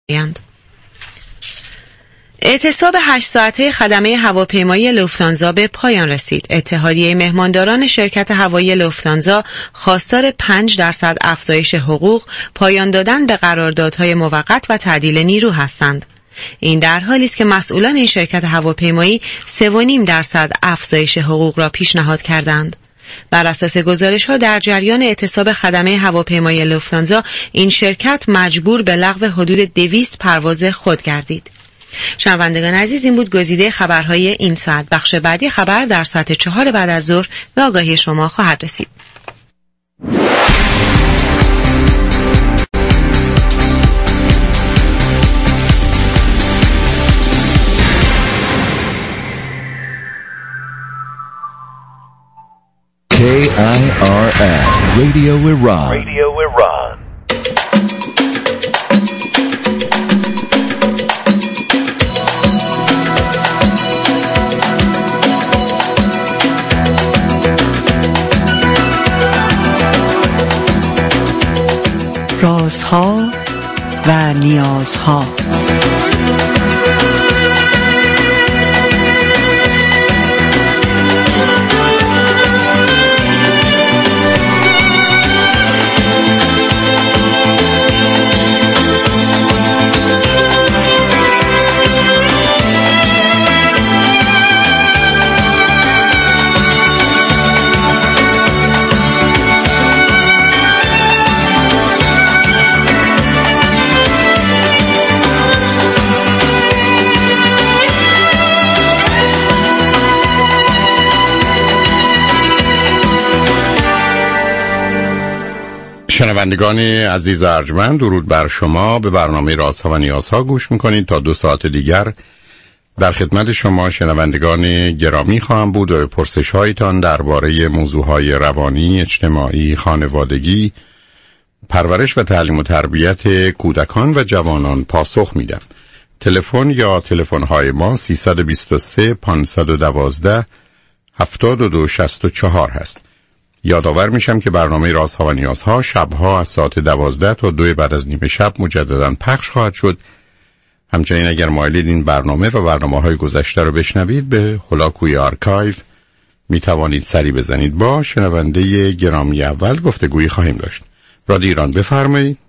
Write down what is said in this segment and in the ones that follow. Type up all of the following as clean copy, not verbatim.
اعتصاب 8 ساعته خدمه هواپیمایی لوفتانزا به پایان رسید. اتحادیه مهمانداران شرکت هوایی لوفتانزا خواستار 5% افزایش حقوق، پایان دادن به قراردادهای موقت و تعدیل نیرو هستند. این در حالی است که مسئولان این شرکت هواپیمایی 3.5% افزایش حقوق را پیشنهاد کردند. بر اساس گزارش‌ها در جریان اعتصاب خدمه هواپیمایی لوفتانزا، این شرکت مجبور به لغو حدود 200 پرواز خود گردید. شنوندگان عزیز، این بود گزیده خبرهای این ساعت. بخش بعدی خبر در ساعت 4 بعد از ظهر به آگاهی شما خواهد رسید. KIRN Radio Iran. رازها و نیازها. شنوندگان عزیز ارجمند، درود بر شما. به برنامه رازها و نیازها گوش میکنید. تا 2 ساعت دیگر در خدمت شما شنوندگان گرامی خواهم بود و به پرسش هایتان درباره موضوعهای روانی، اجتماعی، خانوادگی، پرورش و تعلیم و تربیت کودکان و جوانان پاسخ میدم. تلفن یا تلفن‌های ما 323 512 7264 هست. یادآور میشم که برنامه رازها و نیازها شبها از ساعت 12 تا 2 بعد از نیم شب مجددا پخش خواهد شد. همچنین اگر مایلید این برنامه و برنامه‌های گذشته رو بشنوید، به هولاکوی آرکایو میتوانید سری بزنید. با شنونده گرامی اول گفتگویی خواهیم داشت. رادیو ایران، بفرمایید.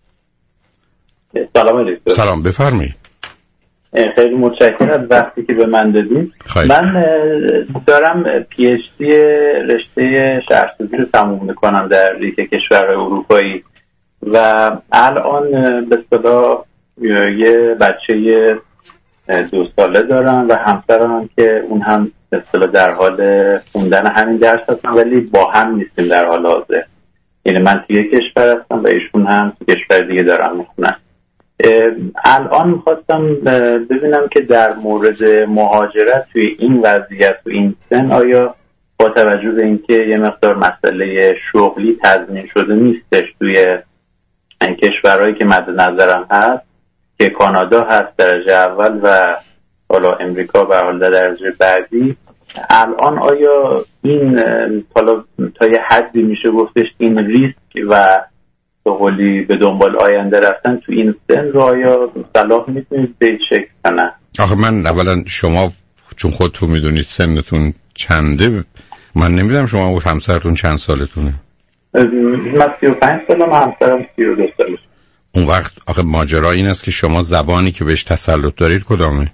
سلام، بفرمایید. خیلی متشکرم از وقتی که به من دادید. من دارم پی اچ دی رشته شهرسازی رو تموم میکنم در ریگ کشورهای اروپایی و الان به اصطلاح یه بچه 2 ساله دارم و همسرم هم که اون هم به اصطلاح در حال خوندن همین درس هستن، ولی با هم نیستیم در حال حاضر. یعنی من توی کشور هستم و ایشون هم توی کشور دیگه دارم میخونن. الان میخواستم ببینم که در مورد مهاجرت توی این وضعیت و این سن، آیا با توجه به اینکه یه مقدار مسئله شغلی تضمین شده نیستش توی این کشورهایی که مد نظرم هست که کانادا هست درجه اول و حالا امریکا به حال در درجه بعدی، الان آیا این تا یه حدی میشه گفتش این ریسک و به قولی به دنبال آینده رفتن تو این سن رو آیا صلاح میتونید به این شکل کنه؟ آخه من اولا شما چون خودتون میدونید سنتون چنده، من نمیدونم شما و همسرتون چند سالتونه. من 35 سالم، همسرم 32 سالش. اون وقت آخه ماجرا این است که شما زبانی که بهش تسلط دارید کدامه؟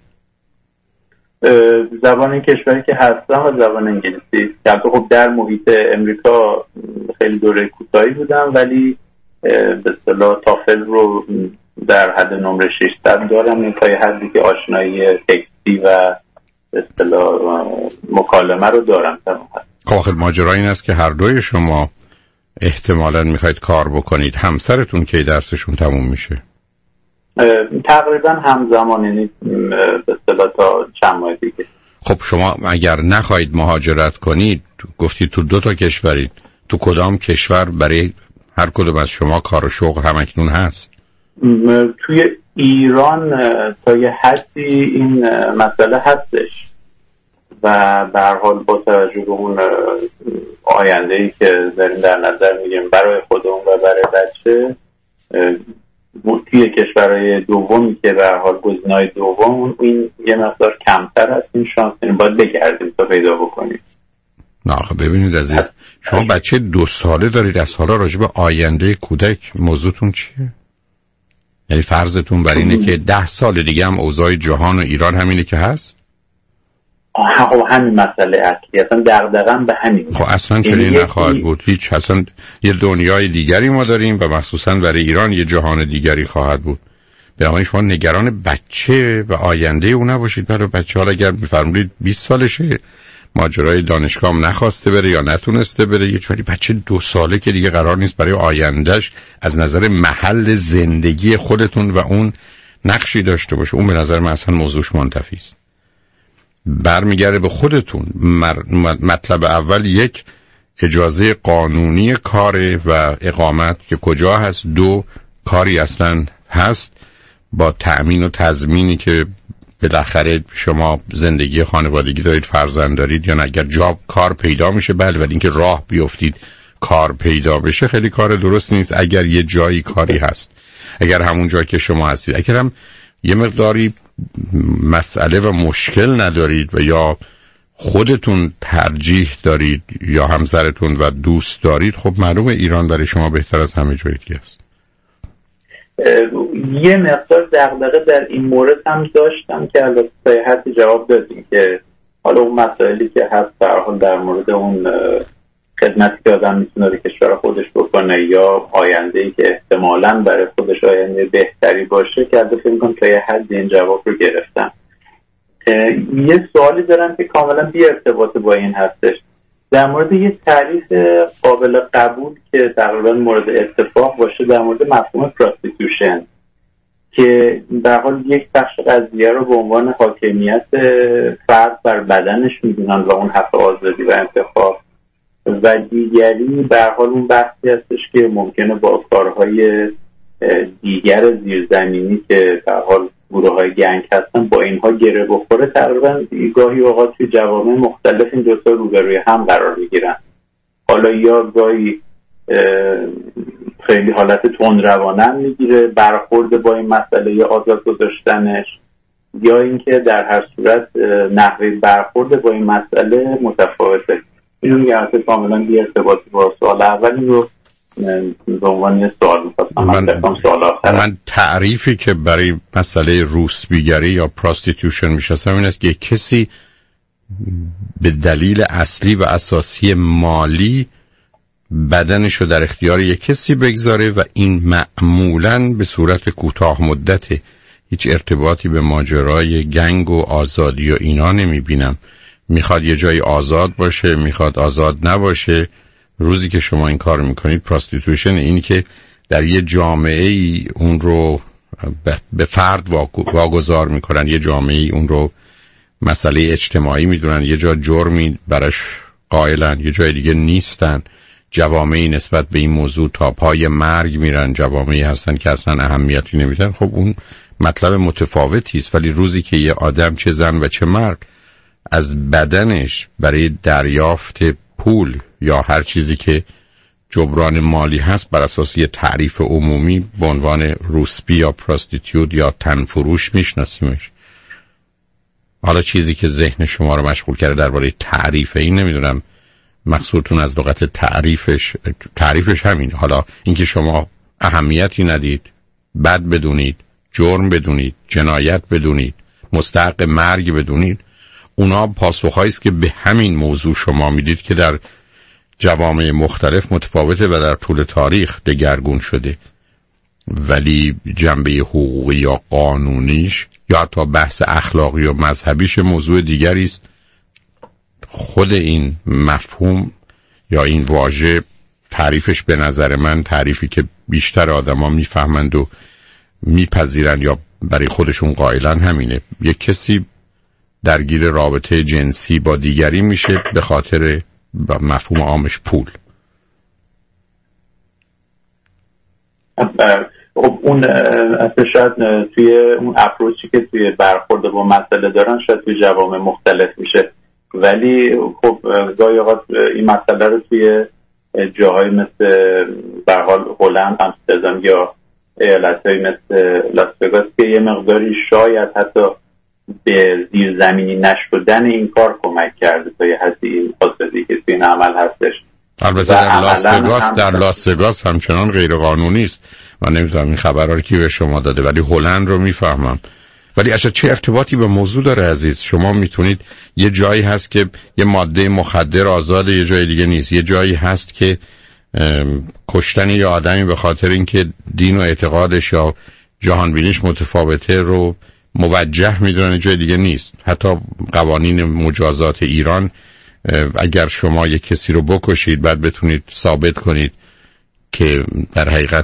زبان کشوری که هستم و زبان انگلیسی. خب در محیط امریکا خیلی دوره کوتاهی بودم، ولی به اصطلاح تافل رو در حد نمره 600 دارم، تا حدی که آشنایی تکسی و به اصطلاح مکالمه رو دارم. خب آخه ماجرا این است که هر دوی شما احتمالاً میخواید کار بکنید. همسرتون کی درسشون تموم میشه؟ تقریبا همزمان، یعنی به اصطلاح تا چند ماه دیگه. خب شما اگر نخواهید مهاجرت کنید، گفتید تو 2 کشورید، تو کدام کشور برای هر کدوم از شما کار و شغل همکنون هست؟ توی ایران تا یه حدی این مسئله هستش و به هر حال با توجه به اون آینده‌ای که داریم در نظر میگیریم برای خودمون و برای بچه، توی کشورهای دومی که به هر حال گزینه‌های دوم این یه مقدار کمتر است، این شانس این باید بگردیم تا پیدا بکنیم. نه ببینید عزیز، شما بچه 2 ساله دارید، از حالا راجع به آینده کودک موضوعتون چیه؟ یعنی فرضتون بر اینه که 10 سال دیگه هم اوضاع جهان و ایران همینه که هست؟ همین مسئله اصلی، اصلا دغدغه‌ام به همین. خب اصلا چنین نخواهد بود، هیچ. اصلا یه دنیای دیگری ما داریم و مخصوصا برای ایران یه جهان دیگری خواهد بود. بنابراین شما نگران بچه و آینده او نباشید. برای بچه حالا اگر بفرمایید 20 سالشه، ماجرای دانشگاه هم نخواسته بره یا نتونسته بره، ولی بچه 2 ساله که دیگه قرار نیست برای آیندهش از نظر محل زندگی خودتون و اون نقشی داشته باشه، اون به نظر من اصلا موضوعش منتفی است. برمیگرده به خودتون. مطلب اول یک اجازه قانونی کار و اقامت که کجا هست، 2 کاری اصلا هست با تأمین و تضمینی که بالاخره شما زندگی خانوادگی دارید، فرزند دارید یا نه. اگر جاب کار پیدا میشه بله، ولی اینکه راه بیفتید کار پیدا بشه خیلی کار درست نیست. اگر یه جایی کاری هست، اگر همون جایی که شما هستید، اگر هم یه مقداری مسئله و مشکل ندارید و یا خودتون ترجیح دارید یا همسرتون و دوست دارید، خب معلومه ایران برای شما بهتر از همه جای دیگه است. یه مقدار دغدغه در این مورد هم داشتم که البته صحت جواب دادیم که حالا اون مسائلی که هست به هر حال در مورد اون خدمتی که آدم میتونه به کشور خودش بکنه یا آینده‌ای که احتمالاً برای خودش آینده بهتری باشه که البته فکر می‌کنم تا یه حد این جواب رو گرفتم. یه سوالی دارم که کاملا بی ارتباط با این هستش، در مورد یه تعریف قابل قبول که تقریبا مورد اتفاق باشه در مورد مفهوم پراستیتوشن که در حال یک بخش قضیه رو به عنوان حاکمیت فرد بر بدنش میدونن و اون حق آزادی و انتخاب، و دیگری به هر حال اون بحثی هستش که ممکنه با کارهای دیگر زیرزمینی که به هر حال گروه‌های گنگ هستن با اینها گره بخوره. تقریبا گاهی اوقات توی جوامع مختلف این دو تا روبروی هم قرار میگیرن، حالا یا گاهی خیلی حالت تندروانه میگیره برخورد با این مسئله یا آزاد گذاشتنش، یا اینکه در هر صورت نحوه برخورد با این مسئله متفاوته. اینو میگم که کاملا بی ارتباطی با سوال اول، این رو به عنوان سوال می‌خواستم. من تعریفی که برای مسئله روسبیگری یا پراستیتوشن میشناسم این است که کسی به دلیل اصلی و اساسی مالی بدنش رو در اختیار یک کسی بگذاره و این معمولاً به صورت کوتاه مدته، هیچ ارتباطی به ماجرای گنگ و آزادی و اینا نمیبینم. میخواد یه جایی آزاد باشه، میخواد آزاد نباشه. روزی که شما این کار میکنید پراستیتوشن اینی که در یه جامعه ای اون رو به فرد واگذار میکنن، یه جامعه ای اون رو مسئله اجتماعی میدونن، یه جا جرمی براش قائلن، یه جای دیگه نیستن. جوامعی نسبت به این موضوع تا پای مرگ میرن، جوامعی هستن که اصلا اهمیتی نمیدن. خب اون مطلب متفاوتی است، ولی روزی که یه آدم چه زن و چه مرد از بدنش برای دریافت پول یا هر چیزی که جبران مالی هست بر اساس یه تعریف عمومی به عنوان روسبی یا پراستیتیوت یا تنفروش میشناسیمش. حالا چیزی که ذهن شما رو مشغول کرده درباره تعریف این نمیدونم مقصودتون از لغت تعریفش همین. حالا اینکه شما اهمیتی ندید، بد بدونید، جرم بدونید، جنایت بدونید، مستحق مرگ بدونید، اونا پاسخهایی است که به همین موضوع شما میدید که در جوامع مختلف متفاوته و در طول تاریخ دگرگون شده، ولی جنبه حقوقی یا قانونیش یا حتی بحث اخلاقی و مذهبیش موضوع دیگری است. خود این مفهوم یا این واژه تعریفش به نظر من تعریفی که بیشتر آدما میفهمند و میپذیرن یا برای خودشون قائلن همینه. یک کسی درگیر رابطه جنسی با دیگری میشه به خاطر مفهوم عامش پول. خب اون اصلا شاید توی اون اپروچی که توی برخورد با مسئله دارن شاید توی جوامع مختلف میشه، ولی خب گاهی اوقات این مسئله رو توی جاهای مثل به حال هلند، آمستردام یا ایالت‌هایی مثل لاس وگاس که یه مقداری شاید حتی به زیرزمینی نشدن این کار کمک کرده تا یه حدی این فاسدی که توی این عمل هستش. البته در لاس وگاس همچنان غیر قانونی است. من نمی‌دونم این خبرها رو کی به شما داده، ولی هلند رو میفهمم. ولی اصلا چه ارتباطی به موضوع داره عزیز؟ شما میتونید یه جایی هست که یه ماده مخدر آزاده، یه جای دیگه نیست. یه جایی هست که کشتن یه آدمی به خاطر اینکه دین و اعتقادش یا جهانبینیش متفاوته رو موجه میدونن، جای دیگه نیست. حتی قوانین مجازات ایران اگر شما یک کسی رو بکشید بعد بتونید ثابت کنید که در حقیقت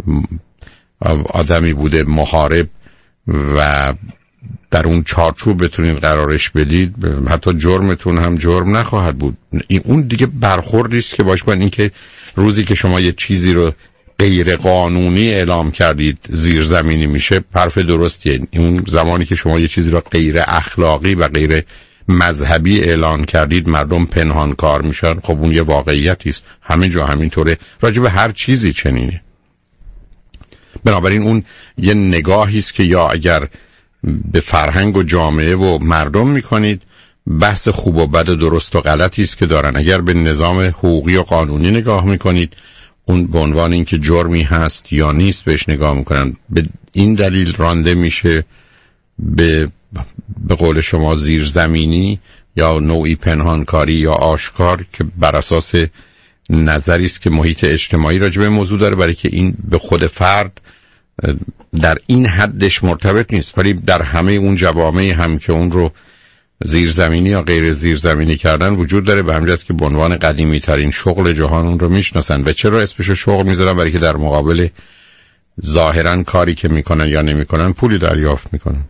آدمی بوده محارب و در اون چارچوب بتونید قرارش بدید، حتی جرمتون هم جرم نخواهد بود. اون دیگه برخوردی است که باشه با اینکه روزی که شما یه چیزی رو غیر قانونی اعلام کردید زیرزمینی میشه، حرف درستیه. اون زمانی که شما یه چیزی رو غیر اخلاقی و غیر مذهبی اعلان کردید مردم پنهان کار میشن. خب اون یه واقعیتی است، همه جا همینطوره، راجع به هر چیزی چنینه. بنابراین اون یه نگاهی است که یا اگر به فرهنگ و جامعه و مردم میکنید، بحث خوب و بد و درست و غلطی است که دارن. اگر به نظام حقوقی و قانونی نگاه میکنید، اون به عنوان اینکه جرمی هست یا نیست بهش نگاه میکنن. به این دلیل رانده میشه به قول شما زیرزمینی یا نوعی پنهانکاری یا آشکار که بر اساس نظری است که محیط اجتماعی راجع به موضوع داره، برای که این به خود فرد در این حدش مرتبط نیست، ولی در همه اون جوامعی هم که اون رو زیرزمینی یا غیر زیرزمینی کردن وجود داره. به همین جاست که به عنوان قدیمی ترین شغل جهان اون رو میشناسن. و چرا اسمشو شغل میذارن؟ برای که در مقابل ظاهرا کاری که میکنن یا نمیکنن پولی دریافت میکنن.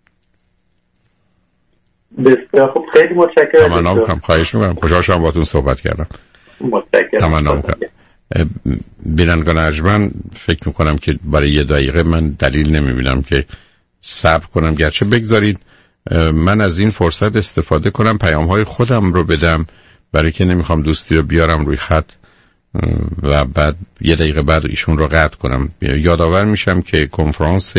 بسیار خوب، خیلی متشکرم. تمنا میکنم، خواهش میکنم. خوشحال شدم باهاتون صحبت کردم. متشکرم. تمنا میکنم. بینندگان ارجمند، فکر میکنم که برای یه دقیقه من دلیل نمیبینم که صبر کنم، گرچه بگذارید من از این فرصت استفاده کنم پیام‌های خودم رو بدم، برای که نمیخوام دوستی رو بیارم روی خط و بعد یه دقیقه بعد ایشون رو قطع کنم. یادآور میشم که کنفرانس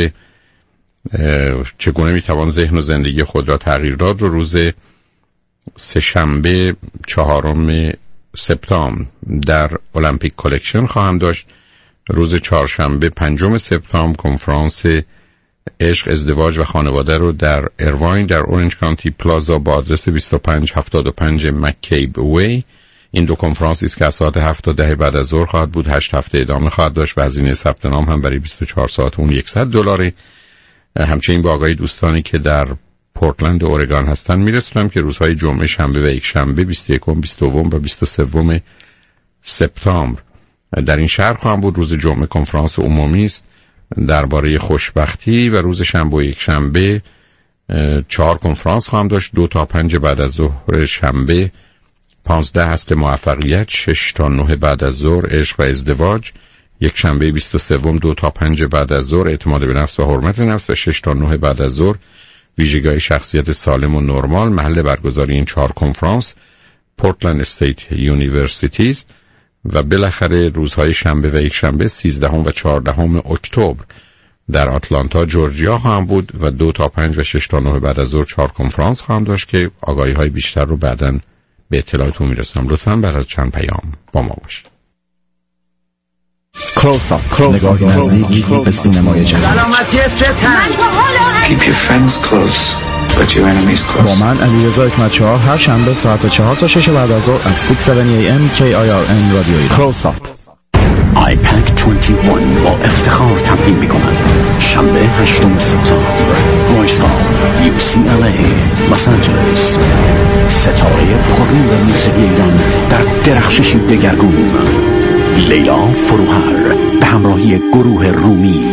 چگونه میتوان ذهن و زندگی خود را تغییر داد رو روز سه‌شنبه 4 سپتامبر در المپیک کلکشن خواهم داشت. روز چهارشنبه 5 سپتامبر کنفرانس عشق، ازدواج و خانواده رو در ایرواین در اورنج کانتی پلازا با آدرس 2575 مککیب وی. این دو کنفرانس است که از ساعت 7 تا 10 بعد از ظهر خواهد بود. 8 هفته ادامه خواهد داشت و هزینه ثبت نام هم برای 24 ساعت اون $100. همچنین با آقای دوستانی که در پورتلند اورگان هستن میرسونم که روزهای جمعه، شنبه و یک شنبه 21، 22 و 23 سپتامبر در این شهر خواهم بود. روز جمعه کنفرانس عمومی است درباره خوشبختی و روز شنبه و یک شنبه 4 کنفرانس خواهم داشت. 2 تا 5 بعد از ظهر شنبه 15 هست موفقیت، 6 تا 9 بعد از ظهر عشق و ازدواج، یک شنبه 23 2 تا 5 بعد از ظهر اعتماد به نفس و حرمت نفس و 6 تا 9 بعد از ظهر ویژگی‌های شخصیت سالم و نرمال. محل برگزاری این 4 کنفرانس پورتلند استیت یونیورسیتی است و بالاخره روزهای شنبه و یک شنبه 13 و 14 اکتبر در آتلانتا جورجیا خواهم بود و 2 تا 5 و 6 تا 9 بعد از ظهر 4 کنفرانس خواهم داشت که آگاهی‌های بیشتر رو بعداً به اطلاعتون میرسونم. لطفاً بعد از چند پیام با ما باشید. نگاهی نزدیک به سینمای جهان. سلامتی ستن. Keep your friends close, but your enemies close. با من علیرضا حکمت‌شاه هر شنبه ساعت 4 تا 6 بعد از ظهر از 6:70 AM KIRN رادیو ایران. آیپک 21 با افتخار تقدیم می‌کنند. شنبه 8 سپتامبر رایس هال UCLA لس آنجلس. ستاره پرنور موسیقی ایران در درخششی دگرگون. لیلا فروهر به همراهی گروه رومی.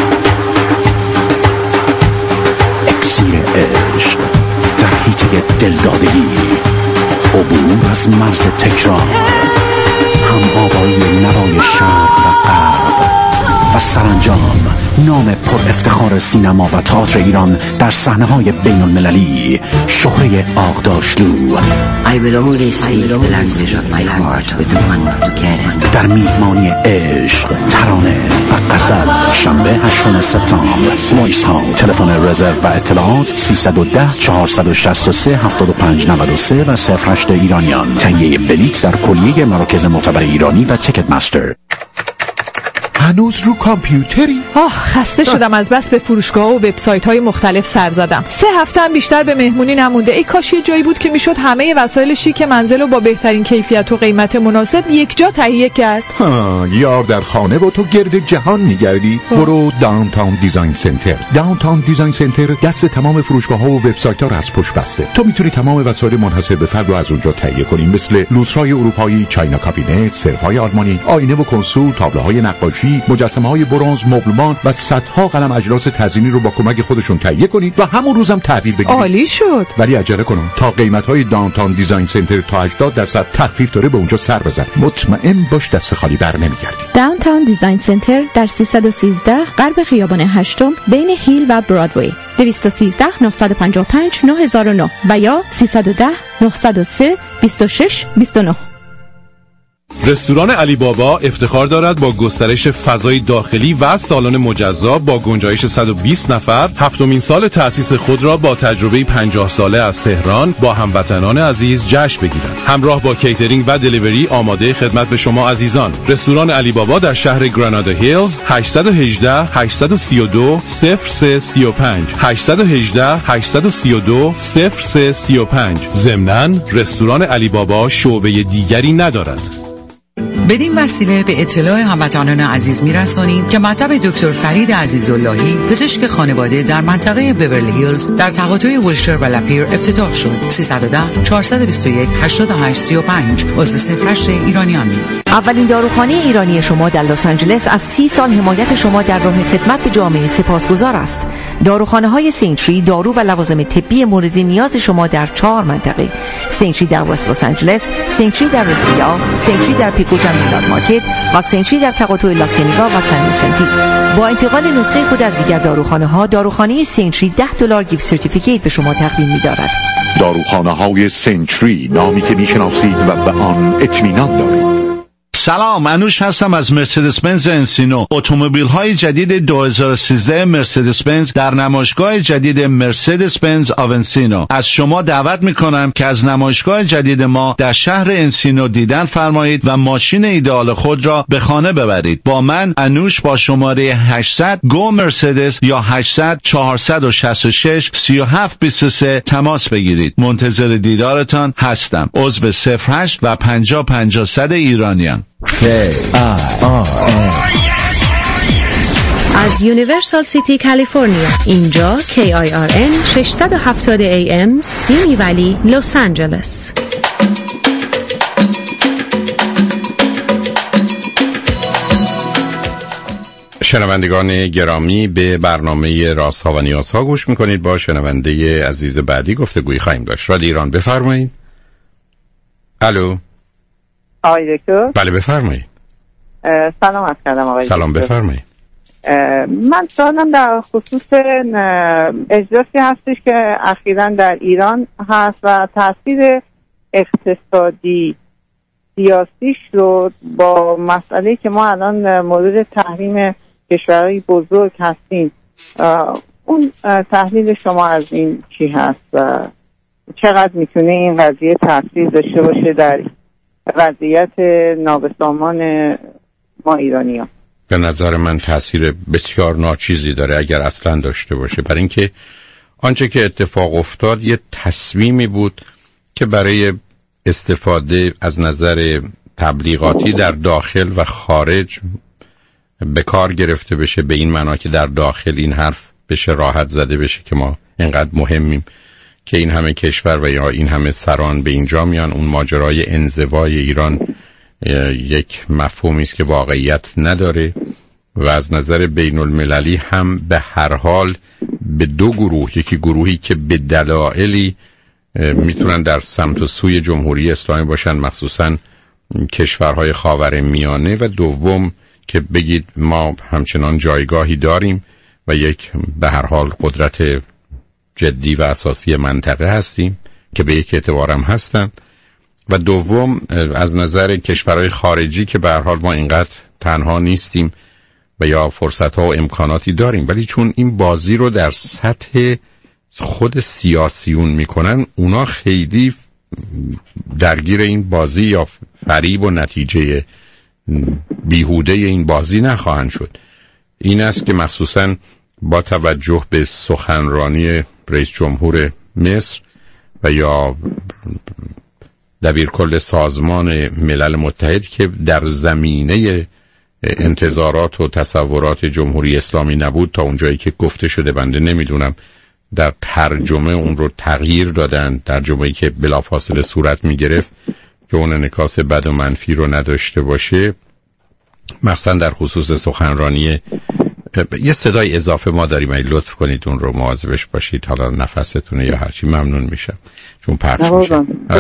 اکسیر عشق در حیطه دلدادگی. عبور از مرز تکرار، هم آوایی نوای شرق و غرب و سرانجام نام پر افتخار سینما و تئاتر ایران در صحنه‌های بین‌المللی، شهره آغداشلو در میهمانی عشق، ترانه و غزل، شنبه 8 سپتامبر. وایس ها، تلفن رزرو و اطلاعات 310 463 7593 و 08 ایرانیان. تهیه بلیط در کلیه مراکز معتبر ایرانی و تیکت مستر. هنوز رو کامپیوتری؟ خسته شدم از بس به فروشگاه و وبسایت‌های مختلف سر زدم. 3 هفته هم بیشتر به مهمونی نمونده. ای کاش یه جایی بود که میشد همه وسایل شیک منزل رو با بهترین کیفیت و قیمت مناسب یک جا تهیه کرد. یار در خانه و تو گرد جهان میگردی؟ برو داونتاون دیزاین سنتر. داونتاون دیزاین سنتر دست تمام فروشگاه‌ها و وبسایت‌ها رو از پشت بسته. تو میتونی تمام وسایل منحصر به فرد رو از اونجا تهیه کنی، مثل لوسترهای اروپایی، چاینا کابینت، سرف‌های آلمانی، آینه و کنسول، تابلوهای نقاشی، مجسمه‌های برنز، مبلمان و صدها قلم اجناس تزیینی رو با کمک خودشون تهیه کنید و همون روزم تحویل بگیرید. عالی شد. ولی عجله کن تا قیمت‌های داونتاون دیزاین سنتر تا 80% تخفیف داره، به اونجا سر بزن. مطمئن باش دست خالی بر نمیگردی. داونتاون دیزاین سنتر در 313 غرب خیابان هشتم بین هیل و برادوی. 213 955 9009 و یا 310 903 26 29. رستوران علی بابا افتخار دارد با گسترش فضای داخلی و سالن مجزا با گنجایش 120 نفر 7مین سال تأسیس خود را با تجربه 50 ساله از تهران با هموطنان عزیز جشن بگیرد. همراه با کیترینگ و دلیوری آماده خدمت به شما عزیزان. رستوران علی بابا در شهر گرانادا هیلز 818 832 0335 818 832 0335. ضمناً رستوران علی بابا شعبه دیگری ندارد. بدین وسیله به اطلاع هموطنان عزیز می‌رسانیم که مطب دکتر فرید عزیزاللهی پزشک خانواده در منطقه بیورلی هیلز در تقاطع ویلشر و لپیر افتتاح شد. 310 421 8835 عضو 08 ایرانیان. اولین داروخانه ایرانی شما در لس آنجلس از 30 سال حمایت شما در راه خدمت به جامعه سپاسگزار است. داروخانه‌های سینتری دارو و لوازم طبی مورد نیاز شما در 4 منطقه: سینتری در وست لس آنجلس، سینتری در رسیدا، سینتری در پیکوچن میلاد مارکت و سینتری در تقاطع لاسینیگا و سن ویسنتی. با انتقال نسخه خود از دیگر داروخانه‌ها، داروخانه سینتری $10 گیفت سرتیفیکیت به شما تقدیم می‌دارد. داروخانه‌های سینتری، نامی که می‌شناسید و به آن اطمینان دارید. سلام، انوش هستم از مرسدس بنز انسینو. اتومبیل‌های جدید 2013 مرسدس بنز در نمایشگاه جدید مرسدس بنز آونسینو. از شما دعوت می‌کنم که از نمایشگاه جدید ما در شهر انسینو دیدن فرمایید و ماشین ایدئال خود را به خانه ببرید. با من انوش با شماره 800 گو مرسدس یا 800 466 3723 تماس بگیرید. منتظر دیدارتان هستم. عضو 08 و 50 ایرانیان. از یونیورسال سیتی کالیفرنیا، اینجا KIRN 670 AM سیمی ولی لس آنجلس. شنوندگان گرامی، به برنامه رازها و نیازها گوش میکنید. با شنونده عزیز بعدی گفتگویی خواهیم داشت. رادیو ایران، بفرمایید. الو. آقای دکتر. بله بفرمایید. سلام عرض کردم آقای سلام دکتر. بفرمایید. من سوالم در خصوص اجلاسی هستش که اخیراً در ایران هست و تاثیر اقتصادی سیاسیش رو با مسئله که ما الان مورد تحریم کشورهای بزرگ هستیم، اون تحلیل شما از این چی هست و چقدر میتونه این قضیه تاثیر داشته باشه در وضعیت نابسامان ما ایرانیان؟ به نظر من تاثیر بسیار ناچیزی داره اگر اصلا داشته باشه، برای اینکه آنچه که اتفاق افتاد یه تصمیمی بود که برای استفاده از نظر تبلیغاتی در داخل و خارج به کار گرفته بشه، به این معنا که در داخل این حرف بشه راحت زده بشه که ما اینقدر مهمیم که این همه کشور و یا این همه سران به اینجا میان. اون ماجرای انزوای ایران یک مفهومی است که واقعیت نداره و از نظر بین المللی هم به هر حال به دو گروه، یکی گروهی که به دلایلی میتونن در سمت و سوی جمهوری اسلامی باشن، مخصوصا کشورهای خاورمیانه، و دوم که بگید ما همچنان جایگاهی داریم و یک به هر حال قدرت جدی و اساسی منطقه هستیم که به یک اعتبارم هستن، و دوم از نظر کشورهای خارجی که به هر حال ما اینقدر تنها نیستیم و یا فرصت‌ها و امکاناتی داریم، ولی چون این بازی رو در سطح خود سیاسیون میکنن، اونا خیلی درگیر این بازی یا فریب و نتیجه بیهوده این بازی نخواهند شد. این است که مخصوصاً با توجه به سخنرانی رئیس جمهور مصر و یا دبیرکل سازمان ملل متحد که در زمینه انتظارات و تصورات جمهوری اسلامی نبود، تا اونجایی که گفته شده، بنده نمیدونم در ترجمه اون رو تغییر دادن، ترجمه‌ای که بلافاصله صورت میگرفت که اون انعکاس بد و منفی رو نداشته باشه. مثلا در خصوص سخنرانی یه صدای اضافه ما داریم، اگه لطف کنید اون رو مواظبش باشید، حالا نفستونه یا هرچی، ممنون میشم چون پرچ میشه.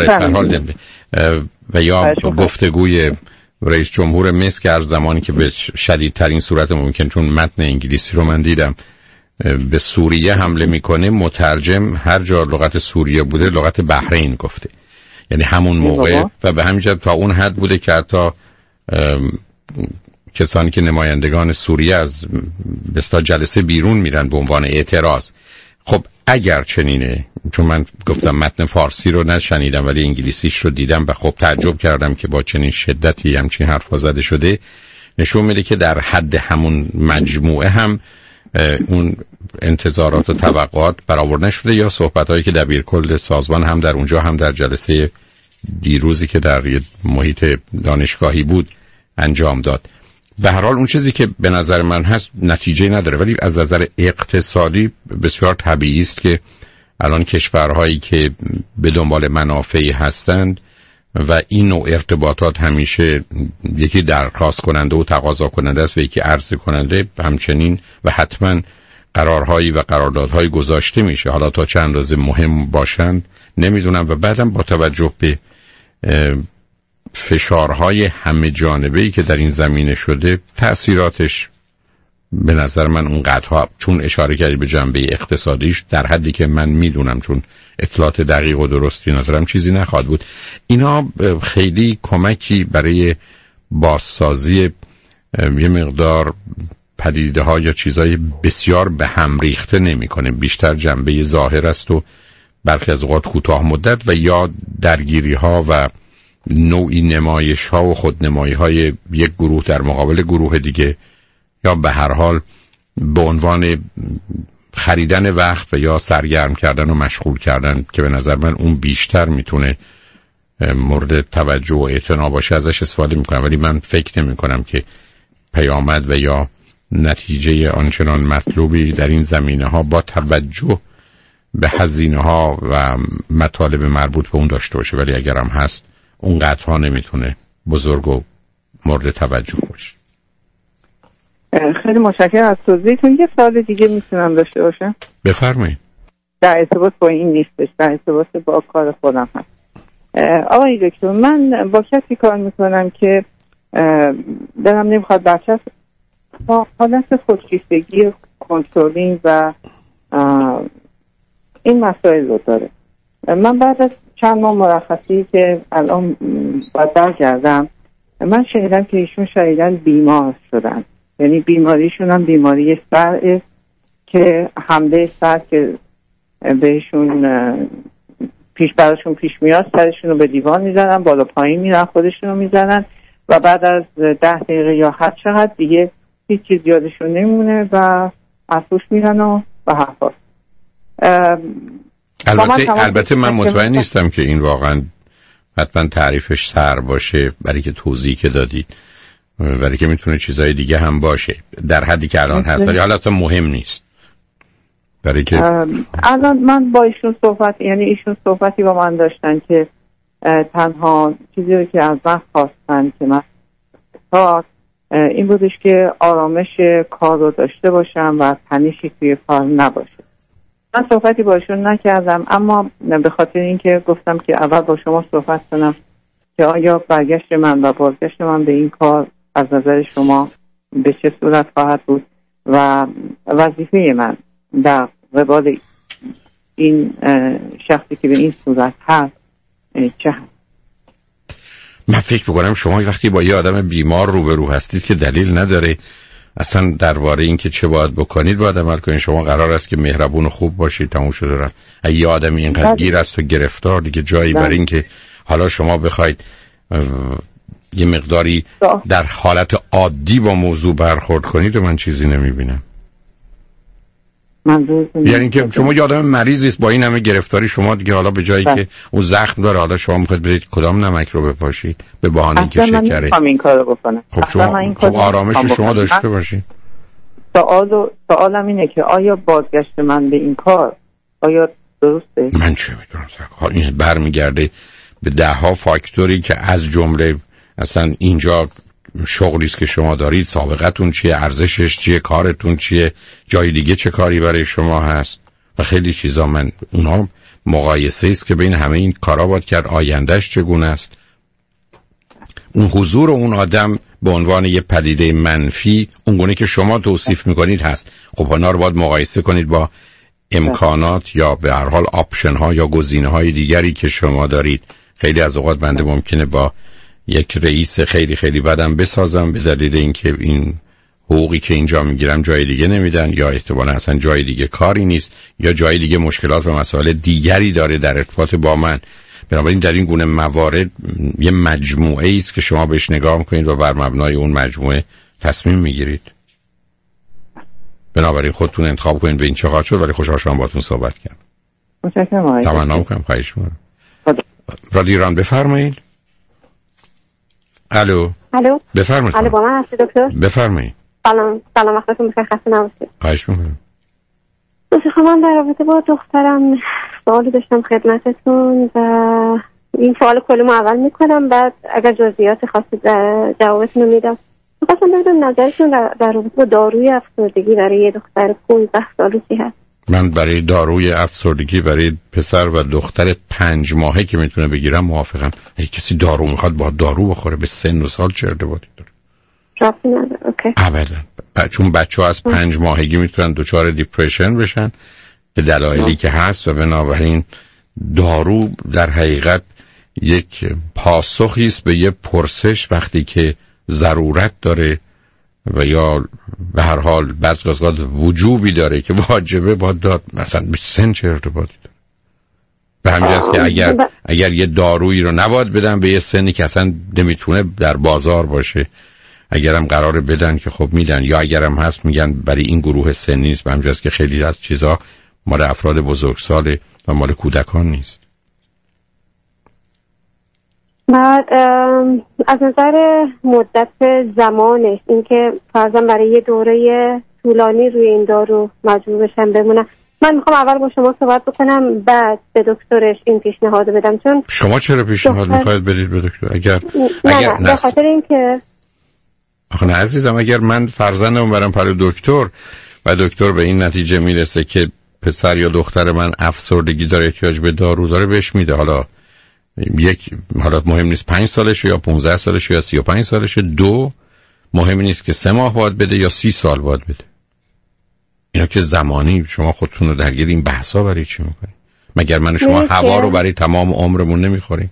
و یا گفتگوی رئیس جمهور مصر که از زمانی که به شدیدترین صورت ممکن، چون متن انگلیسی رو من دیدم، به سوریه حمله میکنه، مترجم هر جا لغت سوریه بوده لغت بحرین گفته، یعنی همون موقع. و به همین جهت تا اون حد بوده که حتی کسانی که نمایندگان سوریه از بستا جلسه بیرون میرن به عنوان اعتراض. خب اگر چنینه، چون من گفتم متن فارسی رو نشنیدم ولی انگلیسیش رو دیدم و خب تعجب کردم که با چنین شدتی همچین حرفا زده شده، نشون میده که در حد همون مجموعه هم اون انتظارات و توقعات برآورده نشده، یا صحبت‌هایی که دبیرکل سازمان هم در اونجا هم در جلسه دیروزی که در یه محیط دانشگاهی بود انجام داد. به هر حال اون چیزی که به نظر من هست نتیجه نداره، ولی از نظر اقتصادی بسیار طبیعی است که الان کشورهایی که به دنبال منافعی هستند و این نوع ارتباطات همیشه یکی درخواست کننده و تقاضا کننده است و یکی عرضه کننده، همچنین و حتما قرارهایی و قراردادهایی گذاشته میشه، حالا تا چند اندازه مهم باشند نمیدونم. و بعدم با توجه به فشارهای همه جانبه‌ای که در این زمینه شده، تأثیراتش به نظر من اونقدرها، چون اشاره کردی به جنبه اقتصادیش، در حدی که من میدونم، چون اطلاعات دقیق و درستی ندارم، چیزی نخواهد بود. اینا خیلی کمکی برای بازسازی یه مقدار پدیده ها یا چیزای بسیار به هم ریخته نمی‌کنه، بیشتر جنبه ظاهر است و برخی از اوقات کوتاه مدت و یا درگیری ها و نوعی نمایش ها و خودنمایی های یک گروه در مقابل گروه دیگه، یا به هر حال به عنوان خریدن وقت و یا سرگرم کردن و مشغول کردن، که به نظر من اون بیشتر میتونه مورد توجه و اعتنا باشه، ازش استفاده میکنم. ولی من فکر نمی کنم که پیامد و یا نتیجه آنچنان مطلوبی در این زمینه ها با توجه به هزینه ها و مطالب مربوط به اون داشته باشه، ولی اگر هم هست اون قطعا نمیتونه بزرگ و مورد توجه باشه. خیلی متشکرم از توضیحتون. یه سوال دیگه میتونم داشته باشم؟ بفرمایید. در ارتباط با این نیستش، در ارتباط با کار خودم هست. آقای دکتر، من با کسی کار میکنم که دلم نمیخواد بچه با حالت خودشیفتگی، کنترلینگ و این مسائل رو داره. من بعد از چند ماه مرخصی که الان باید برگردم، من شنیدم که ایشون شدیداً بیمار شدن، یعنی بیماریشون هم بیماری سر که حمله سر که بهشون براشون پیش میاد، سرشون رو به دیوار میزنن، بالا پایین میرن، خودشون رو میزنن و بعد از 10 دقیقه یا هر چقدر دیگه هیچ چیز یادشون نمیمونه و افسوس میرن و حرفاست. البته من مطمئن نیستم که این واقعا حتما تعریفش سر باشه، برای که توضیح که دادید، برای که میتونه چیزای دیگه هم باشه در حدی که الان هست، ولی حالا اصلا مهم نیست. برای که الان من با ایشون ایشون صحبتی با من داشتن که تنها چیزی رو که از من خواستن که من این بودش که آرامش کار رو داشته باشم و تنشی توی کار نباشه. من صحبتی با ایشون نکردم، اما به خاطر اینکه گفتم که اول با شما صحبت کنم که آیا برگشت من و بازگشت من به این کار از نظر شما به چه صورت خواهد بود و وظیفه من در قبال این شخصی که به این صورت هست چه هست؟ من فکر می‌کنم شما وقتی با یه آدم بیمار روبرو هستید که دلیل نداره اصلا درباره این که چه باید بکنید باید عمل کنید. شما قرار است که مهربون و خوب باشید، تموم شده رفت. اگه یه آدمی اینقدر گیر است و گرفتار دیگه جایی برای این که حالا شما بخواید یه مقداری در حالت عادی با موضوع برخورد کنید و من چیزی نمیبینم. یعنی که شما یه آدم مریضی است با این همه گرفتاری، شما دیگه حالا به جایی که اون زخم داره حالا شما میخواید برید کدام نمک رو بپاشید به بهانه اینکه شکره. من این کارو بکنم. خب شما آرامش شما داشته باشید. سوالم اینه که آیا بازگشت من به این کار آیا درسته؟ من چه میدونم این برمیگرده به ده ها فاکتوری که از جمله اصلا اینجا شغلی است که شما دارید، سابقتون چیه، ارزشش چیه، کارتون چیه، جای دیگه چه کاری برای شما هست و خیلی چیزا. من اونها مقایسه است که بین همه این کارا باید کرد آیندهش چگونه است. اون حضور اون آدم به عنوان یه پدیده منفی اونگونه که شما توصیف میکنید هست. خب اونا رو باید مقایسه کنید با امکانات یا به هر حال آپشن ها یا گزینه های دیگری که شما دارید. خیلی از اوقات بنده ممکنه با یک رئیس خیلی خیلی بدم بسازم به دلیل اینکه این حقوقی که اینجا میگیرم جای دیگه نمیدن، یا احتمالاً اصلا جای دیگه کاری نیست، یا جای دیگه مشکلات و مسائل دیگری داره در ارتباط با من. بنابراین در این گونه موارد یه مجموعه است که شما بهش نگاه میکنید و بر مبنای اون مجموعه تصمیم میگیرید. بنابراین خودتون انتخاب کنید به این چه خواهد شد. ولی خوشحال شدم باهاتون صحبت کردم. متشکرم. تمنا میکنم. خواهش میکنم. رادیو ایران بفرمایید. الو بفرمایید. الو با من هستی دکتر؟ بفرمایید. سلام وقتتون بخیر، خسته نباشید. خواهش میکنم. من در رابطه با دخترم سوالی داشتم خدمتتون و این سوال کلمو اول میکنم، بعد اگر جزئیات خاصی جوابتون رو میدم. میخواستم بدونم نظرتون در رابطه با داروی افسردگی برای یه دختر 15 ساله چی هست؟ من برای داروی افسردگی برای پسر و دختر 5 ماهه که میتونه بگیرم موافقم. اگه کسی دارو میخواد با دارو بخوره به سن و سال چه ارتباطی داره؟ رابطه نداره. اوکی. ابدا. چون بچه‌ها از 5 ماهگی میتونن دچار دیپرشن بشن به دلایلی که هست و بنابراین دارو در حقیقت یک پاسخی است به یه پرسش وقتی که ضرورت داره و یا به هر حال بعضی اوقات وجوبی داره که واجبه باید داد. مثلا به سن چه ارتباطی داره؟ به همین جاست که اگر یه دارویی رو نباید بدن به یه سنی که اصلا نمیتونه در بازار باشه، اگرم قراره بدن که خب میدن، یا اگرم هست میگن برای این گروه سنی نیست. به همین جاست که خیلی از چیزا مال افراد بزرگساله و مال کودکان نیست. بعد از نظر مدت زمانش، اینکه فرضاً برای یه دوره طولانی روی این دارو مجبور بشن بمونن، من میخوام اول با شما صحبت بکنم بعد به دکترش این پیشنهاد بدم. چون شما چرا پیشنهاد میخواید بدید به دکتر؟ اگر نه به خاطر اینکه آخه نه عزیزم، اگر من فرزندم برم پلو دکتر و دکتر به این نتیجه میرسه که پسر یا دختر من افسردگی داره، احتیاج به دارو داره، بهش میده. حالا مهم نیست 5 سالشه یا 15 سالشه یا 35 سالشه. 2 مهم نیست که 3 ماه باید بده یا 30 سال باید بده. اینا که زمانی شما خودتون رو درگیر این بحثا برای چی میکنید؟ مگر من شما هوا رو برای تمام عمرمون نمیخوریم؟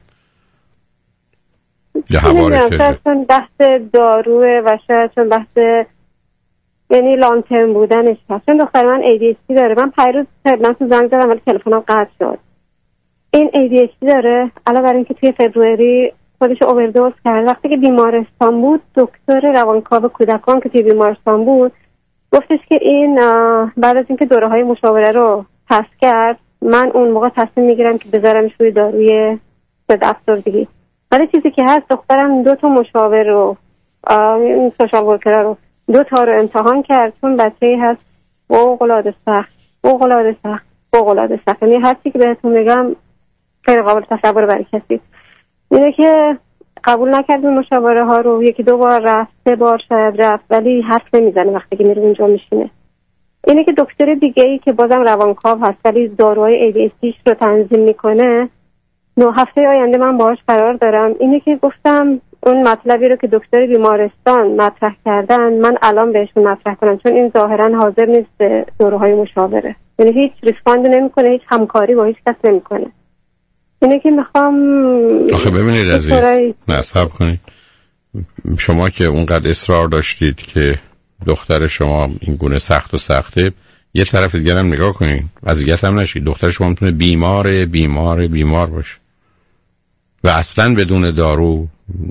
یا هوا رو چون بحث داروه و شاید چون بحث یعنی لانگ ترم بودنش هست. چون دختر من ADHD داره. من پیروز خدمتتون زنگ زدم ولی تلفنم قطع شد. این ADHD داره. علاوه بر اینکه توی فبروری خودش اووردوز کرد. وقتی که بیمارستان بود دکتر روانکاو کودکان که توی بیمارستان بود گفتش که این بعد از اینکه دوره‌های مشاوره رو پس کرد من اون موقع تصمیم میگیرم که بذارمش روی داروی ضد افسردگی. ولی چیزی که هست دخترم 2 تا مشاور رو این سوشال ورکر رو 2 تا رو امتحان کرد چون بچه‌ای هست فوق‌العاده سخت. یعنی هر چی که بهتون میگم غیر قابل تصور برای کسی. اینه که قبول نکرد مشاوره ها رو. 1-2 بار رفت، 3 بار شاید رفت ولی حرف نمیزنه وقتی که میره اونجا میشینه. اینه که دکتر دیگه ای که بازم روانکاو هست ولی داروهای ADHD رو تنظیم میکنه هفته آینده من باهاش قرار دارم. اینه که گفتم اون مطلبی رو که دکتر بیمارستان مطرح کردن من الان بهشون مطرح کنم، چون این ظاهرا حاضر نیست به دوره‌های مشاوره، یعنی هیچ ریسپاند نمیکنه، هیچ همکاری با هیچ کس نمیکنه. اینه که میخوام آخه ببینید عزیز، نصب کنید شما که اونقدر اصرار داشتید که دختر شما این گونه سخت و سخته، یه طرف دیگه هم نگاه کنید، اذیت هم نشید. دختر شما میتونه بیمار باشه و اصلا بدون دارو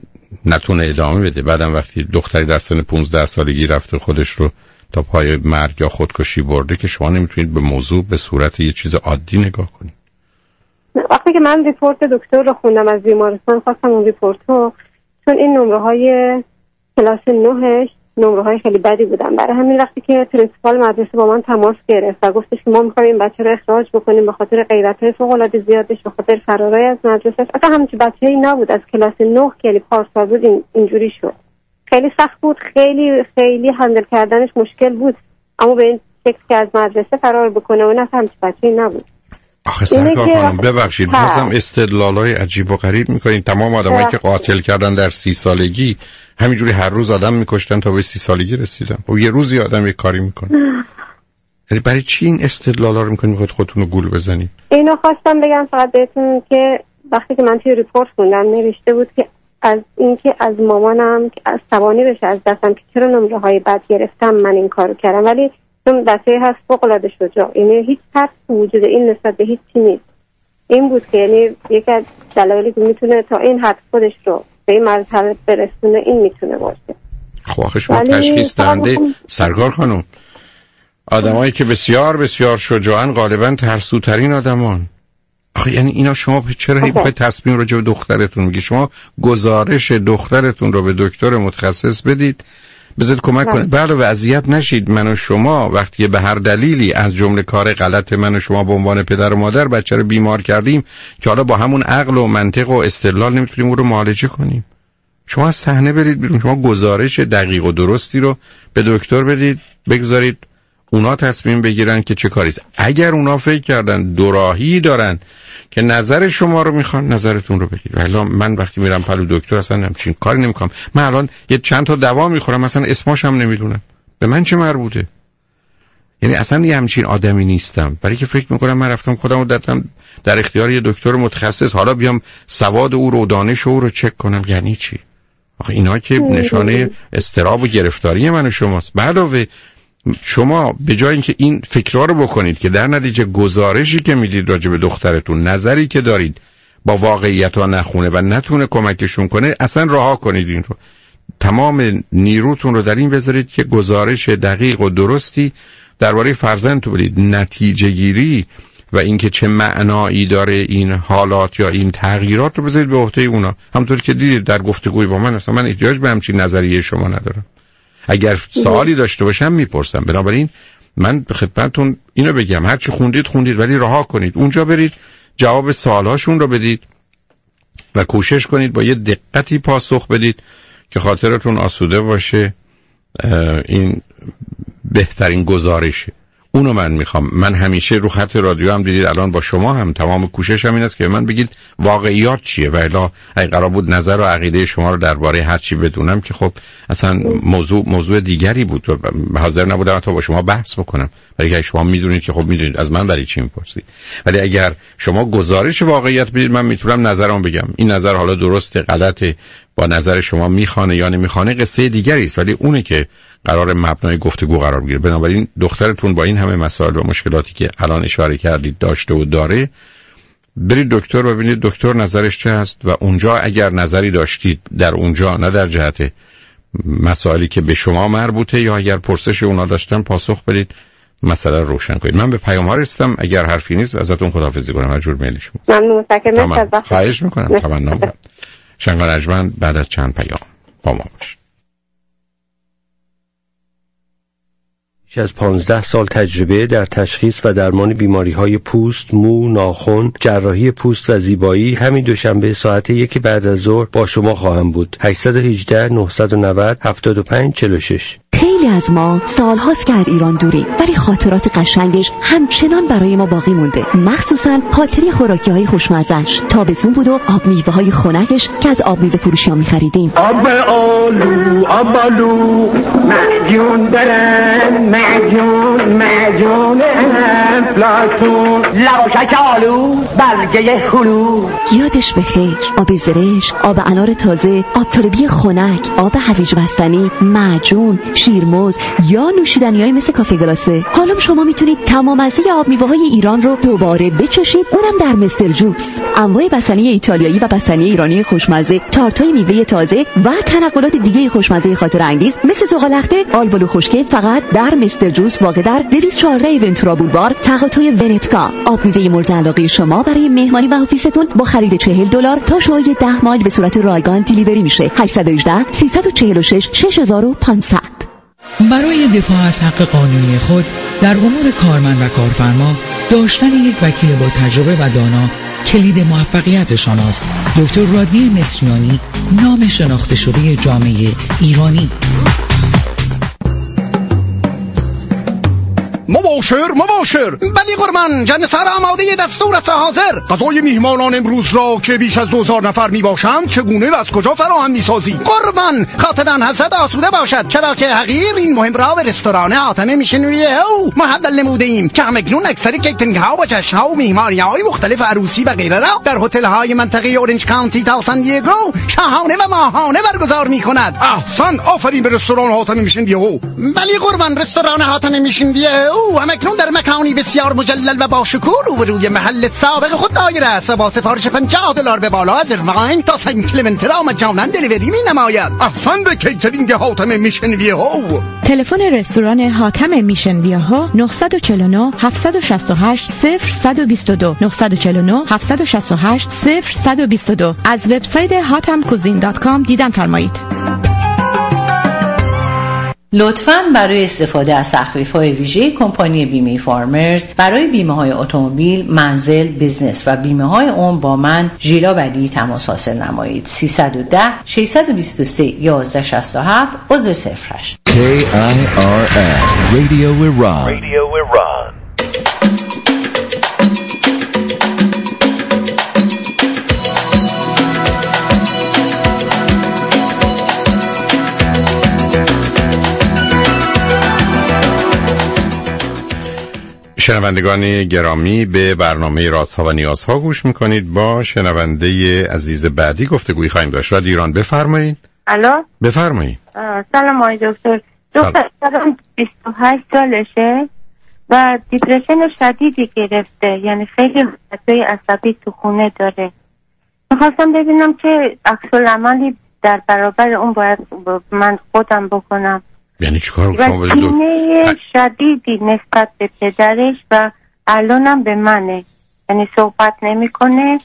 نتونه ادامه بده. بعدم وقتی دختری در سن 15 سالگی رفته خودش رو تا پای مرگ یا خودکشی برده که شما نمیتونید به موضوع به صورت یه چیز عادی نگاه کنید. وقتی که من ریپورت دکتر رو خوندم از بیمارستان، خواستم اون ریپورت رو، چون این نمره‌های کلاس 9 نمره‌های خیلی بدی بودن، برای همین وقتی که پرینسیپال مدرسه با من تماس گرفت و گفتش که ما می‌خوایم این بچه رو اخراج بکنیم به خاطر غیرت‌های فوق‌العاده زیادش، به خاطر فرارای از مدرسه، اصلا همچین بچه‌ای نبود، از کلاس 9 که یعنی پارسال بود اینجوری شد. خیلی سخت بود، خیلی هندل کردنش مشکل بود، اما به این شکل که از مدرسه فرار بکنه اون اصلا همچین بچه‌ای نبود. آخه سرکار خانم ببخشید بازم استدلالای عجیب و غریب میکنین. تمام آدمایی که قاتل کردن در 30 سالگی همینجوری هر روز آدم میکشتن تا به 30 سالگی رسیدن. و یه روزی آدم یک کاری میکنه. یعنی برای چی این استدلالا رو میکنید میخواید خودتون رو گول بزنید؟ اینو خواستم بگم فقط بهتون که وقتی که من توی ریپورت خوندم نوشته بود که از اینکه از مامانم که از توانی بشه از دستم که چرا نمره‌های بد گرفتم من این کارو کردم، ولی چون بچه‌ای هست فوق‌العاده شجاع، یعنی هیچ ترس وجود این نسبت به هیچ چی نیست. این بود که یعنی یکی از دلایلی که میتونه تا این حد خودش رو به این مرحله برسونه این میتونه باشه. خب آخه شما تشخیص دهنده سرکار خانم، آدمایی که بسیار بسیار شجاعن غالبا ترسوترین آدمان. آخه یعنی اینا شما چرا هی بخواید تصمیم راجع به دخترتون میگی؟ شما گزارش دخترتون رو به دکتر متخصص بدید، بذارید کمک کنه. بله و اذیت نشید. من و شما وقتی به هر دلیلی از جمله کار غلط من و شما به عنوان پدر و مادر بچه رو بیمار کردیم که حالا با همون عقل و منطق و استدلال نمیتونیم اون رو معالجه کنیم، شما از صحنه برید بیرون. شما گزارش دقیق و درستی رو به دکتر بدید، بگذارید اونا تصمیم بگیرن که چه کاریست. اگر اونا فکر کردن دوراهی دارن که نظر شما رو میخوان، نظرتون رو بگید. ولی من وقتی میرم پلو دکتر اصلا همچین کاری نمیکنم. من الان یه چند تا دوا میخورم اصلا اسمش هم نمیدونم، به من چه مربوطه؟ یعنی اصلا یه همچین آدمی نیستم، برای که فکر میکنم من رفتم خودم رو دادم در اختیار یه دکتر متخصص، حالا بیام سواد او رو، دانش او رو چک کنم. یعنی چی؟ آخه اینا که نشانه اضطراب و گرفتاری من و شماست. علاوه شما به جای اینکه این فکرها رو بکنید که در نتیجه گزارشی که میدید راجع به دخترتون، نظری که دارید با واقعیت ها نخونه و نتونه کمکشون کنه، اصلا رها کنید این رو. تمام نیروتون رو در این بذارید که گزارش دقیق و درستی درباره فرزندتون بدید. نتیجه گیری و اینکه چه معنایی داره این حالات یا این تغییرات رو بذارید به عهده اونا. همونطور که دیدید در گفتگوی با من، اصلا من احتیاج به همچین نظریه شما ندارم. اگر سوالی داشته باشم میپرسم. بنابراین من به خدمتتون اینو بگم، هر چی خوندید ولی رها کنید. اونجا برید جواب سوالاشون رو بدید و کوشش کنید با یه دقتی پاسخ بدید که خاطرتون آسوده باشه. این بهترین گزارشه. اونو من میخوام. من همیشه رو خط رادیو هم دیدید، الان با شما هم تمام کوشش هم این است که من بگید واقعیات چیه، و الا اگه قرار بود نظر و عقیده شما رو درباره هر چی بدونم که خب اصلا موضوع دیگری بود و حاضر نبودم تا با شما بحث بکنم. ولی اگه شما میدونید که خب میدونید از من برای چی میپرسید. ولی اگر شما گزارش واقعیت بدید من میتونم نظرم بگم. این نظر حالا درسته غلطه، با نظر شما میخوانه یا نمیخوانه قصه دیگری است، ولی اونه که قرار مبنای گفتگو قرار بگیره. بنابراین دخترتون با این همه مسائل و مشکلاتی که الان اشاره کردید داشته و داره، برید دکتر و ببینید دکتر نظرش چه هست و اونجا اگر نظری داشتید در اونجا، نه در جهت مسائلی که به شما مربوطه، یا اگر پرسش اونا داشتن پاسخ بدید، مسئله رو روشن کنید. من به پیام ها رسیدم، اگر حرفی نیست ازتون خداحافظی کنم. هر جور میل شما. ممنون. خواهش میکنم. تمنا دارم. شنگان ارجمند بعد از چند پیام با ما باش. از 15 سال تجربه در تشخیص و درمان بیماری‌های پوست، مو، ناخن، جراحی پوست و زیبایی همین دوشنبه ساعت 1 بعد از ظهر با شما خواهم بود. 818 990 7546. خیلی از ما سال‌هاست که از ایران دوریم، ولی خاطرات قشنگش همچنان برای ما باقی مونده. مخصوصاً خاطره خوراکی‌های خوشمزه‌اش. تابستون بود و آب میوه‌های خنکش که از آب میوه فروشی‌ها می‌خریدیم. آب آلو، آب آلو، معجون دارن، معجون افلاطون، لواشک آلو، برگه هلو. یادش بخیر. آب زرشک، آب انار تازه، آب طلبی خنک، آب هویج بستنی، معجون، شیرموز یا نوشیدنی‌های مثل کافه گلاسه. حالا شما میتونید تمام مزه آب میوه‌های ایران رو دوباره بچشید، اونم در مستر جوس. انواع بستنی ایتالیایی و بستنی ایرانی خوشمزه، تارتای میوه تازه و تنقلات دیگه خوشمزه خاطر انگیز مثل زغال‌لخته، آلبالو خشکه فقط در مستر جوس واقع در 214 ونتورا بولوار تقاطع ونتکا. آب میوه مورد علاقه شما برای مهمانی و آفیستون با خرید $40 تا شوهای 10 مایل به صورت رایگان دیلیوری میشه. 818 346 6500. برای دفاع از حق قانونی خود در امور کارمند و کارفرما، داشتن یک وکیل با تجربه و دانا کلید موفقیت شماست. دکتر رادنی مصریانی، نام شناخته شده جامعه ایرانی. مباشر بلی قربان، جنسر آماده دستور است حاضر. غذای میهمانان امروز را که بیش از 2000 نفر میباشند چگونه و از کجا فراهم میسازی؟ قربان خاطران حضرت آسوده باشد، چرا که حقیر این مهم را به رستوران حاتم میشنویه محول نموده ایم که همکنون اکثر کیترینگ ها و جشن ها و مهمانی های مختلف عروسی و غیره را در هتل های منطقه اورنج کانتی تا سان دیگو شاهانه و ماهانه برگزار میکند. احسن، آفرین به رستوران حاتم میشنویه. بلی قربان، رستوران حاتم میشنویه همکنون در مکانی بسیار مجلل و باشکوه روبروی محل سابق خود دایر است و با سفارش $50 به بالا از ایرواین تا سن کلمنت را مجانا دلیوری می نماید. احسن به کیترینگ حاتم میشنویه. تلفن رستوران حاتم میشنویه 949 768 0122 949 768 0122. از وبسایت hatamcuisine.com دیدن فرمایید. لطفاً برای استفاده از تخفیف‌های ویژه کمپانی بیمه فارمرز برای بیمه‌های اتومبیل، منزل، بیزنس و بیمه‌های عمر با من ژیلا بدی تماس حاصل نمایید. 310 623 1167 عضو 08. KIRS Radio Iran. شنوندگان گرامی، به برنامه رازها و نیازها گوش میکنید. با شنونده عزیز بعدی گفتگویی خواهیم داشت. رادیو ایران، بفرمایید. الو، بفرمایید. سلام آقای دکتر. دخترم 28 سالشه و دیپرشن شدیدی گرفته، یعنی خیلی حالتهای عصبی تو خونه داره. میخواستم ببینم که عکس‌العملی در برابر اون باید من خودم بکنم. یعنی چیکار کنم؟ و کینه شدیدی نسبت به پدرش و الانم به منه، یعنی صحبت نمیکنه،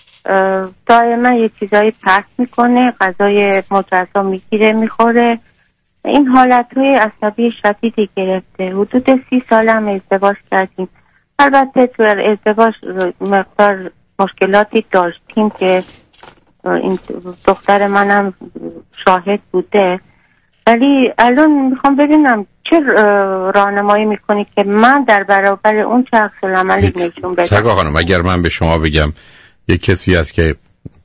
دائما یه چیزایی پرت میکنه، غذای مجزا میگیره میخوره. این حالتهای عصبی شدیدی گرفته. حدود 30 سالم ازدواج کردیم. البته تو ازدواج مقدار مشکلاتی داشتیم که این دختر منم شاهد بوده، ولی الان میخوام ببینم چه راهنمایی میکنی که من در برابر اون چه عکس‌العملی نشون بدم. سرکار خانم، اگر من به شما بگم یک کسی هست که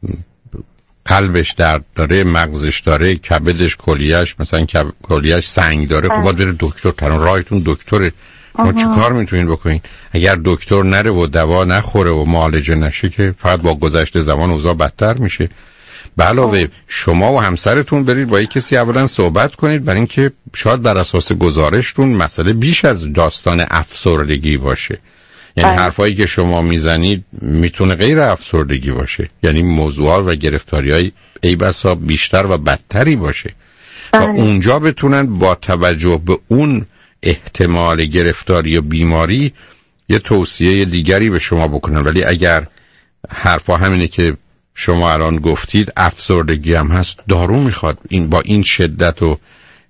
قلبش درد داره، مغزش داره، کبدش، کلیهش مثلا کلیهش سنگ داره، خب باید بره دکتر. تنها راهتون دکتره. ما چی کار میتونین بکنین؟ اگر دکتر نره و دوا نخوره و معالجه نشه که فقط با گذشت زمان اوضاع بدتر میشه. به علاوه شما و همسرتون برید با یک کسی اولا صحبت کنید، برای اینکه شاید بر اساس گزارشتون مسئله بیش از داستان افسردگی باشه. یعنی حرفایی که شما میزنید میتونه غیر افسردگی باشه، یعنی موضوعات و گرفتاری‌های ای بسا بیشتر و بدتری باشه و اونجا بتونن با توجه به اون احتمال گرفتاری و بیماری یه توصیه دیگری به شما بکنن. ولی اگر حرفا همینه که شما الان گفتید، افسردگی هم هست، دارو میخواد، این با این شدت و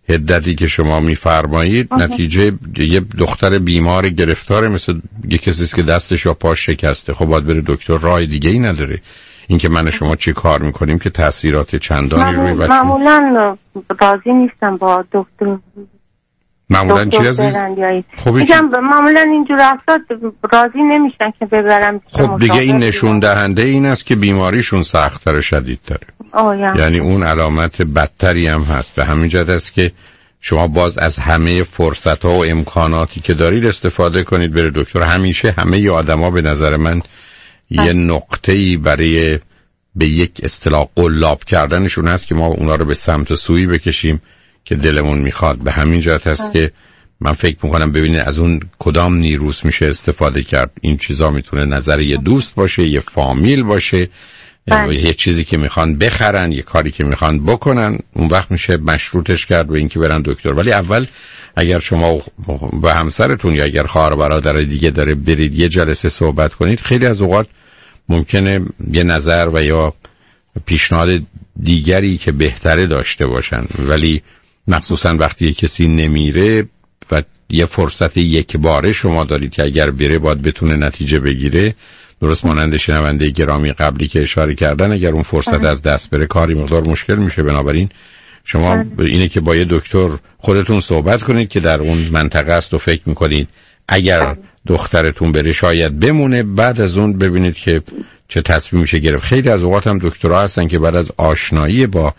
حدتی که شما میفرمایید نتیجه یه دختر بیمار گرفتار مثل یه کسی که دستش یا پاش شکسته، خب باید بره دکتر، راه دیگه ای نداره. اینکه من شما چی کار میکنیم که تاثیرات چندانی روی بچه معمولا راضی نیستم با دکتر. معمولا چی عزیز؟ میگم معمولا اینجور افراد راضی نمیشن که ببرم. خب دیگه این نشون دهنده این است که بیماریشون سخت‌تر و شدیدتره. یعنی اون علامت بدتری هم هست. به همین جهت است که شما باز از همه فرصت‌ها و امکاناتی که دارید استفاده کنید. بره دکتر. همیشه همه آدما به نظر من یه نقطه‌ای برای به یک اصطلاح قلاب کردنشون هست که ما اونا رو به سمت سویی بکشیم که دلمون میخواد. به همین جهت هست که من فکر میکنم ببینید از اون کدام نیروس میشه استفاده کرد. این چیزا میتونه نظر یه دوست باشه، یه فامیل باشه، یه چیزی که میخوان بخرن، یه کاری که میخوان بکنن. اون وقت میشه مشروطش کرد به اینکه برن دکتر. ولی اول اگر شما با همسرتون یا اگر خواهر برادر دیگه داره برید یه جلسه صحبت کنید. خیلی از اوقات ممکنه یه نظر و یا پیشنهاد دیگری که بهتره داشته باشن، ولی مخصوصا وقتی کسی نمیره و یه فرصت یک باره شما دارید که اگر بره باید بتونه نتیجه بگیره. درست مانند شنونده گرامی قبلی که اشاره کردن، اگر اون فرصت از دست بره کاری مقدار مشکل میشه. بنابراین شما اینه که با یه دکتر خودتون صحبت کنید که در اون منطقه است و فکر میکنید اگر دخترتون بره شاید بمونه، بعد از اون ببینید که چه تصمیم میشه گرفت. خیلی از اوقات هم دکترها هستن که بعد از آشنایی با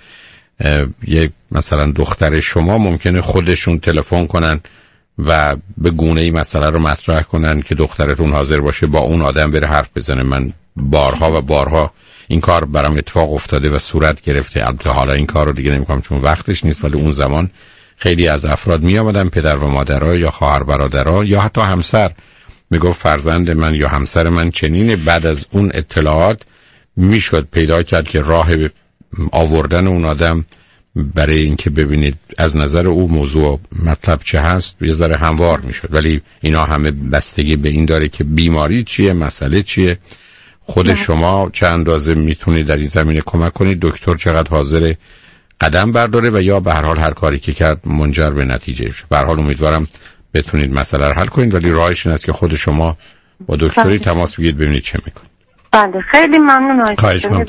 یک مثلا دختر شما ممکنه خودشون تلفن کنن و به گونه‌ای مسئله رو مطرح کنن که دخترتون حاضر باشه با اون آدم بره حرف بزنه. من بارها و بارها این کار برام اتفاق افتاده و صورت گرفته. البته حالا این کار رو دیگه نمی‌کنم چون وقتش نیست، ولی اون زمان خیلی از افراد میآمدن، پدر و مادرها یا خواهر برادرها یا حتی همسر میگفت فرزند من یا همسر من چنینه. بعد از اون اطلاعات میشد پیدا کرد که راه آوردن اون آدم برای اینکه ببینید از نظر او موضوع مطلب چه هست یه ذره هموار میشد. ولی اینا همه بستگی به این داره که بیماری چیه، مسئله چیه، خود شما چه اندازه میتونید در این زمینه کمک کنید، دکتر چقدر حاضر قدم برداره و یا به هر حال هر کاری که کرد منجر به نتیجه شه. به هر حال امیدوارم بتونید مسئله رو حل کنید، ولی راهش این است که خود شما با دکتری تماس بگیرید ببینید چه میکنید. بله خیلی ممنون. خواهش می‌کنم.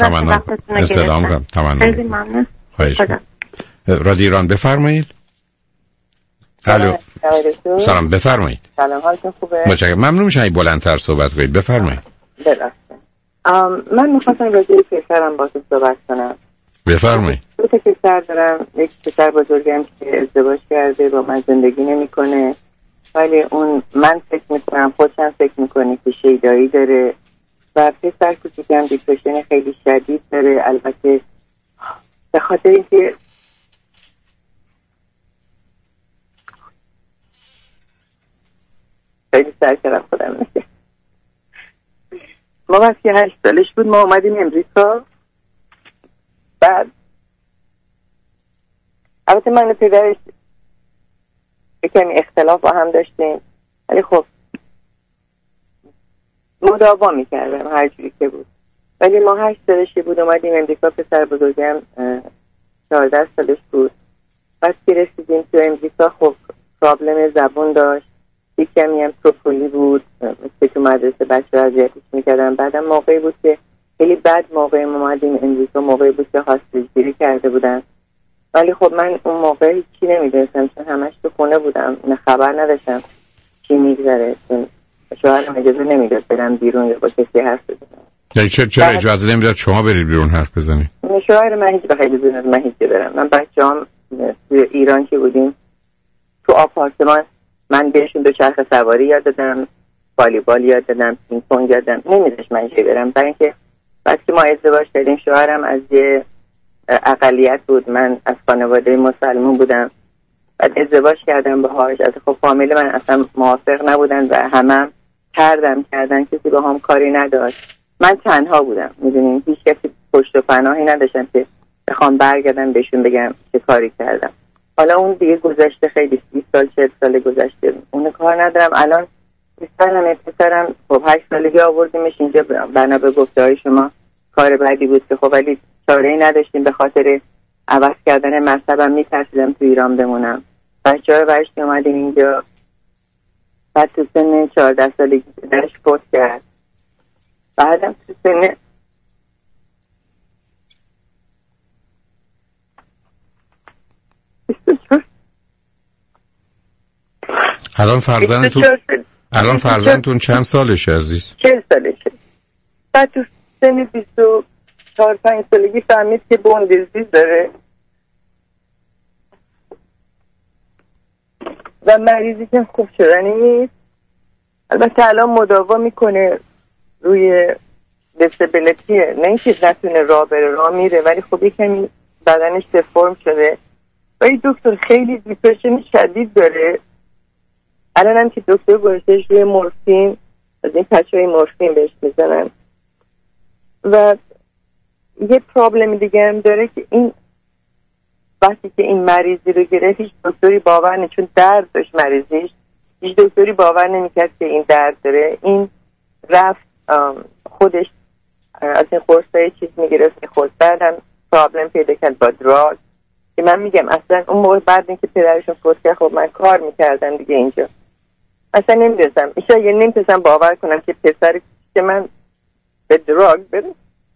تمام. خیلی ممنون. خواهش می‌کنم. رادیو ایران بفرمایید. الو. سلام بفرمایید. سلام، حالتون خوبه؟ متشکرم. ممنون میشم بلندتر صحبت کنید. بفرمایید. من می‌خواستم راجع به پسرم باهاتون صحبت کنم. بفرمایید. دو تا پسر دارم. یک پسر بزرگم که ازدواج کرده با من زندگی نمی‌کنه، ولی اون من فکر می‌کنم خودشم فکر می‌کنه که شیدایی داره و پسر کوچیکم دیپرشن خیلی شدید داره. البته به خاطر اینکه خیلی سرکرم خودم میشه. ما وقتی 8 سالش بود ما اومدیم امریکا. بعد البته من و پدرش کمی اختلاف با هم داشتیم، ولی خب مداوا میکردم هر جوری که بود. ولی ما 8 سالش بود اومدیم امریکا. پسر بزرگم 14 سالش بود. بعد که رسیدیم تو امریکا خب پرابلم زبون داشت، یک کمی هم توفلی بود که تو مدرسه بچه اذیتش میکردن. بعدم موقعی بود که خیلی بد موقعی اومدیم امریکا، موقعی بود که هاستیجگیری کرده بودن. ولی خب من اون موقع هیچی نمیدونستم چون همش تو خونه بودم، نه خبر نداشتم چی میگذره. شوهرم اجازه نمیداد برم بیرون یا با کسی حرف بزنم. یعنی چرا اجازه نمیداد شما برید بیرون حرف بزنید؟ شوهر من هیچ وقت اجازه نمیداد من هیچ برم. من بچه‌ام تو ایران که بودیم تو آپارتمان من بهشون دو چرخ سواری یاد دادم، والیبال یاد دادم، پینگ پونگ یاد دادم. نمیذاش من چه برم، برای اینکه وقتی ما ازدواج کردیم شوهرم از یه اقلیت بود، من از خانواده مسلمان بودم. بعد ازدواج کردم باهاش. از خب فامیل من اصلا موافق نبودن و همم کردن، کسی با هم کاری نداشت. من تنها بودم، میدونین هیچ کسی پشت و پناهی نداشتم که بخوام برگردم بهشون بگم چه کاری کردم. حالا اون دیگه گذشته، خیلی 20 سال 40 سال گذشته، اون کار ندارم. الان پسرم خب 8 سالگی آوردیمش اینجا بنا به گفته‌های شما کار بعدی بود که خب ولی چاره‌ای نداشتیم به خاطر عوض کردن مذهبم میترسیدم تو ایران بمونم. بچه‌های ورشتی اومدیم اینجا، بعد تو سن 14 سالگی پدرش فوت کرد، بعدم تو سن الان فرزندتون چند سالشه عزیز؟ 40 سالشه. بعد تو سن 24-25 سالگی فهمید که بون دیزیز داره و مریضی که خوب شدنی نیست. البته الان مداوا میکنه روی دیسابیلیتیه، نه اینکه نتونه راه بره، راه میره، ولی خب یکمی بدنش دفرم شده. ولی دکتر خیلی دیپرشن شدید داره. الان هم که دکتر گذاشتش روی مورفین، از این پچهای مورفین بهش میزنن. و یه پرابلم دیگه هم داره که این وقتی که این مریضی رو گرفت هیچ دکتری باور نمی‌کنه، چون درد داشت مریضیش، هیچ دکتری باور نمی‌کرد که این درد داره. این رفت خودش از این قرصای چیز میگرفت خود، بعدم پرابلم پیدا کرد با دراگ که من میگم اصلا اون موقع بعد اینکه پدرشون فوت کرد خب من کار میکردم دیگه اینجا، اصلا نمیدونستم نمیتونستم باور کنم که پسر که من به دراگ برم.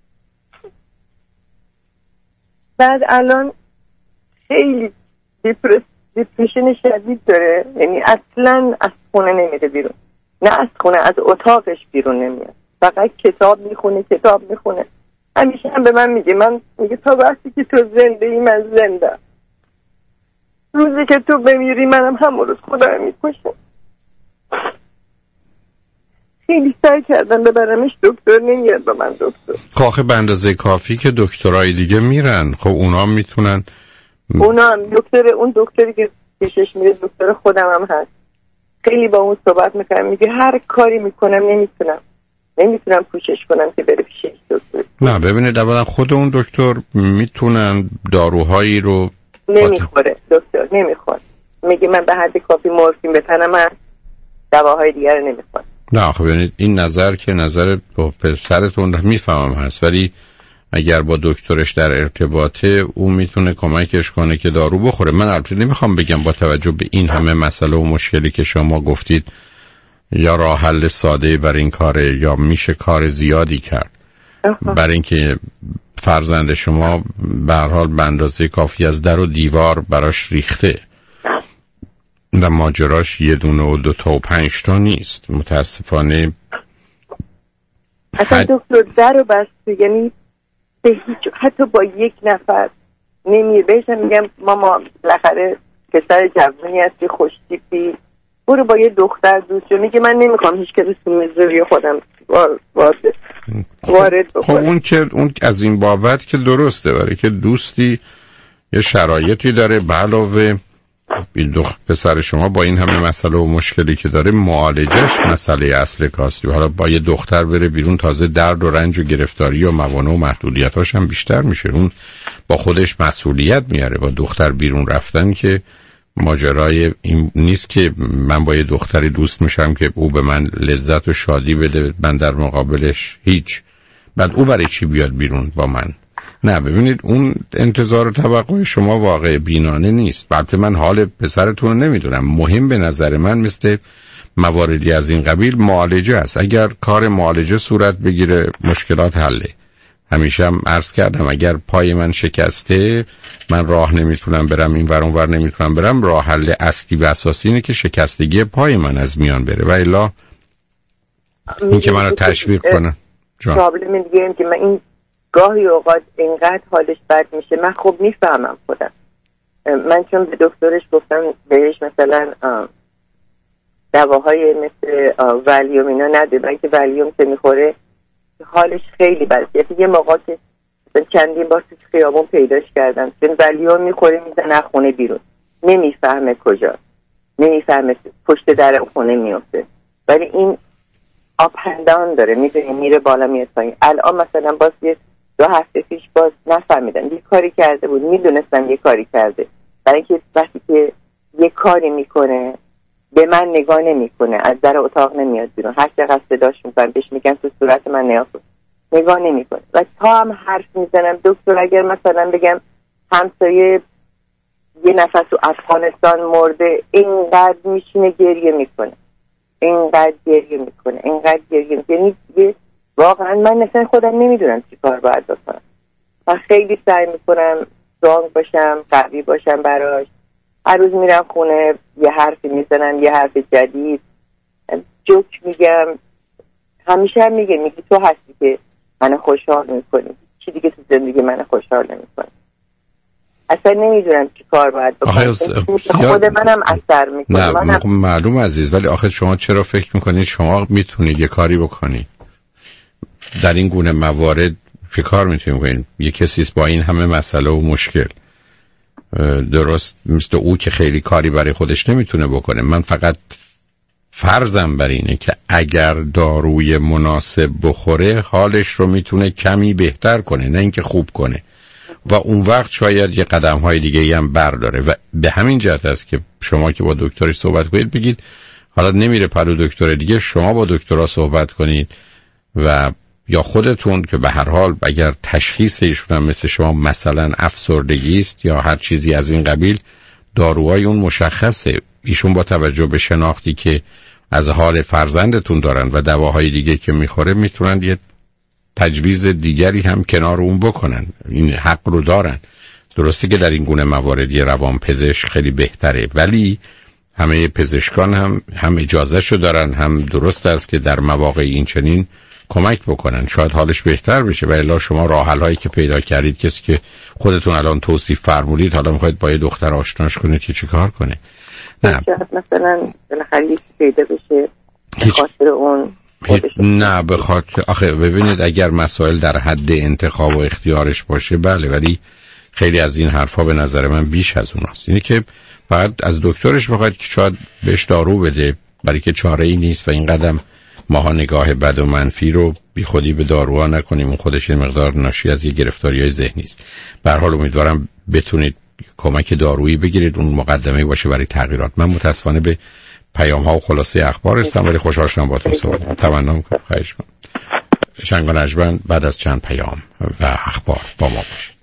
بعد الان خیلی دیپرشن شدید داره، یعنی اصلا از خونه نمیره بیرون، نه از خونه، از اتاقش بیرون نمیاد، فقط کتاب میخونه. همیشه هم به من میگه تا وقتی که تو زنده ای من زنده، روزی که تو بمیری منم همون روز خدا رو میکشم. خیلی سعی کردم ببرمش دکتر، نمیاد با من دکتر. خب به اندازه کافی که دکترای دیگه میرن، خب اونا میتونن. اونا هم اون دکتری که پیشش میره دکتر خودم هم هست، خیلی با اون صحبت میکنم، میگه هر کاری میکنم نمیتونم پوشش کنم که بره پیش دکتر. نه ببینید اولا خود اون دکتر میتونن داروهایی رو نمیخوره، دکتر نمیخوره، میگه من به حد کافی مورفین بتنم هست، دواهای دیگر رو نمیخوره. نه خب ببینید این نظر که نظر با پسرتون میفهمم هست، ولی اگر با دکترش در ارتباطه اون میتونه کمکش کنه که دارو بخوره. من البته نمیخوام بگم با توجه به این همه مسئله و مشکلی که شما گفتید یا راه حل ساده برای این کاره یا میشه کار زیادی کرد. برای اینکه فرزند شما به هر حال به اندازه کافی از در و دیوار براش ریخته و ماجراش یه دونه و 2 تا و 5 تا نیست متاسفانه. اصلا دکتر در رو بست، یعنی به هیچ، حتی با یک نفر نمیره. بهشم میگم ماما بالاخره پسر جوونی هستی، خوشتیپی، برو با یه دختر دوست شو. میگه من نمیخوام هیچ کسی تو میزوری خودم وارد بکنم. خب اون از این بابت که درسته، برای که دوستی یه شرایطی داره، به علاوه پسر شما با این همه مسئله و مشکلی که داره معالجش مسئله اصل کاستی. حالا با یه دختر بره بیرون تازه درد و رنج و گرفتاری و موانع و محدودیتاش هم بیشتر میشه، اون با خودش مسئولیت میاره. با دختر بیرون رفتن که ماجرای این نیست که من با یه دختری دوست میشم که او به من لذت و شادی بده، من در مقابلش هیچ، بعد او برای چی بیاد بیرون با من؟ نه ببینید اون انتظار و توقع شما واقع بینانه نیست. البته من حال پسرتون رو نمیدونم، مهم به نظر من مثل مواردی از این قبیل معالجه است. اگر کار معالجه صورت بگیره مشکلات حله. همیشه هم عرض کردم اگر پای من شکسته، من راه نمیتونم برم، این ور اون ور نمیتونم برم، راه حل اصلی و اساسی اینه که شکستگی پای من از میان بره و الا این که منو تشویق کنه. پرابلم دیگه این که من این گاهی اوقات اینقدر حالش بد میشه، من خوب میفهمم خودم. من چون به دکترش گفتم بهش مثلا دواهای مثل ولیوم اینا نده، برای که ولیوم که میخوره حالش خیلی بده. یه موقع که چندین بار تو خیابون پیداش کردم چون ولیوم میخوره میزنه خونه بیرون، نمیفهمه کجا، نمیفهمه پشت در خونه میفته، ولی این آپ اند داره، میره بالا میاد پایین. الان مثلا باز 2 هفته پیش باز نفهمیدم یه کاری کرده بود، میدونستم یه کاری کرده، برای اینکه وقتی که یه کاری میکنه به من نگاه نمیکنه، از در اتاق نمیاد بیرون، هر چقدر صداش میکنم بهش میگم تو صورت من نگاه نمیکنه و تا هم حرف میزنم دکتر اگر مثلا بگم همسایه یه نفر تو افغانستان مرده، اینقدر میشینه گریه میکنه، اینقدر گریه میکنه. یعنی واقعا من مثلا خودم نمیدونم چی کار باید بکنم. من خیلی سعی میکنم strong باشم، قوی باشم براش. هر روز میرم خونه یه حرفی میزنم، یه حرف جدید، جوک میگم. همیشه هم میگه تو هستی که منو خوشحال میکنی، چی دیگه تو زندگی منو خوشحال نمیکنی. اصلا نمیدونم چی کار باید بکنم. خود منم اثر میکنه. نه معلوم عزیز، ولی آخه شما چرا فکر میکنید شما میتونید یه کاری بکنید در این گونه موارد؟ چه کار میتونید بکنید؟ یه کسیست با این همه مسئله و مشکل، درست مثل او که خیلی کاری برای خودش نمیتونه بکنه. من فقط فرضم بر اینه که اگر داروی مناسب بخوره حالش رو میتونه کمی بهتر کنه، نه اینکه خوب کنه، و اون وقت شاید یه قدم‌های دیگه هم برداره. و به همین جهت است که شما که با دکترش صحبت کنید بگید حالا نمیره پرو دکتر دیگه، شما با دکترها صحبت کنید و یا خودتون که به هر حال اگر تشخیص ایشون هم مثل شما مثلا افسردگی است یا هر چیزی از این قبیل، داروهای اون مشخصه. ایشون با توجه به شناختی که از حال فرزندتون دارن و دواهای دیگه که میخوره میتونن یه تجویز دیگری هم کنار اون بکنن. این حق رو دارن. درسته که در این گونه موارد یه روان پزشک خیلی بهتره، ولی همه پزشکان هم اجازهشو دارن، هم درست است که در مواقع این چنین کمک بکنن، شاید حالش بهتر بشه. و الا شما راه حل‌هایی که پیدا کردید، کسی که خودتون الان توصیف فرمودید، حالا میخواید با یه دختر آشناش کنید که چیکار کنه؟ نه مثلا بالاخره یکی پیدا بشه به خاطر اون نه به خاطر آخه ببینید اگر مسائل در حد انتخاب و اختیارش باشه بله، ولی خیلی از این حرفا به نظر من بیش از اوناست. اینه که فقط از دکترش بخواید که شاید بهش دارو بده، برای که چاره ای نیست و این قدم ماها نگاه بد و منفی رو بی خودی به داروها نکنیم. اون خودش این مقدار ناشی از یه گرفتاری‌های ذهنی است. به هر حال امیدوارم بتونید کمک دارویی بگیرید، اون مقدمه باشه برای تغییرات. من متاسفانه به پیام‌ها و خلاصه اخبار هستم، ولی خوشحال شدم باهاتون صحبت کردم. تمنا می‌کنم. خواهش می‌کنم. شنگ و نجمن بعد از چند پیام و اخبار با ما باشید.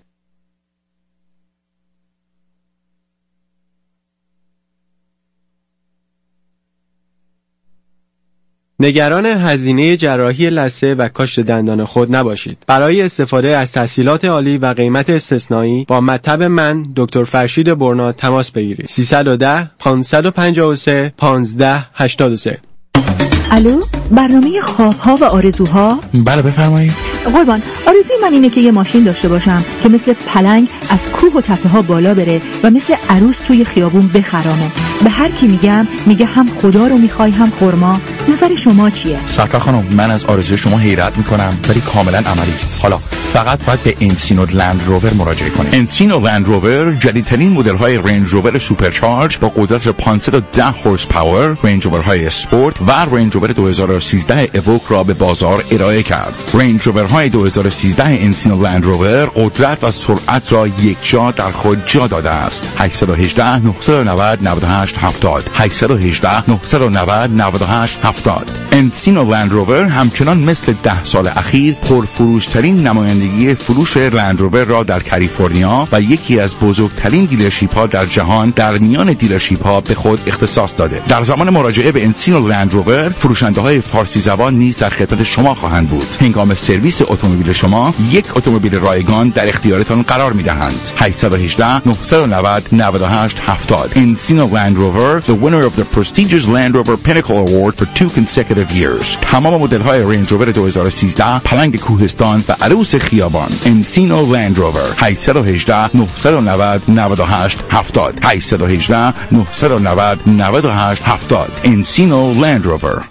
نگران هزینه جراحی لثه و کاشت دندان خود نباشید. برای استفاده از تسهیلات عالی و قیمت استثنایی با مطب من دکتر فرشید برنا تماس بگیرید. 310 553 1583. الو، برنامه خوابها و آرزوها؟ بله بفرمایید. قربان، آرزوی من اینه که یه ماشین داشته باشم که مثل پلنگ از کوه و تپه ها بالا بره و مثل عروس توی خیابون بخرامه. به هر کی میگم میگه هم خدا رو میخوای هم خرما. نظر شما چیه؟ سرکار خانم، من از آرزوی شما حیرت میکنم ولی کاملا عملی است. حالا فقط باید به انسینو لند روور مراجعه کنید. انسینو لند روور جدیدترین مدل های رنج روور سوپرچارج با قدرت 510 هورس پاور، رنج روورهای اسپورت و رنج روور 2013 اووک را به بازار ارائه کرد. رنج روورهای 2013 انسینو لند روور قدرت و سرعت را یکجا در خود جا داده است. 818 990 98 70 818 990 98 70. انسینو لند روور همچنان مثل 10 سال اخیر پرفروشترین نمایندگی فروش لند روور را در کالیفرنیا و یکی از بزرگترین دیلرشیپ ها در جهان در میان دیلرشیپ ها به خود اختصاص داده. در زمان مراجعه به انسینو لند روور فروشنده های فارسی زبان نیز در خدمت شما خواهند بود. هنگام سرویس اتومبیل شما یک اتومبیل رایگان در اختیارتان قرار می‌دهند. 818 990 98 70. Encino Land Rover, the winner of the prestigious Land Rover Pinnacle Award for 2 consecutive years. تمام مدل‌های رنج روور 2013 پلنگ کوهستان و عروس خیابان. Encino Land Rover 818 990 98 70. 818 990 98 70. Encino Land Rover.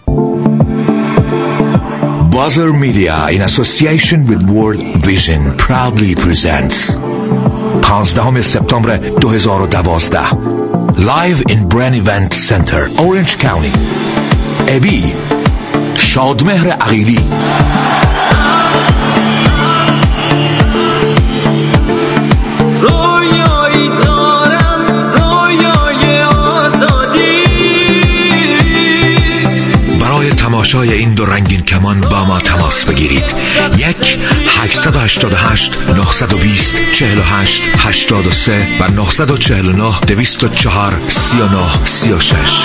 Buzzer Media in association with World Vision proudly presents 15 سپتامبر 2012 Live in Brand Event Center, Orange County. ابی شادمهر عقیلی، برای تماشای این دو رنگین کمان با ما تماس بگیرید. 1-888-920-48-83 و 949-204-39-36.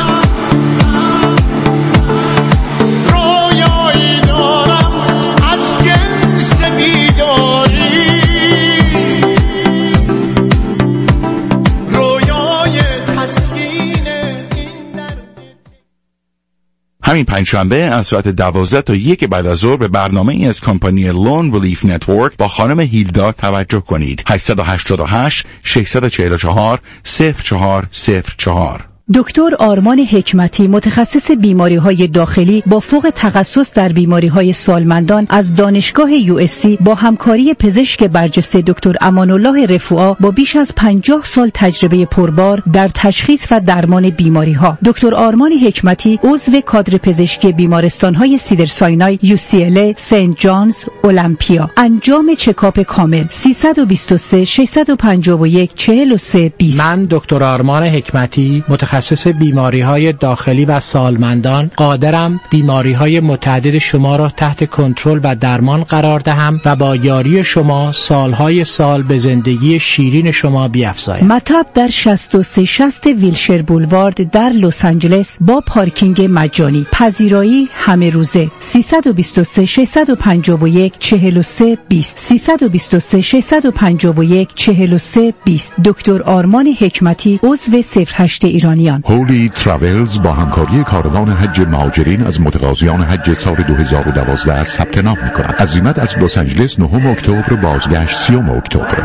همین پنجشنبه از ساعت 12 تا 1 بعد از ظهر به برنامه ای از کمپانی لون ریلیف نتورک با خانم هیلدا توجه کنید. 888-644-0404. دکتر آرمان حکمتی، متخصص بیماری‌های داخلی با فوق تخصص در بیماری‌های سالمندان از دانشگاه USC با همکاری پزشک برجسته دکتر امان‌الله رفوعا با بیش از 50 سال تجربه پربار در تشخیص و درمان بیماری‌ها. دکتر آرمان حکمتی عضو کادر پزشکی بیمارستان‌های سیدرساینای، UCLA، سنت جانز، المپیا. انجام چکاپ کامل. 323-651-4320. من دکتر آرمان حکمتی، متخصص بیماری‌های داخلی و سالمندان، قادرم بیماری‌های متعدد شما را تحت کنترل و درمان قرار دهم و با یاری شما سالهای سال به زندگی شیرین شما بیفزایم. مطب در 6360 ویلشر بولوارد در لس آنجلس با پارکینگ مجانی. پذیرایی همه روزه. 323-651-4320. 323-651-4320. دکتر آرمان حکمتی، عضو 08 ایرانیان. هولی تراولز با همکاری کاروان حج مهاجرین از متقاضیان حج سال 2012 ثبت نام می‌کند. عزیمت از لس آنجلس 9 اکتبر، بازگشت 30 اکتبر.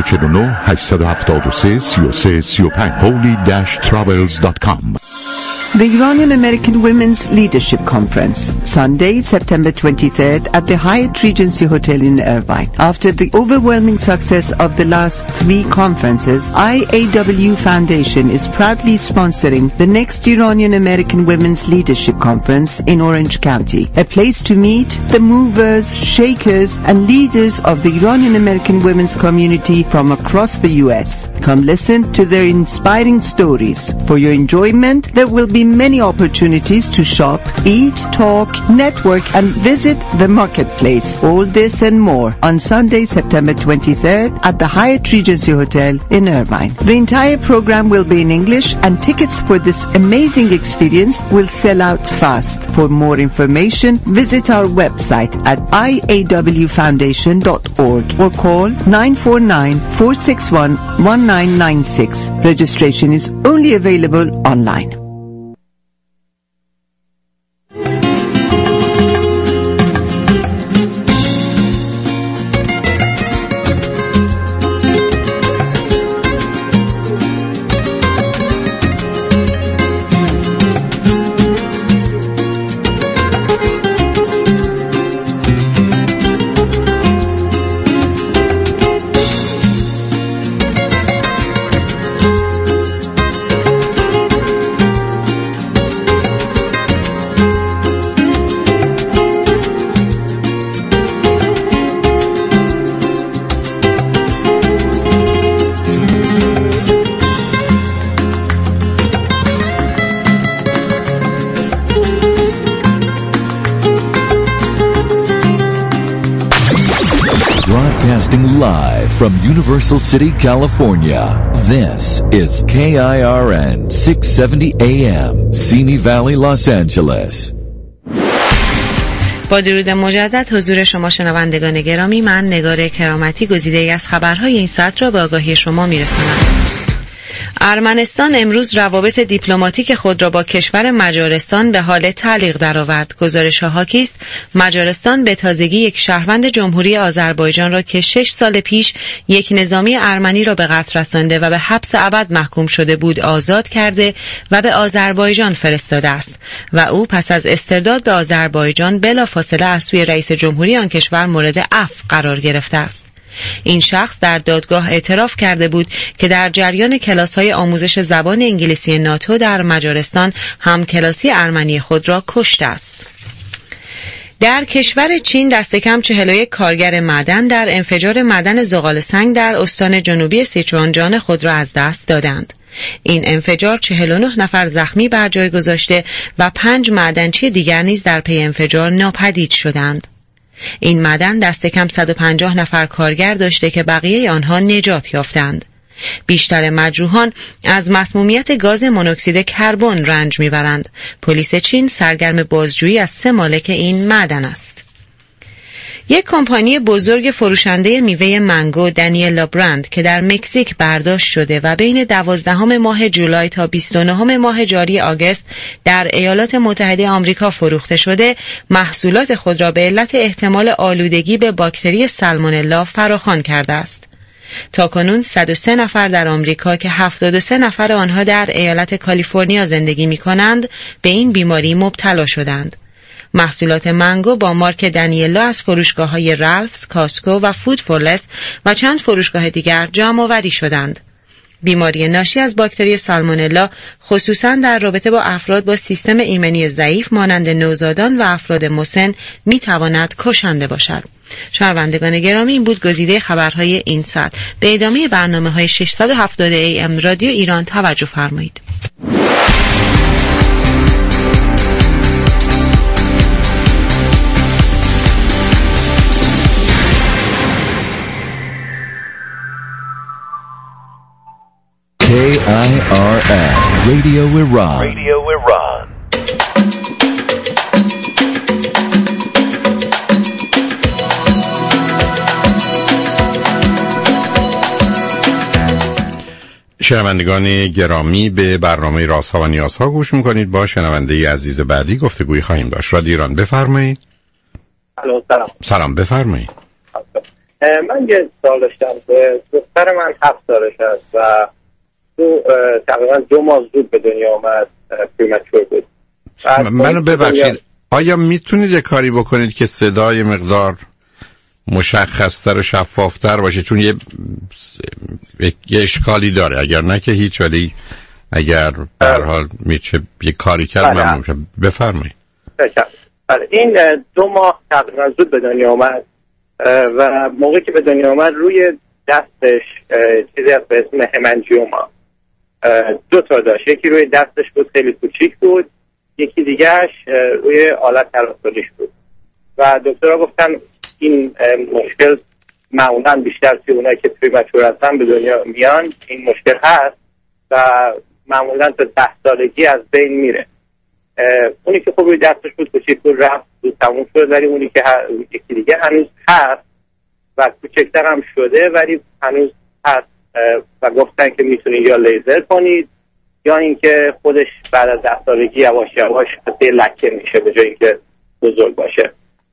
949-873-3335. holy-travels.com. The Iranian American Women's Leadership Conference, Sunday, September 23rd at the Hyatt Regency Hotel in Irvine. After the overwhelming success of the last 3 conferences, IAW Foundation is proudly sponsoring the next Iranian American Women's Leadership Conference in Orange County, a place to meet the movers, shakers, and leaders of the Iranian American women's community from across the U.S. Come listen to their inspiring stories. For your enjoyment, there will be many opportunities to shop, eat, talk, network, and visit the marketplace. All this and more on Sunday, September 23rd at the Hyatt Regency Hotel in Irvine. The entire program will be in English, and tickets for this amazing experience will sell out fast. For more information, visit our website at iawfoundation.org or call 949-461-1996. Registration is only available online. Live from Universal City, California. This is KIRN 670 AM, Simi Valley, Los Angeles. با درود مجدد حضور شما شنوندگان گرامی، من نگار کرامتی گزیده‌ای از خبرهای این ساعت را به آگاهی شما میرسانم. ارمنستان امروز روابط دیپلماتیک خود را با کشور مجارستان به حال تعلیق درآورد. گزارش‌ها حاکی است مجارستان به تازگی یک شهروند جمهوری آذربایجان را که 6 سال پیش یک نظامی ارمنی را به قتل رسانده و به حبس ابد محکوم شده بود آزاد کرده و به آذربایجان فرستاده است و او پس از استرداد به آذربایجان بلافاصله از سوی رئیس جمهوری آن کشور مورد عفو قرار گرفته است. این شخص در دادگاه اعتراف کرده بود که در جریان کلاس‌های آموزش زبان انگلیسی ناتو در مجارستان هم کلاسی ارمنی خود را کشته است. در کشور چین دست کم 41 کارگر معدن در انفجار معدن زغال سنگ در استان جنوبی سیچوان جان خود را از دست دادند. این انفجار 49 نفر زخمی بر جای گذاشته و 5 معدنچی دیگر نیز در پی انفجار ناپدید شدند. این معدن دست کم 150 نفر کارگر داشته که بقیه آنها نجات یافتند. بیشتر مجروحان از مسمومیت گاز مونوکسید کربن رنج میبرند. پلیس چین سرگرم بازجویی از 3 مالک این معدن است. یک کمپانی بزرگ فروشنده میوه منگو دانیلا برند که در مکزیک برداشت شده و بین 12 ماه جولای تا 29 ماه جاری آگوست در ایالات متحده آمریکا فروخته شده، محصولات خود را به علت احتمال آلودگی به باکتری سالمونلا فراخوان کرده است. تاکنون 103 نفر در آمریکا که 73 نفر آنها در ایالت کالیفرنیا زندگی می‌کنند به این بیماری مبتلا شدند. محصولات منگو با مارک دانیلا از فروشگاه‌های رالفز، کاسکو و فود فورلس و چند فروشگاه دیگر جمع آوری شدند. بیماری ناشی از باکتری سالمونلا خصوصاً در رابطه با افراد با سیستم ایمنی ضعیف مانند نوزادان و افراد مسن می‌تواند کشنده باشد. شنوندگان گرامی، این بود گزیده خبرهای این ساعت. به ادامه برنامه‌های 670 AM رادیو ایران توجه فرمایید. KIRN Radio Iran. Radio Iran. شنوندگان گرامی، به برنامه رازها و نیازها گوش میکنید. با شنونده عزیز بعدی گفتگوی خواهیم داشت. رادیو ایران، بفرمایید. سلام. سلام، بفرمایید. من یه سوال داشتم. دختر من 7 سالش است و تقریبا 2 ماه زود به دنیا آمد، پریمچور بود. منو ببخشید، آیا میتونید یه کاری بکنید که صدای مقدار مشخص‌تر و شفافتر باشه؟ چون یه اشکالی داره. اگر نه که هیچ، ولی اگر به هر حال میشه یه کاری کرد ممنون میشم. بفرمایید. بله، این 2 ماه تقریبا زود به دنیا آمد و موقعی که به دنیا آمد روی دستش چیزی به اسم همنجیوما 2 تا داشت. یکی روی دستش بود، خیلی کوچیک بود، یکی دیگهش روی آلت تناسلیش بود و دکترها گفتن این مشکل معمولا بیشتر توی اونایی که پریمچور هستن به دنیا میان این مشکل هست و معمولا تا 10 سالگی از بین میره. اونی که خب روی دستش بود کوچیک بود، رفت بود، تموم شد، ولی اونی که یکی دیگه هنوز هست و کوچکتر هم شده ولی هنوز هست و گفتن که میتونید یا لیزر کنید یا اینکه خودش بعد از 10 سالگی یواش یواش مثل لکه میشه به جای اینکه بزرگ باشه.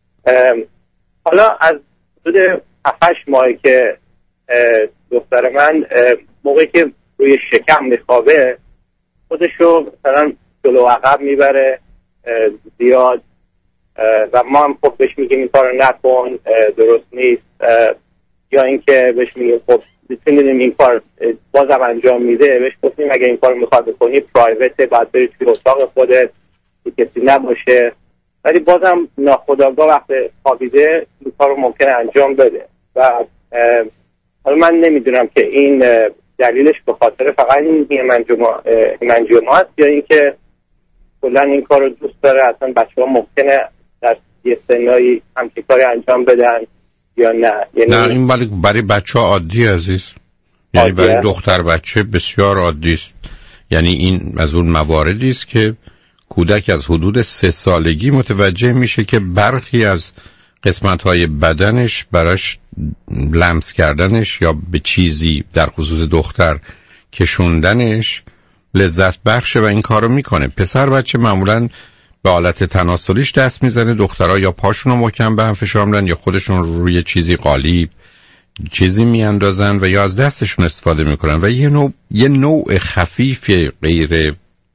حالا از حدود 7-8 ماهی که دختر من موقعی که روی شکم میخوابه خودشو مثلا جلو عقب میبره زیاد و ما هم خب بهش میگیم این کارو نکن، درست نیست، یا اینکه بهش میگیم خب میتونیم این کار بازم انجام میده. بهش گفتیم اگه این کارو میخواد بکنی پرایوته، باید بری توی اتاق خودت که کسی نباشه، ولی بازم ناخودآگاه وقت خوابیده این کارو ممکنه انجام بده و حالا من نمیدونم که این دلیلش به خاطر فقط این همنجیوما هست یا اینکه کلا این کارو دوست داره. اصلا بچه‌ها ممکنه در یه سنایی همچین کاری انجام بدن یا نه؟ یعنی نه، این برای بچه‌ها عادی عزیز، یعنی برای دختر بچه بسیار عادی است. یعنی این از اون مواردی است که کودک از حدود 3 سالگی متوجه میشه که برخی از قسمت‌های بدنش براش لمس کردنش یا به چیزی در خصوص دختر کشوندنش لذت بخشه و این کارو میکنه. پسر بچه معمولاً به آلت تناسلیش دست میزنه، دخترها یا پاشون رو محکم به هم فشار میدن یا خودشون روی چیزی قالی چیزی میاندازن و یا از دستشون استفاده میکنن و یه نوع خفیف غیر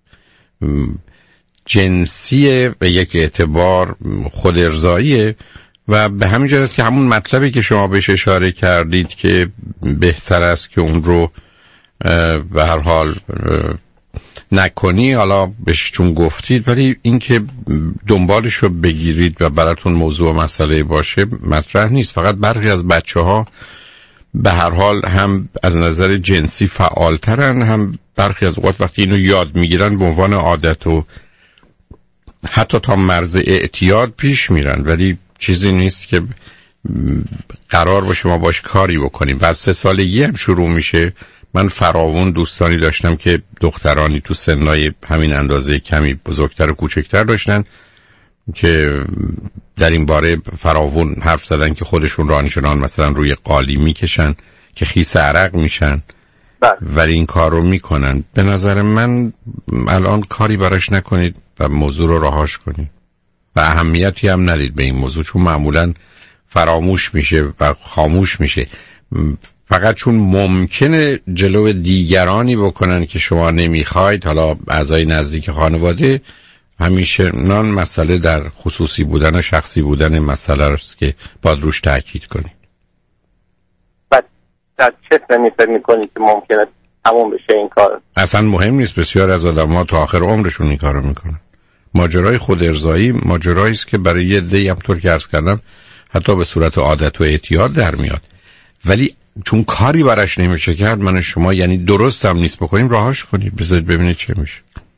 جنسی به یک اعتبار خود ارضاییه و به همین جهت است که همون مطلبی که شما بهش اشاره کردید که بهتر است که اون رو به هر حال نکنی، حالا بهش چون گفتید، ولی اینکه دنبالش رو بگیرید و براتون موضوع و مسئله باشه مطرح نیست. فقط برخی از بچه‌ها به هر حال هم از نظر جنسی فعالترن، هم برخی از اوقات وقتی اینو یاد میگیرن به عنوان عادت و حتی تا مرز اعتیاد پیش میرن، ولی چیزی نیست که قرار باشه ما باش کاری بکنیم. بعد 3 سالگی هم شروع میشه. من فراوون دوستانی داشتم که دخترانی تو سنای همین اندازه کمی بزرگتر و کوچکتر داشتن که در این باره فراوون حرف زدن که خودشون رو آنچنان مثلا روی قالی میکشن که خیس عرق میشن ولی این کار رو میکنن. به نظر من الان کاری براش نکنید و موضوع رو رهاش کنید و اهمیتی هم ندید به این موضوع، چون معمولا فراموش میشه و خاموش میشه. فقط چون ممکنه جلو دیگرانی بکنن که شما نمیخواید، حالا اعضای نزدیک خانواده، همیشه نان مسئله در خصوصی بودن و شخصی بودن مسئله است که باید روش تأکید کنید. بعد در چه سنی فکر میکنید که ممکنه تموم بشه این کار؟ اصلا مهم نیست. بسیار از آدم‌ها تا آخر عمرشون این کارو میکنن. ماجرای خود ارضایی ماجرایی است که برای یه عده‌ای همونطور که عرض کردم حتی به صورت عادت و اعتیاد در میاد، ولی چون کاری براش نمیشه کرد، من و شما یعنی درست هم نیست بکنیم، راهاش کنید، بذارید ببینید چه میشه.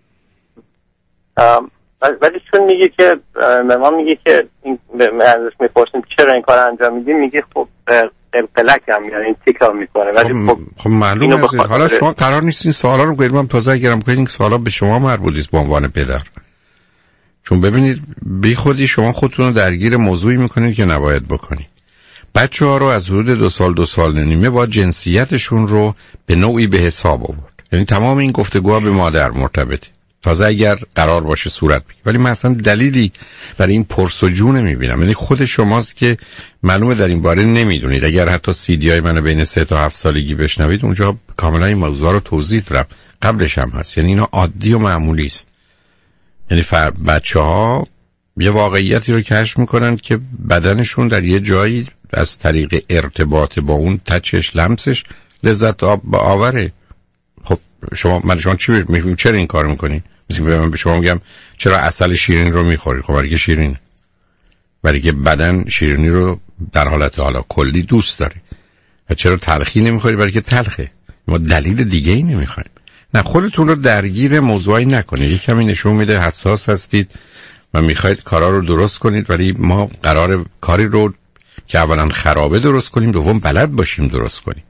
ولی چون میگه که به ما میگه که این ازش میپرسیم چرا این کار انجام میدیم، میگه خب قلقلک هم یعنی این تیکار میکنه. ولی خب معلومه حالا شما قرار نیست این سوالا رو بگیرم. تازه اگرم کنید این سوالا به شما مربوط است به عنوان پدر، چون ببینید بی خودی شما خودتون رو درگیر موضوعی میکنید که نباید بکنید. بچه‌ها رو از حدود 2 سال 2 سال و نیمه با جنسیتشون رو به نوعی به حساب آورد. یعنی تمام این گفتگوها به مادر مرتبطه، تازه اگر قرار باشه صورت بگیره. ولی من اصلا دلیلی برای این پرس‌وجو نمیبینم. یعنی خود شماست که معلومه در این باره نمیدونید. اگر حتی CD منو بین 3 تا 7 سالگی بشنوید، اونجا کاملا این موضوع رو توضیح دادم، قبلش هم هست. یعنی اینا عادی و معمولی است. یعنی بچه‌ها یه واقعیتی رو کشف میکنن که بدنشون در یه جایی از طریق ارتباط با اون تچش لمسش لذت آوره. خب شما چی میگم چرا این کار میکنی؟ مثلا من به شما میگم چرا عسل شیرین رو میخوری؟ خب برای که شیرین، برای که بدن شیرینی رو در حالت حالا کلی دوست داره. و چرا تلخی نمیخوری؟ برای که تلخه. ما دلیل دیگه ای نمیخوایم. نه، خودتون رو درگیر موضوعی نکنید. یه کمی نشون میده حساس هستید و میخواید کارا رو درست کنید، ولی ما قرار کاری رو که اولا خرابه درست کنیم، دوم بلد باشیم درست کنیم.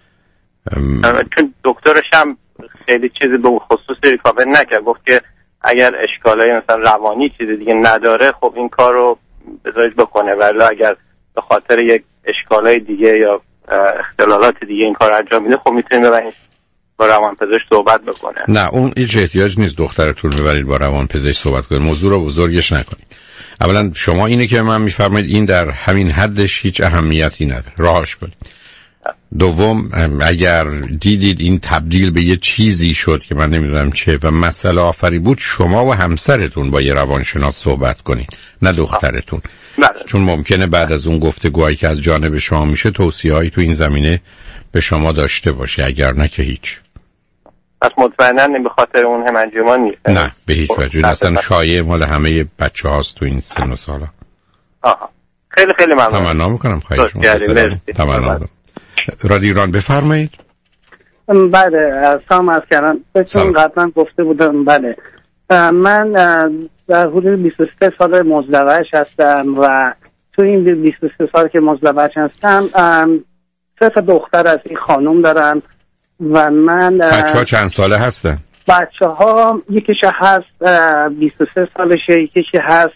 چون دکترش هم خیلی چیزی به خصوص ریکاور نکرد، گفت که اگر اشکالای مثلا روانی چیزی دیگه نداره خب این کار رو بذارید بکنه، ولی اگر به خاطر یک اشکالای دیگه یا اختلالات دیگه این کار انجام میده خب میتونیم ببرید با روانپزشک صحبت بکنه. نه، اون هیچ احتیاج نیست دخترتون ببرید با روانپزشک صحبت کنید. موضوع رو بزرگش نکنید. اولا شما اینه که من میفرمایید این در همین حدش هیچ اهمیتی نداره، راهش کنید. دوم، اگر دیدید این تبدیل به یه چیزی شد که من نمیدونم چه و مسئله آفری بود، شما و همسرتون با یه روانشناس صحبت کنید، نه دخترتون. چون ممکنه بعد از اون گفتگوهایی که از جانب شما میشه توصیه‌هایی تو این زمینه به شما داشته باشه، اگر نه که هیچ. پس مطمئناً به خاطر اون همانجیمان نیست. نه به هیچ وجه. اصلا شایع مال همه بچه هاست تو این سن و سالا. آها، خیلی خیلی ممنون. تمنا میکنم. خواهش میکنم. تمنا. رادیو ایران بفرمایید. بله، سلام عرض کردم. چون قبلا گفته بودم، بله من در حدود 23 سال مزدوج هستم و تو این 23 سال که مزدوج هستم 3 تا دختر از این خانم دارم و من. بچه ها چند ساله هستن؟ بچه ها یکیش هست 23 سالشه، یکیش هست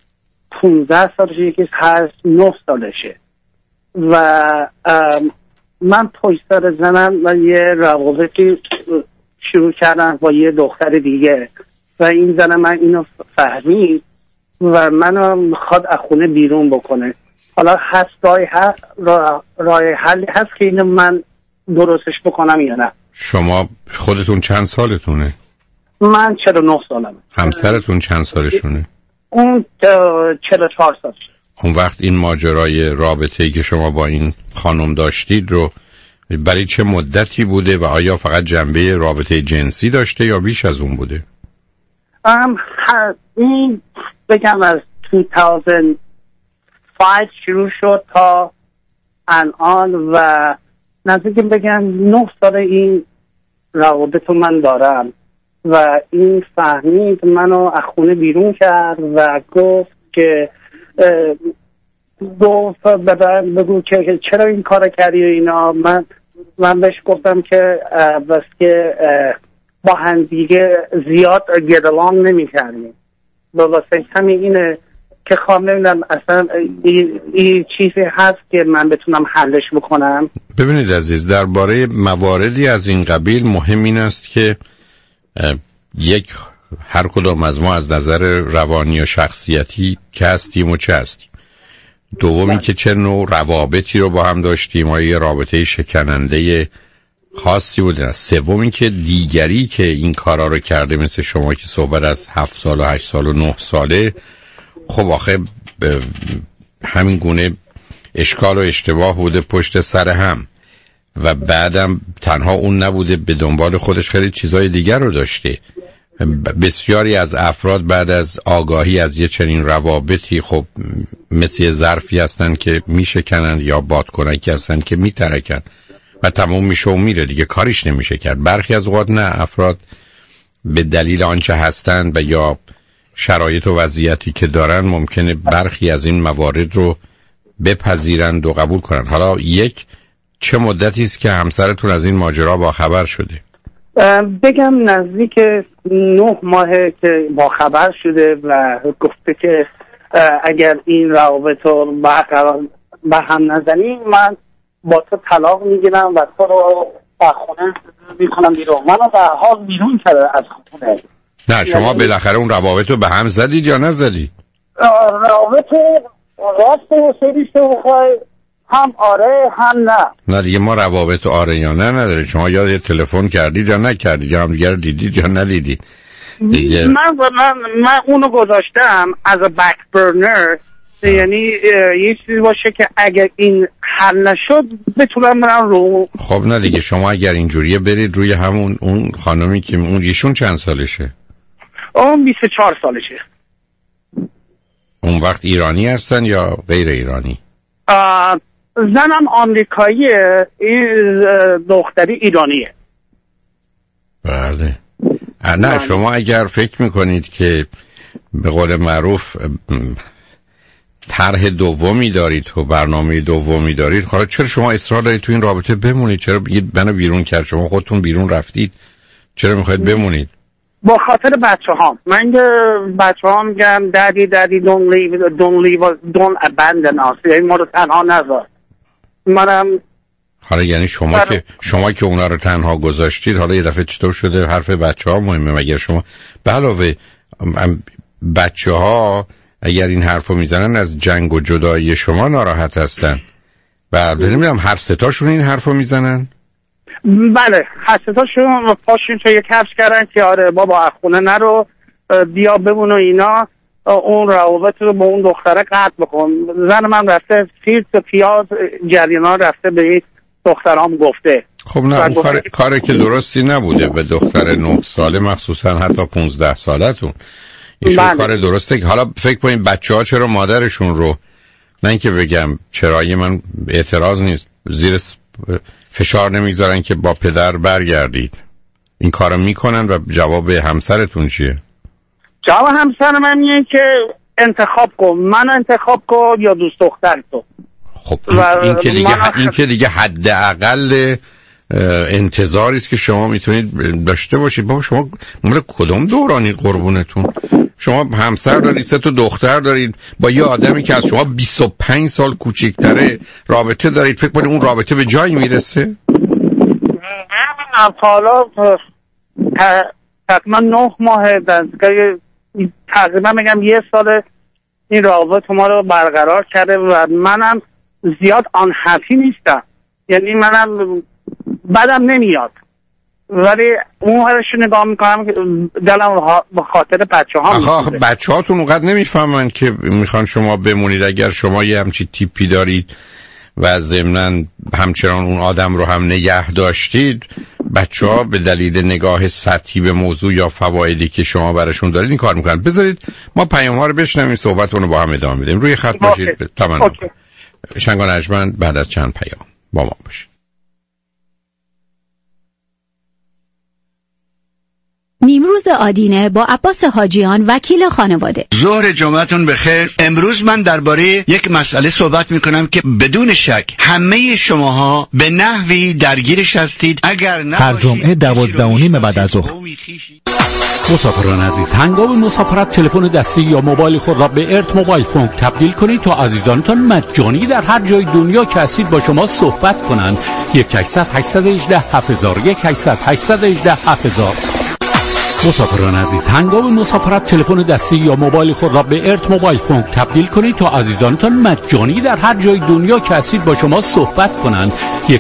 15 سالشه، یکیش هست 9 سالشه و من پشت سر زنم و یه روابطی شروع کردم با یه دختر دیگه و این زن من اینو فهمید و منو میخواد از خونه بیرون بکنه. حالا هست راه حلی هست که اینو من درستش بکنم یا نه؟ شما خودتون چند سالتونه؟ من 49 سالمه. همسرتون چند سالشونه؟ اون 44 سالشه. اون وقت این ماجرای رابطه‌ای که شما با این خانم داشتید رو برای چه مدتی بوده و آیا فقط جنبه رابطه جنسی داشته یا بیش از اون بوده؟ این بگم از 2005 شروع شد تا الان و نزدیک بگم 9 سال این روابط من دارم و این فهمید منو از خونه بیرون کرد و گفت که گفت بگو که چرا این کار کردی و اینا. من بهش گفتم که بس که با هم دیگه زیاد get along نمی کردیم، واسه همین اینه که خواهم نمیدونم اصلا این چیزی هست که من بتونم حلش بکنم. ببینید عزیز، درباره مواردی از این قبیل مهم این است که یک، هر کدام از ما از نظر روانی و شخصیتی که هستیم و چه هستیم. دومی که چه نوع روابطی رو با هم داشتیم، آیا یه رابطه شکننده خاصی بوده. سومی که دیگری که این کارا رو کرده مثل شما که صحبت از 7 سال و 8 سال و 9 ساله، خب آخه همین گونه اشکال و اشتباه بوده پشت سر هم و بعدم تنها اون نبوده، به دنبال خودش خیلی چیزای دیگر رو داشته. بسیاری از افراد بعد از آگاهی از یه چنین روابطی خب مثل ظرفی هستن که میشکنن یا بادکنکی هستن که میترکن و تموم میشه و میره دیگه، کاریش نمیشه کرد. برخی از اوقات نه، افراد به دلیل آنچه هستند و یا شرایط و وضعیتی که دارن ممکنه برخی از این موارد رو بپذیرند و قبول کنند. حالا یک، چه مدتی است که همسرتون از این ماجرا با خبر شده؟ بگم نزدیک 9 ماهه که با خبر شده و گفته که اگر این روابط رو به هم نزنی من با تو طلاق میگیرم و تو رو با خونه میکنم بیرون. من رو در حال بیرون کرده از خونه. نه شما بالاخره اون روابط رو به هم زدید یا نزدید؟ روابط راست و سریش رو بخوای هم آره هم نه. نه دیگه ما روابط آره یا نه نداره. شما یا یه تلفن کردید یا نکردید، یا هم دیگه رو دیدید یا ندیدید دیگه. من اونو گذاشتم از بک برنر، یعنی یه چیزی باشه که اگر این حل نشد بتونم برم رو. خب نه دیگه، شما اگر اینجوریه برید روی همون اون خانمی که اون ایشون چند سالشه؟ اون 24 سالشه. اون وقت ایرانی هستن یا غیر ایرانی؟ زنم آمریکاییه، این دختری ایرانیه. بله. نه شما اگر فکر میکنید که به قول معروف طرح دومی دارید و برنامه دومی دارید، حالا چرا شما اصرار دارید تو این رابطه بمونید؟ چرا بگید منو بیرون کرد؟ شما خودتون بیرون رفتید، چرا میخواید بمونید؟ با خاطر بچه‌هام. من بچه‌هام میگم دادی don't abandon us، یعنی ما رو تنها نذار. منم حالا یعنی شما که اونا رو تنها گذاشتید، حالا یه دفعه چطور شده حرف بچه‌ها مهمه؟ مگر شما به علاوه بچه‌ها اگر این حرفو میزنن از جنگ و جدایی شما ناراحت هستن و نمیدونم هر سه تاشون این حرفو میزنن؟ بله، هر سه تاشون پاشون تو یک کفش کردن که آره بابا از خونه نرو، بیا بمون و اینا، اون روابط رو با اون دختره قطع بکن. زن من رفته سیرت پیاز جریانا رفته به این دخترام گفته. خب نه اون کاری که درستی نبوده به دختر 9 ساله، مخصوصا حتی 15 سالتون. ایشون کار درسته. حالا فکر کنید بچه‌ها چرا مادرشون رو، نه اینکه بگم چرایی من اعتراض نیست، زیر فشار نمیگذارن که با پدر برگردید؟ این کارو میکنن و جواب همسرتون چیه؟ جواب همسر من اینه که انتخاب کن، من انتخاب کن یا دوست دختر تو. خب این که دیگه حداقل انتظاری است که شما میتونید داشته باشید. بابا شما مال کدوم دورانی قربونتون؟ شما همسر دارید، 3 تا دختر دارید، با یه آدمی که از شما 25 سال کوچیک‌تره رابطه دارید. فکر کنید اون رابطه به جایی میرسه؟ حالا تقریبا 9 ماه تقریبا میگم 1 سال این رابطه ما رو برقرار کرده و منم زیاد آنهپی نیستم، یعنی منم بدم نمیاد، ولی اون هرش نگاه میکنم که دلم به خاطر بچه‌ها میسوزه. بچه‌هاتون اونقدر نمیفهمن که میخوان شما بمونید. اگر شما یه همچین تیپی دارید و ضمناً همچنان اون آدم رو هم نگه داشتید، بچه‌ها به دلیل نگاه سطحی به موضوع یا فوایدی که شما براشون دارید این کار میکنن. بذارید ما پیام‌ها رو بشنویم، صحبتون رو با هم ادامه بدیم. روی خط باشید. تمام. شنگان ارجمند بعد از چند پیام با ما باشید. نیمروز روز آدینه با عباس حاجیان، وکیل خانواده. ظهر جمعتون بخیر. امروز من درباره یک مسئله صحبت میکنم که بدون شک همه شماها به نحوی درگیرش هستید. اگر نه هر جمعه 12:30 بعد از ظهر. مسافران عزیز، هنگام مسافرت تلفن دستی یا موبایل خود را به ارت موبایل فون تبدیل کنید تا عزیزانتان مجانی در هر جای دنیا که هستید با شما صحبت کنند. 1-800-818-7000 1-800-818-7000. مسافران عزیز، هنگام مسافرت تلفن دستی یا موبایل خود را به ارت موبایل فون تبدیل کنید تا عزیزانتان مجانی در هر جای دنیا که هستید با شما صحبت کنند. 1-800-818-7000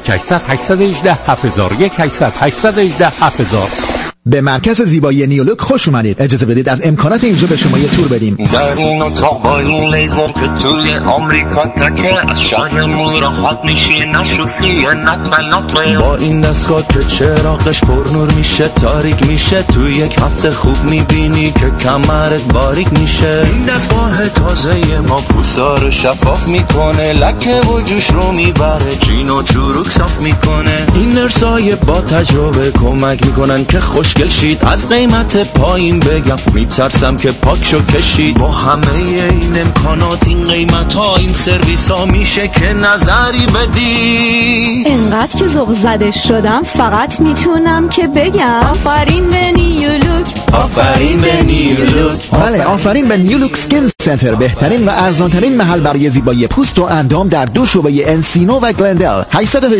1-800-818-7000. به مرکز زیبایی نیولوک خوش اومدید. اجازه بدید از امکانات اینجا به شما یه تور بدیم. در این اتاق با این لیزر که توی آمریکا تکه، از شهر راحت میشی نشوفی نطمه. با این دستگاه که چراغش پر نور میشه تاریک میشه، توی یک هفته خوب میبینی که کمرت باریک میشه. این دستگاه تازه ما پوستا رو شفاف میکنه، لکه و جوش رو میبره، جین و چروک صاف میکنه. این نرسای با تجربه کمک میکنن که خوشگل شید. از قیمت پایین بگم میترسم که پاکشو کشید. با همه این امکانات، این قیمت ها، این سرویس ها، میشه که نظری بدی. انقدر که ذوق زده شدم فقط میتونم که بگم آفرین به نیولوک، آفرین به نیولوک. بله، آفرین به نیولوک سکین سنتر، بهترین و ارزانترین محل برای زیبایی پوست و اندام در دو شعبه انسینو و گلندل. 818-662-5005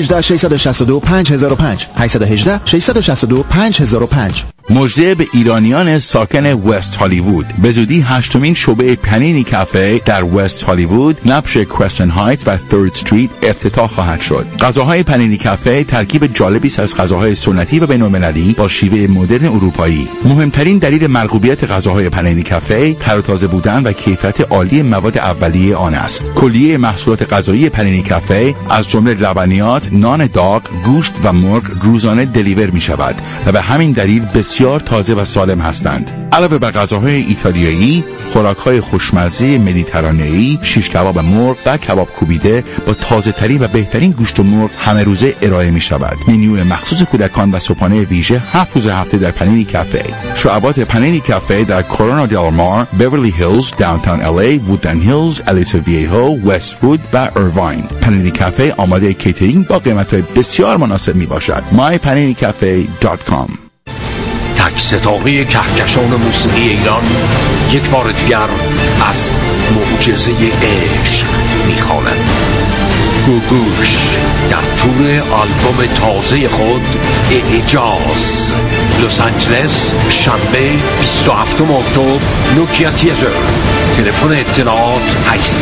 818-662-5005. مژده به ایرانیان ساکن وست هالیوود. به زودی 8مین شعبه پنینی کافه در وست هالیوود، نبش کرستن هایتس و 3rd استریت افتتاح خواهد شد. غذاهای پنینی کافه ترکیب جالبی است از غذاهای سنتی و بین‌المللی با شیوه مدرن اروپایی. مهمترین دلیل مرغوبیت غذاهای پنینی کافه تر و تازه بودن و کیفیت عالی مواد اولیه آن است. کلیه محصولات غذایی پنینی کافه از جمله لبنیات، نان داغ، گوشت و مرغ روزانه دلیور می شود و به همین دلیل بسیار تازه و سالم هستند. علاوه بر غذاهای ایتالیایی، خوراک‌های خوشمزه مدیترانه‌ای، شیش کباب مرغ و کباب کوبیده با تازه‌ترین و بهترین گوشت مرغ همه روزه ارائه می‌شود. منیوی مخصوص کودکان و صبحانه ویژه 7 روز هفته در پنینی کافه. شعبات پنینی کافه در کورونا دل مار، بیورلی هیلز، داونتاون LA، وودلند هیلز، الیسا ویهو، وست‌وود و ایرواین. پنینی کافه آماده کیترینگ با قیمت‌های بسیار مناسب میباشد. mypaninicafe.com. تک ستاره کهکشان موسیقی ایران یک بار دیگر از معجزه عشق میخواند. گوگوش در طور آلبوم تازه خود اعجاز، لس آنجلس، شنبه 27 اکتبر، نوکیا تیاتر. تلفن اطلاعات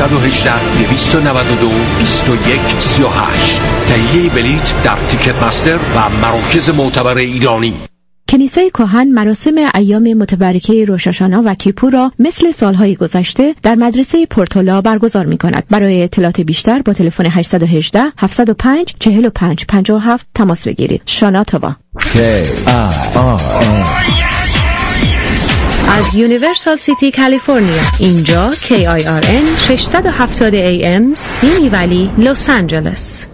818-292-2138. تهیه بلیط در تیکت مستر و مراکز معتبر ایرانی. کنیسه کهن مراسم ایام متبرکه روش هاشانا و کیپور را مثل سالهای گذشته در مدرسه پورتولا برگزار می‌کند. برای اطلاعات بیشتر با تلفن 818-705-4557 تماس بگیرید. شانا توا. از یونیورسال سیتی کالیفرنیا. اینجا KIRN 670 AM سیمی ولی لس آنجلس.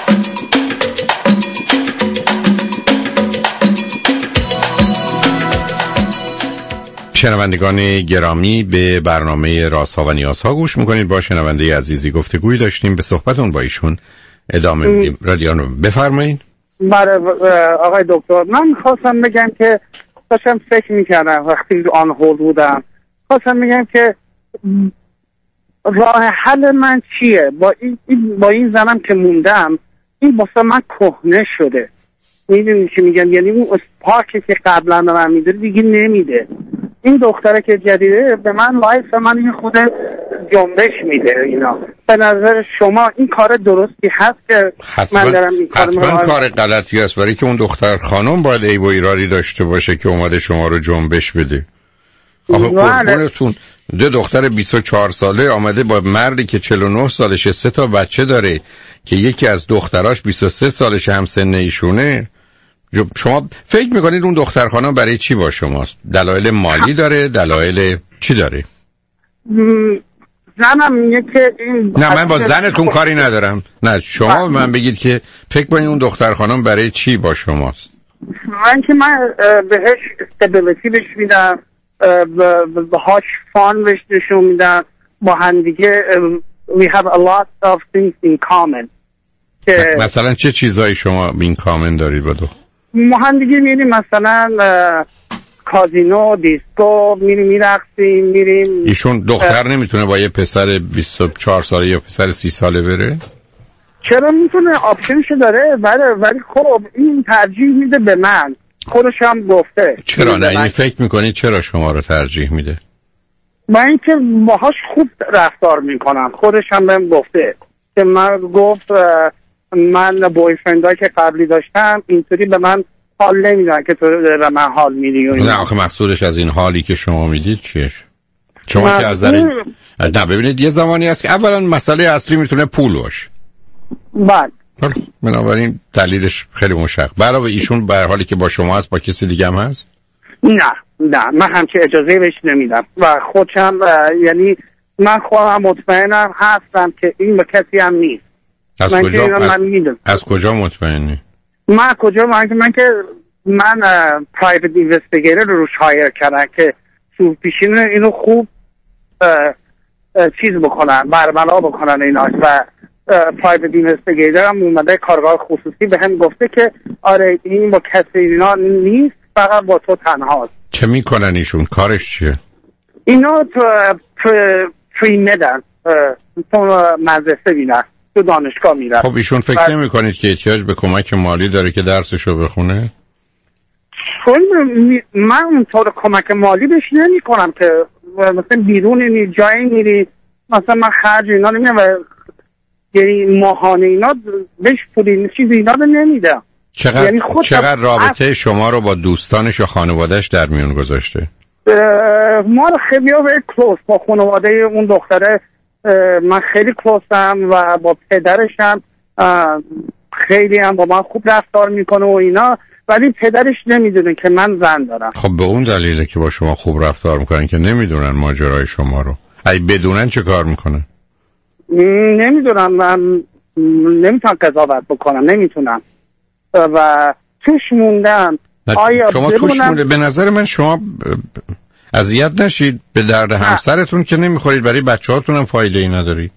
شنوندگان گرامی، به برنامه رازها و نیازها گوش میکنید. با شنونده عزیزی گفتگویی داشتیم، به صحبتون با ایشون ادامه میدیم. رادیانو بفرمایید. بله آقای دکتر، من خواستم بگم که داشتم فکر میکردم وقتی آن هول بودم، خواستم بگم که راه حل من چیه با این زنم که موندم. این واسه من کهنه شده، میدونی چی میگم؟ یعنی اون اسپارکی که قبلا به من میده دیگه نمیده. این دختره که جدیده به من لایف من یه خود جنبش میده. اینا به نظر شما این کار درستی هست که من دارم این کار حتما کار غلطی است، برای که اون دختر خانم باید عیب و ایرادی داشته باشه که اومده شما رو جنبش بده. آخه قربونتون، دختر 24 ساله آمده با مردی که 49 سالشه، 3 تا بچه داره که یکی از دختراش 23 سالشه، هم سن ایشونه. شما فکر میکنید اون دختر خانم برای چی با شماست؟ دلایل مالی داره؟ دلایل چی داره؟ زنم میگه که این... نه، من با زنتون کاری ندارم. نه، شما من بگید که فکر کنید اون دختر خانم برای چی با شماست؟ من بهش استابیلیتی بهش میدم، باهاش فان بهش نشون میدم، با هم دیگه we have a lot of things in common. مثلا چه چیزایی شما این کامن دارید با دو؟ ما هم دیگه میریم مثلا کازینو، دیسکو، میرقصیم، میریم. ایشون دختر نمیتونه با یه پسر 24 ساله یا پسر 30 ساله بره؟ چرا میتونه، آپشنشو داره، ولی خب این ترجیح میده به من، خودش هم گفته. چرا نه؟ این فکر میکنید چرا شما رو ترجیح میده؟ من اینکه باهاش خوب رفتار میکنم، خودش هم بهم گفته که من گفت من بویفرندایی که قبلی داشتم اینطوری به من حال نمیدن که تو به من حال میدی. نه آخه مقصودش از این حالی که شما میدید چیه؟ شما که از در نه ببینید یه زمانی هست که اولا مسئله اصلی میتونه پول باشه. بله. بنابراین دلیلش خیلی مشخص. علاوه ایشون به حالی که با شما هست با کسی دیگه هم هست؟ نه من هم که اجازه بهش نمیدم و خودم یعنی من خودم مطمئنم هستم که این با کسی هم نیست. از کجا مطمئنی؟ من پرایوت اینوستیگیتور رو روش هایر کردم که تو پیشین اینو خوب چیز بکنن، برملا بکنن ایناش، و پرایوت اینوستیگیتور هم اومده کارگاه خصوصی به هم گفته که آره این با کسی اینا نیست، فقط با تو تنهاست. چه میکنن ایشون؟ کارش چیه؟ اینا پریمدن، تو مدرسه میرن، تو دانشگاه میرن. خب ایشون فکر نمی کنید که احتیاج به کمک مالی داره که درسشو بخونه؟ من اونطور کمک مالی بهش نمی کنم که مثلا بیرون جایی میری، مثلا من خرج اینا نمیدم و یعنی ماهانه اینا بهش پولی چیز اینا رو نمیدم. چقدر رابطه شما رو با دوستانش و خانوادهش در میون گذاشته؟ ما رو خیلی کلوز با خانواده اون دختره، من خیلی کلوزم و با پدرشم خیلی هم با من خوب رفتار میکنه و اینا، ولی پدرش نمیدونه که من زن دارم. خب به اون دلیله که با شما خوب رفتار میکنن که نمیدونن ماجرای شما رو. اگه بدونن چه کار میکنن؟ نمیدونم، من نمیتونم قضاوت بکنم، نمیتونم و توش موندم. شما توش مونده. به نظر من شما اذیت نشید، به درد همسرتون که نمیخورید، برای بچه‌هاتون هم فایده ای ندارید.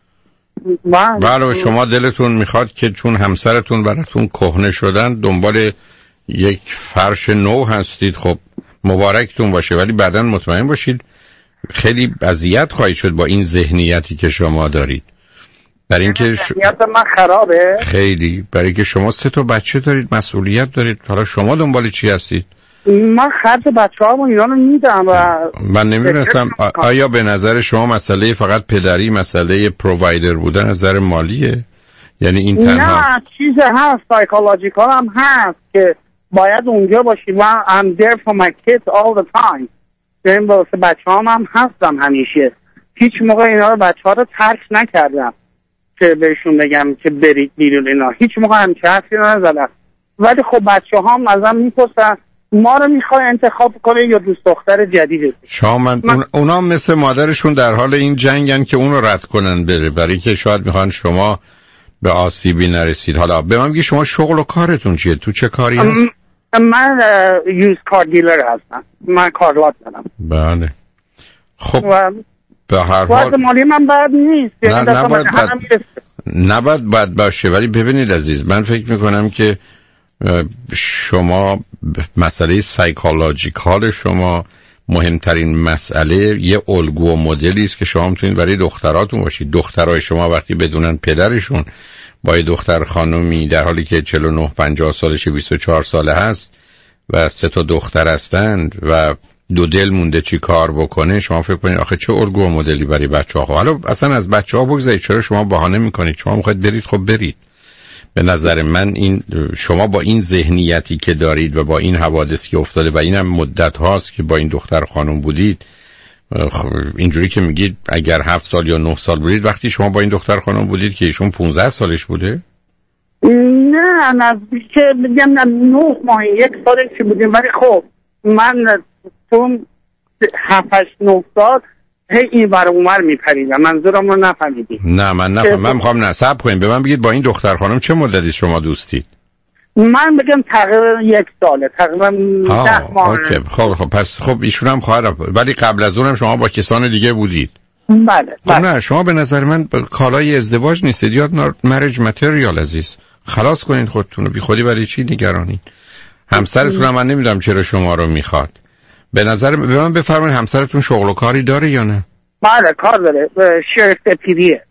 بله شما دلتون میخواد که چون همسرتون براتون کهنه شدن دنبال یک فرش نو هستید، خب مبارکتون باشه، ولی بعداً مطمئن باشید خیلی اذیت خواهید شد با این ذهنیتی که شما دارید. برای اینکه ذهنیت من خرابه خیلی، برای اینکه شما 3 تا بچه دارید، مسئولیت دارید. حالا شما دنبال چی هستید؟ من خرج بچه‌هامو اینا رو میدم و من نمیدونستم آیا به نظر شما مسئله فقط پدری، مسئله پرووایدر بودن از نظر مالیه؟ یعنی این تنها نه چیز هست سایکولوژیکال هم هست که باید اونجا باشی و I'm there for my kids all the time. یعنی واسه بچه‌هام هم هستم همیشه، هیچ موقع اینا رو بچه‌ها رو ترک نکردم که بهشون بگم که برید بیرون اینا، هیچ موقع هم حرفی نزدم. ولی خب بچه‌هام ازم میپرسن ما رو میخوای انتخاب کنه یا دوست دختر جدیدت؟ شما اونا مثل مادرشون در حال این جنگن که اونو رد کنن بره، برای که شاید میخوان شما به آسیبی نرسید. حالا به من بگی شما شغل و کارتون چیه؟ تو چه کاری هست؟ من یوز کار دیلر هستم، من کارلات دارم. بله خب به هر حال مالی من بد نیست، نباید بد باشه، ولی ببینید عزیز، من فکر میکنم که شما مسئله سایکولوژیکال شما مهمترین مسئله یه الگو و مدلی است که شما میتونید برای دختراتون باشید. دخترای شما وقتی بدونن پدرشون با یه دختر خانومی در حالی که 49-50 سالشه 24 ساله هست و 3 تا دختر هستند و دو دل مونده چی کار بکنه، شما فکر کنید آخه چه الگو و مدلی برای بچه‌ها. حالا اصلا از بچه‌ها بگذارید، چرا شما بهانه میکنید؟ شما میخواید برید، خب برید. به نظر من این شما با این ذهنیتی که دارید و با این حوادثی که افتاده و اینم مدت هاست که با این دختر خانم بودید، اینجوری که میگید اگر 7 سال یا 9 سال بودید، وقتی شما با این دختر خانم بودید که ایشون 15 سالش بوده؟ نه نزدیک بگم 9 ماه 1 سالش بودیم، ولی خب من تو 7-9 سال هی این ور اونور میپریدم. منظورم رو نفهمیدی؟ نه من نفهم. من میخوام نصب کنیم. به من بگید با این دختر خانم چه مدتی شما دوستید؟ من بگم تقریبا 1 ساله، تقریبا 10 ماه. اوکی. خب پس خب ایشون هم خواهر، ولی قبل از اونم شما با کسان دیگه بودید؟ بله. خب نه، شما به نظر من کالای ازدواج نیستید یا مریج متریال عزیز. خلاص کنین خودتون رو، بی خودی برای چی نگرانین؟ همسرتون هم من نمیدونم چرا شما رو میخواد. به نظر به من بفرمایید همسرتون شغل و کاری داره یا نه؟ بله کار داره، شرف دپیدیه.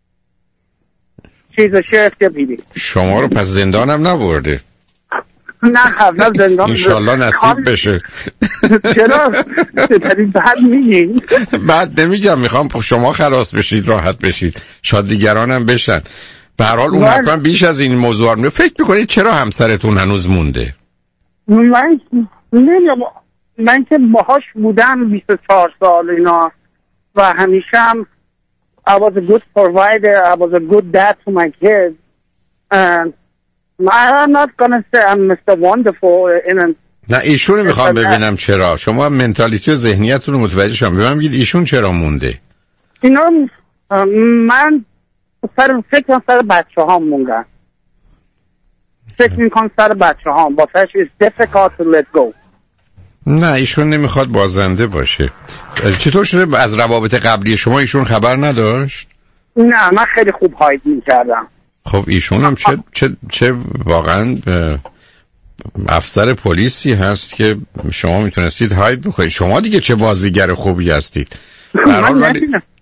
شرف دپیدی. شما رو پس زندان هم نبرده؟ نه قبلا زندان انشالله نصیب بشه. چرا؟ بعد میگین؟ بعد نمیگم، میخوام شما خلاص بشید، راحت بشید، شاید دیگران هم بشن. به هر حال اون حتما بیش از این موضوع رو فکر میکنید چرا همسرتون هنوز مونده؟ من نمیدونم، من که باهاش بودم 24 سال اینا و همیشه هم I was a good provider, I was a good dad to my kids and I'm not gonna say I'm Mr. Wonderful نه ایشون میخوام ببینم چرا. شما منتالیتی و ذهنیتتون رو متوجه شدم. به من بگید ایشون چرا مونده؟ اینا من سر بچه ها موندن. فکر میکنم سر بچه ها باتش it's difficult to let go. نه ایشون نمیخواد بازنده باشه. چطور شده از روابط قبلی شما ایشون خبر نداشت؟ نه من خیلی خوب هاید میکردم. خب ایشون هم چه واقعا افسر پلیسی هست که شما میتونستید هاید بکنید. شما دیگه چه بازیگر خوبی هستید. من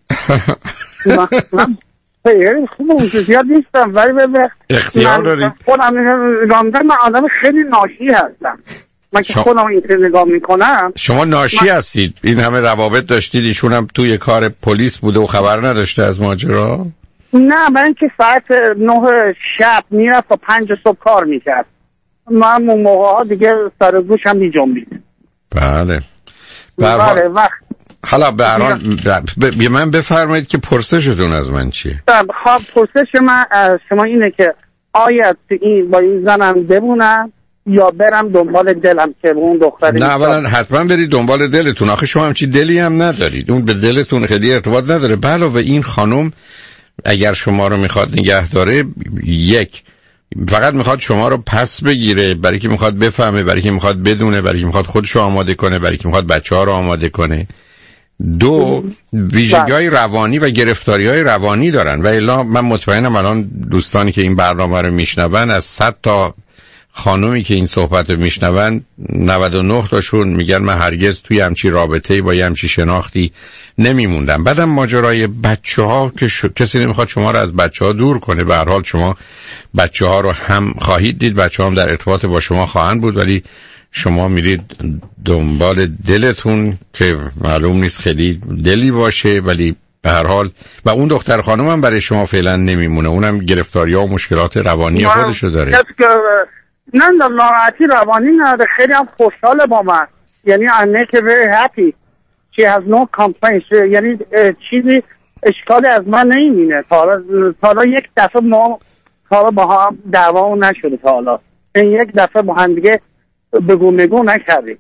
خوب زیاد نیستم ولی اختیار دارید. خودم من آدم خیلی ناشی هستم. من که خودم اینطور نگاه میکنم. شما ناشی هستید؟ این همه روابط داشتید، ایشون هم توی کار پلیس بوده و خبر نداشته از ماجرا؟ نه من که ساعت 9 شب میرفت و 5 صبح کار میکرد. من اون موقع ها دیگه سر گوشم میجنبید. بله. وقت حالا به هر حال من بفرمایید که پرسشتون از من چیه؟ خب پرسش من از شما اینه که آیا با این زنم بمونم یا برم دنبال دلم که اون دختر؟ نه اولا حتما برید دنبال دلتون. آخه شما همچی دلی هم ندارید، اون به دلتون خیلی ارتباط نداره. علاوه این خانم اگر شما رو میخواد نگه داره، یک فقط میخواد شما رو پس بگیره، برای که میخواد بفهمه، برای که میخواد بدونه، برای که میخواد خودش رو آماده کنه، برای که میخواد بچه‌ها رو آماده کنه. دو ویژگی‌های روانی و گرفتاری‌های روانی دارن و الا من مطمئنم الان دوستانی که این برنامه رو میشنون از 100 تا خانومی که این صحبت رو میشنون 99 تاشون میگن من هرگز توی همچی رابطه‌ای با همچی شناختی نمیموندم. بعدم ماجرای بچه‌ها که کسی نمیخواد شما رو از بچه‌ها دور کنه. به هر حال شما بچه‌ها رو هم خواهید دید، بچه‌ها هم در ارتباط با شما خواهند بود، ولی شما میرید دنبال دلتون که معلوم نیست خیلی دلی باشه، ولی به هر حال و اون دختر خانم هم برای شما فعلا نمیمونه، اونم گرفتاری‌ها و مشکلات روانی خودشو داره. نه ناراحتی روانی نداره، خیلی هم خوشحاله با من. یعنی I make her very happy. She has no complaints. یعنی چیزی اشکالی از من نمیبینه. تا حالا یک دفعه ما با هم دعوا نشده تا حالا. یک دفعه با هم دیگه بگو نکردیم.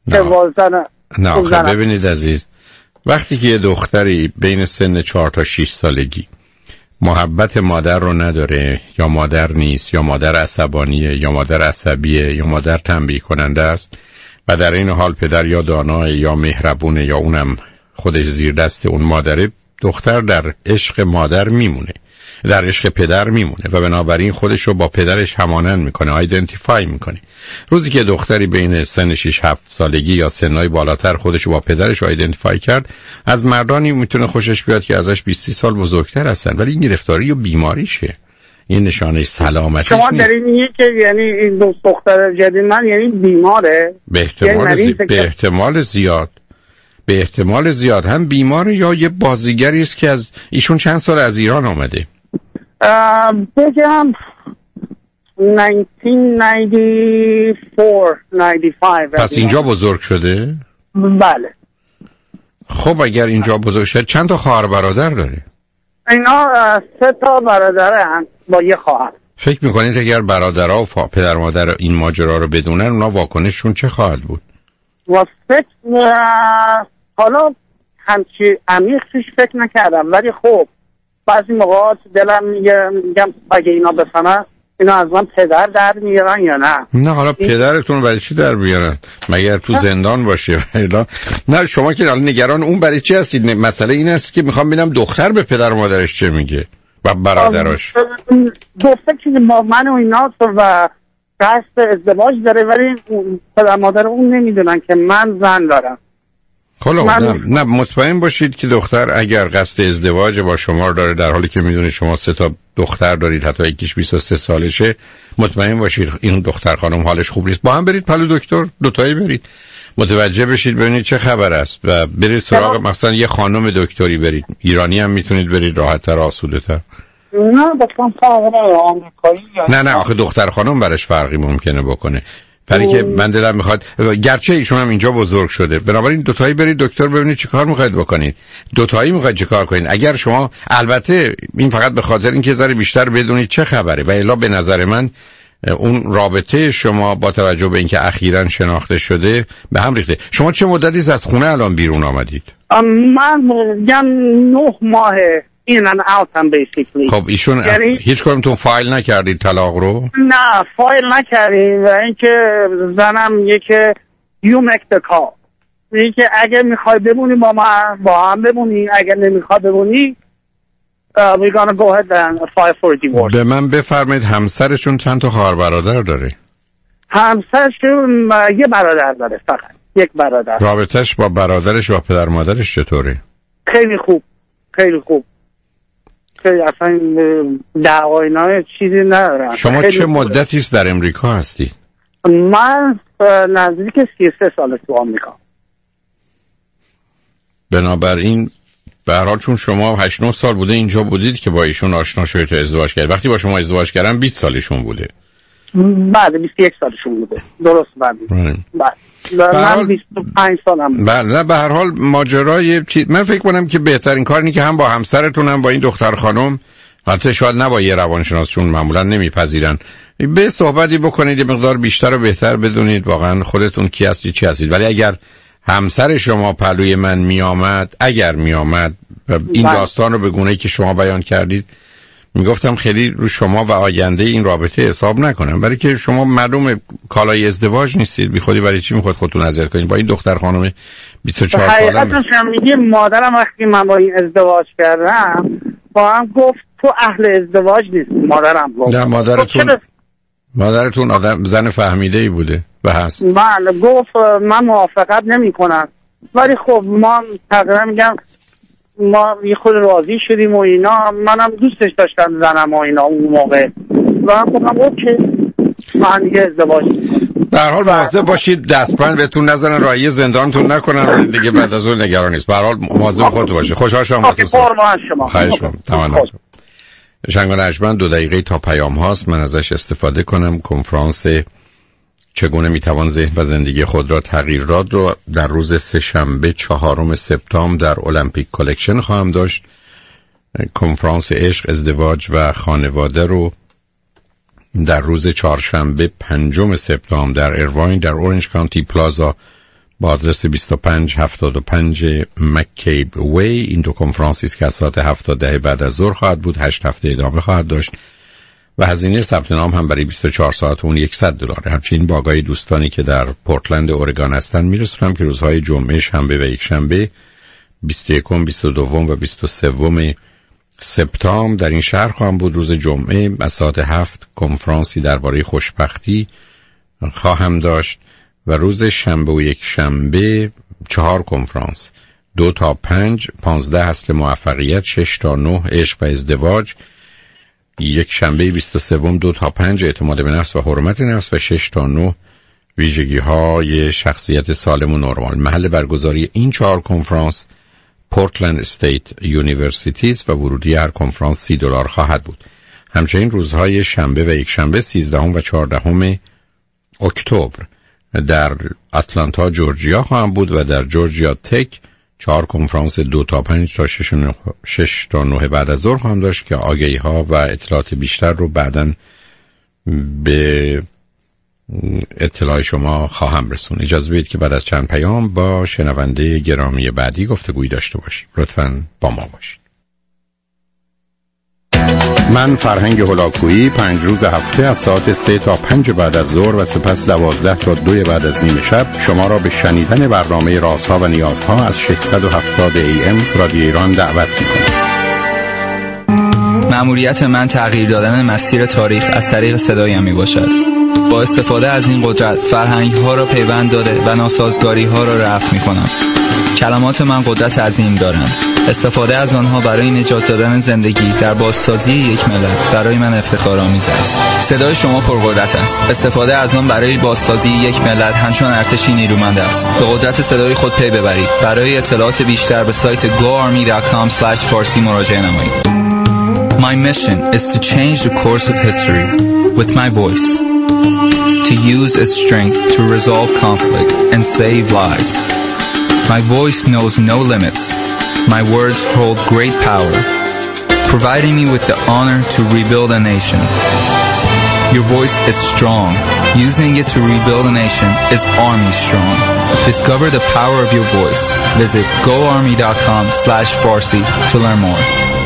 نه خب ببینید عزیز، وقتی که یه دختری بین سن 4 تا 6 سالگی محبت مادر رو نداره، یا مادر نیست، یا مادر عصبانیه، یا مادر عصبیه، یا مادر تنبیه کننده است و در این حال پدر یا دانای یا مهربونه یا اونم خودش زیر دست اون مادره، دختر در عشق مادر میمونه، در عشق پدر میمونه و بنابراین خودش رو با پدرش همانند میکنه، آیدنتیفای میکنه. روزی که دختری بین سن 6-7 سالگی یا سنهای بالاتر خودش رو با پدرش آیدنتیفای کرد، از مردانی میتونه خوشش بیاد که ازش 20 سال بزرگتر هستن، ولی این گرفتاری و بیماریشه، این نشانه سلامتیش نیست. شما در این میگه که یعنی این دختر جدید من یعنی بیماره؟ به احتمال زیاد هم بیماره یا یه بازیگری است که از ایشون چند سال از ایران آمده؟ بگم 1994-95. پس اینجا بزرگ شده؟ بله. خب اگر اینجا بزرگ شده چند تا خواهر برادر داره؟ اینا 3 تا برادره هم با یه خواهر. فکر میکنید اگر برادرها و پدر مادر این ماجرا رو بدونن اونا واکنششون چه خواهد بود؟ حالا همچی عمیق فکر نکردم، ولی خب بعضی موقعات دلم میگم اگه اینا بفهمن اینا از من پدر در میارن یا نه؟ نه حالا پدرتون برای چی در بیارن؟ مگر تو زندان باشه؟ نه شما که حالا نگران اون برای چی هستید؟ مسئله این است که میخوام ببینم دختر به پدر و مادرش چه میگه و برادراش. گفته که من و اینا و قصد ازدواج داره، ولی پدر مادر اون نمیدونن که من زن دارم. حالا نه مطمئن باشید که دختر اگر قصد ازدواج با شما داره، در حالی که میدونه شما 3 تا دختر دارید، حتی یکیش 23 سالشه، مطمئن باشید این دختر خانم حالش خوب نیست. با هم برید پلو دکتر، دوتایی برید متوجه بشید ببینید چه خبر است و برید سراغ مثلا یه خانم دکتری برید. ایرانی هم میتونید برید، راحت‌تر آسوده‌تر. نه بسیار فرق آمریکایی. نه آخه دختر خانم برش فرقی ممکنه بکنه. برای که من دلم میخواد، گرچه ایشون هم اینجا بزرگ شده، بنابراین دوتایی برید دکتر ببینید چه کار میخواید بکنید. دوتایی میخواید چه کار کنید. اگر شما البته این فقط به خاطر اینکه ذره بیشتر بدونید چه خبره، و الا به نظر من اون رابطه شما با توجه به اینکه اخیراً شناخته شده به هم ریخته. شما چه مدتی از خونه الان بیرون آمدید؟ من میگم 9 ماهه in and out هم basically. خب ایشون هیچ کدومتون فایل نکردید طلاق رو؟ نه فایل نکردیم و اینکه زنم میگه که you make the call، میگه که اگه میخوای بمونی با من با هم بمونی، اگه نمیخوای بمونی we're gonna go ahead and file for divorce. به من بفرمایید همسرشون چند تا خواهر برادر داره؟ همسرشون یه برادر داره، فقط یک برادر. رابطش با برادرش و پدر مادرش چطوره؟ خیلی خوب، خیلی خوب، خیلی اصلا دعواینا چیزی ندارم. شما چه مدتی است در امریکا هستی؟ من نزدیک 33 سال تو آمریکا. بنابراین به هر حال چون شما 8-9 سال بوده اینجا بودید که با ایشون آشنا شدید و ازدواج کردید. وقتی با شما ازدواج کردن 20 سالشون بوده. بعد 21 سالشون بوده. درست بعد. من 25 سالم. بله به هر حال ماجرای من فکر کنم که بهترین کار اینه که هم با همسرتون هم با این دختر خانم، حتی شاید نه با یه روانشناس چون معمولا نمیپذیرن، به صحبتی بکنید، یه مقدار بیشتر و بهتر بدونید واقعا خودتون کی هستید چی هستید. ولی اگر همسر شما پلوی من میآمد، اگر میآمد این داستان رو به گونه‌ای که شما بیان کردید، میگفتم خیلی رو شما و آینده این رابطه حساب نکنم، برای که شما معلوم کالای ازدواج نیستید. بی خودی برای چی میخواد خودتون اذیت کنید با این دختر خانم 24 ساله؟ حقیقتش هم میگه مادرم وقتی من با این ازدواج کردم با هم گفت تو اهل ازدواج نیست. مادرم گفت نه مادرتون آدم زن فهمیده ای بوده و هست. بله گفت من موافقت نمی کنم، ولی خب ما تقریبا میگم ما یه خود راضی شدیم و اینا. منم دوستش داشتم زنم و اینا اون موقع و من گفتم اوکی من دیگه ازدواج میکنم. به هر حال مواظب باشید دستپن بهتون نزنن، راهی زندانتون نکنن دیگه بعد از اون نگران نیست. به هر حال مواظب خودتون باشید. خوشحال شدم با شما. خواهش می‌کنم. تمام. شنگان اجمن 2 دقیقه تا پیام هاست، من ازش استفاده کنم. کنفرانس چگونه میتوان ذهن و زندگی خود را تغییر داد رو در روز سه‌شنبه 4 سپتامبر در المپیک کالکشن خواهم داشت. کنفرانس عشق، ازدواج و خانواده رو در روز چهارشنبه 5 سپتامبر در ایرواین در اورنج کانتی پلازا با آدرس 2575 مکیب وی. این 2 کنفرانسی است که از ساعت 7 تا 10 بعد از ظهر خواهد بود. 8 هفته ادامه خواهد داشت و هزینه ثبت نام هم برای 24 ساعت اون $100. همچنین با آگاهی دوستانی که در پورتلند اورگان هستن میرسونم که روزهای جمعه، شنبه و یکشنبه 21، 22 و 23 سپتامبر در این شهر خواهم بود. روز جمعه از ساعت 7 کنفرانسی درباره خوشبختی خواهم داشت و روز شنبه و یکشنبه 4 کنفرانس، 2 تا 5، 15 اصل موفقیت، 6 تا 9 عشق و ازدواج، یک شنبه 23 2 تا 5 اعتماد به نفس و حرمت نفس و 6 تا 9 ویژگی های شخصیت سالم و نرمال. محل برگزاری این 4 کنفرانس پورتلند استیت یونیورسیتیز و ورودی هر کنفرانس $30 خواهد بود. همچنین روزهای شنبه و یک شنبه 13 و 14 اکتبر در آتلانتا جورجیا خواهم بود و در جورجیا تک 4 کنفرانس 2 تا 5 تا 6 تا 9 بعد از ظهر خواهم داشت که آگهی ها و اطلاعات بیشتر رو بعداً به اطلاع شما خواهم رسون. اجازه بدید که بعد از چند پیام با شنونده گرامی بعدی گفتگویی داشته باشیم. لطفاً با ما باشید. من فرهنگ هلاکویی 5 روز هفته از ساعت 3 تا 5 بعد از ظهر و سپس 12 تا 2 بعد از نیم شب شما را به شنیدن برنامه رازها و نیازها از 670 AM رادیو ایران دعوت می‌کنم. مأموریت من تغییر دادن مسیر تاریخ از طریق صدایم میباشد. با استفاده از این قدرت فرهنگ‌ها را پیوند داده و ناسازگاری‌ها را رفع می‌کنم. کلمات من قدرت عظیم دارند. استفاده از آنها برای نجات دادن زندگی در بازسازی یک ملت برای من افتخارآمیز است. صدای شما پرقدرت است. استفاده از آن برای بازسازی یک ملت همچون ارتشی نیرومند است. به قدرت صدای خود پی ببرید. برای اطلاعات بیشتر به سایت goarmy.com/farsi مراجعه نمایید. My mission is to change the course of history with my voice, to use its strength to resolve conflict and save lives. My voice knows no limits. My words hold great power, providing me with the honor to rebuild a nation. Your voice is strong. Using it to rebuild a nation is Army strong. Discover the power of your voice. Visit goarmy.com/farsi to learn more.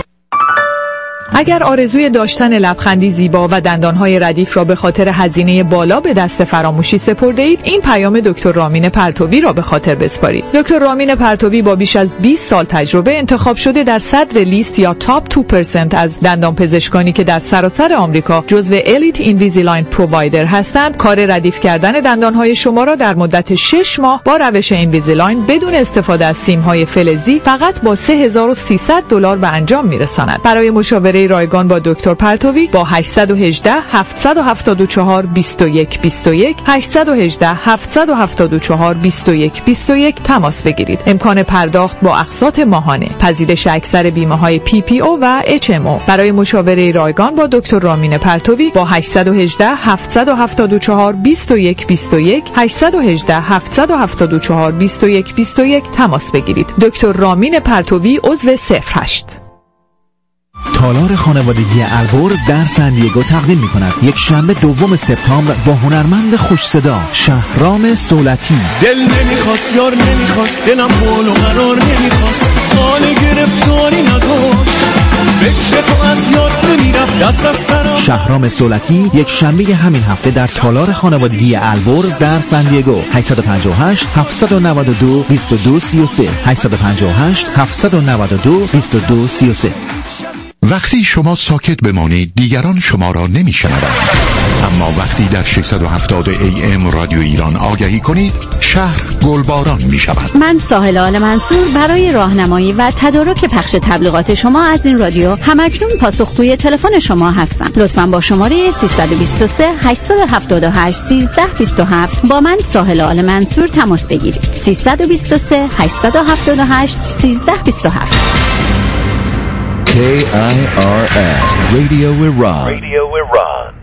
اگر آرزوی داشتن لبخندی زیبا و دندانهای ردیف را به خاطر هزینه بالا به دست فراموشی سپرده اید، این پیام دکتر رامین پرتوی را به خاطر بسپارید. دکتر رامین پرتوی با بیش از 20 سال تجربه انتخاب شده در صدر لیست یا تاپ 2% از دندانپزشکانی که در سراسر آمریکا جزو الیت اینویزیلاین پرووایدر هستند، کار ردیف کردن دندانهای شما را در مدت 6 ماه با روش اینویزیلاین بدون استفاده از سیم‌های فلزی فقط با $3300 به انجام می‌رساند. برای مشاوره رایگان با دکتر پرتوی با 818 774 2121 818 774 2121 تماس بگیرید. امکان پرداخت با اقساط ماهانه، پذیرش اکثر بیمه‌های PPO و HMO. برای مشاوره رایگان با دکتر رامین پرتوی با 818 774 2121 818 774 2121 تماس بگیرید. دکتر رامین پرتوی عضو 08. تالار خانوادگی البرز در سن دیگو تقدیم می‌کند یک شنبه 2 سپتامبر با هنرمند خوش صدا شهرام سولتی. دل نمیخواست یار نمیخواست دلم قول و قرار نمیخواست حال گرفتاری نداشت فکر تو از یاد نمیرفت دست از سرم. شهرام سولتی یک شنبه همین هفته در تالار خانوادگی البرز در سن دیگو. 858 792 2233 858 792 2233. وقتی شما ساکت بمانید دیگران شما را نمیشنوند، اما وقتی در 670 AM رادیو ایران آگهی کنید شهر گلباران می شود. من ساحل آل منصور برای راهنمایی و تدارک پخش تبلیغات شما از این رادیو همکنون پاسخگوی تلفن شما هستم. لطفاً با شماره 323 878 1327 با من ساحل آل منصور تماس بگیرید. 323 878 1327. KIRN Radio Iran. Radio Iran.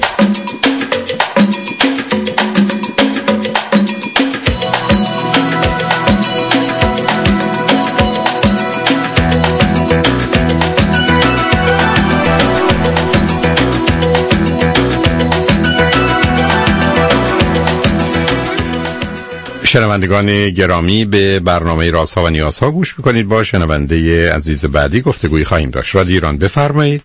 شنوندگان گرامی، به برنامه رازها و نیازها گوش میکنید. با شنونده عزیز بعدی گفتگویی خواهیم داشت. رادیو ایران، بفرمایید.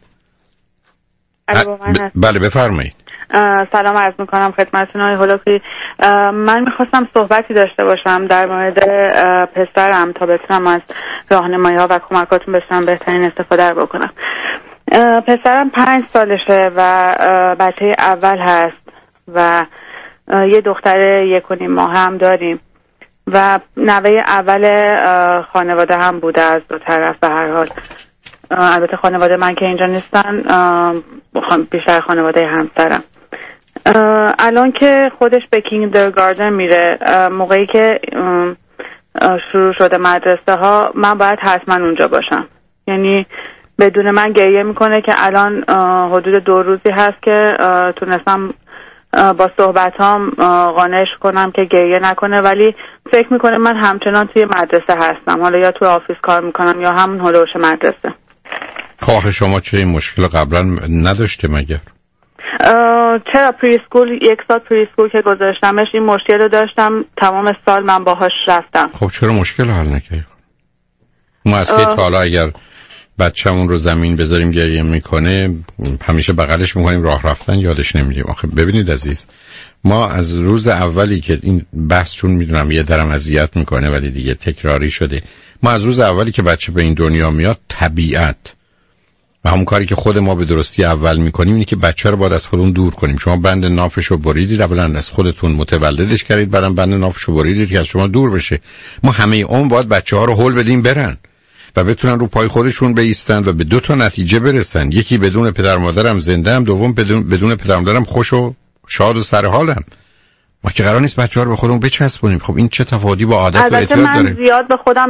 بله بفرمایید. سلام عرض میکنم خدمتتون آقای هولاکویی. من میخواستم صحبتی داشته باشم در مورد پسرم تا بتونم از راهنمایی ها و کمکاتون بتونم بهترین استفاده رو بکنم. پسرم 5 سالشه و بچه اول هست و یه دختر 1.5 ماه هم داریم و نوه اول خانواده هم بوده از 2 طرف. به هر حال البته خانواده من که اینجا نیستن، بیشتر خانواده همسرم. الان که خودش به کیندرگاردن میره، موقعی که شروع شده مدرسه ها من باید حتما اونجا باشم. یعنی بدون من گریه میکنه که الان حدود 2 روزی هست که تونستم با صحبتام قانعش کنم که گریه نکنه، ولی فکر میکنه من همچنان توی مدرسه هستم، حالا یا توی آفیس کار میکنم یا همون هلوش مدرسه. خب آخه شما چه این مشکل قبلا نداشته مگر؟ چرا پریسکول 1 سال پریسکول که گذاشتمش این مشکل رو داشتم، تمام سال من باهاش رفتم. خب چرا مشکل حل نکردی؟ ما از که حالا اگر بچه‌مون رو زمین بذاریم گریه میکنه همیشه بغلش میکنیم، راه رفتن یادش نمیدیم. آخه ببینید عزیز، ما از روز اولی که این بحث، چون میدونم یه درم اذیت میکنه ولی دیگه تکراری شده، ما از روز اولی که بچه به این دنیا میاد، طبیعت و همون کاری که خود ما به درستی اول میکنیم اینه که بچه رو باید از خودمون دور کنیم. شما بند نافش رو بریدید، اولا از خودتون متولدش کردید، بعدم بند نافش رو بریدید که از شما دور بشه. ما همه عمر باید بچه‌ها رو هول بدیم برن و بتونن رو پای خودشون بایستن و به 2 نتیجه برسن. یکی بدون پدر مادرم زنده ام، دوم بدون پدر مادرم خوش و شاد و سر حالم. ما که قرار نیست بچه‌ها رو به خودمون بچسبونیم. خب این چه تفاوتی با عادت و اعتیاد داره؟ من زیاد به خودم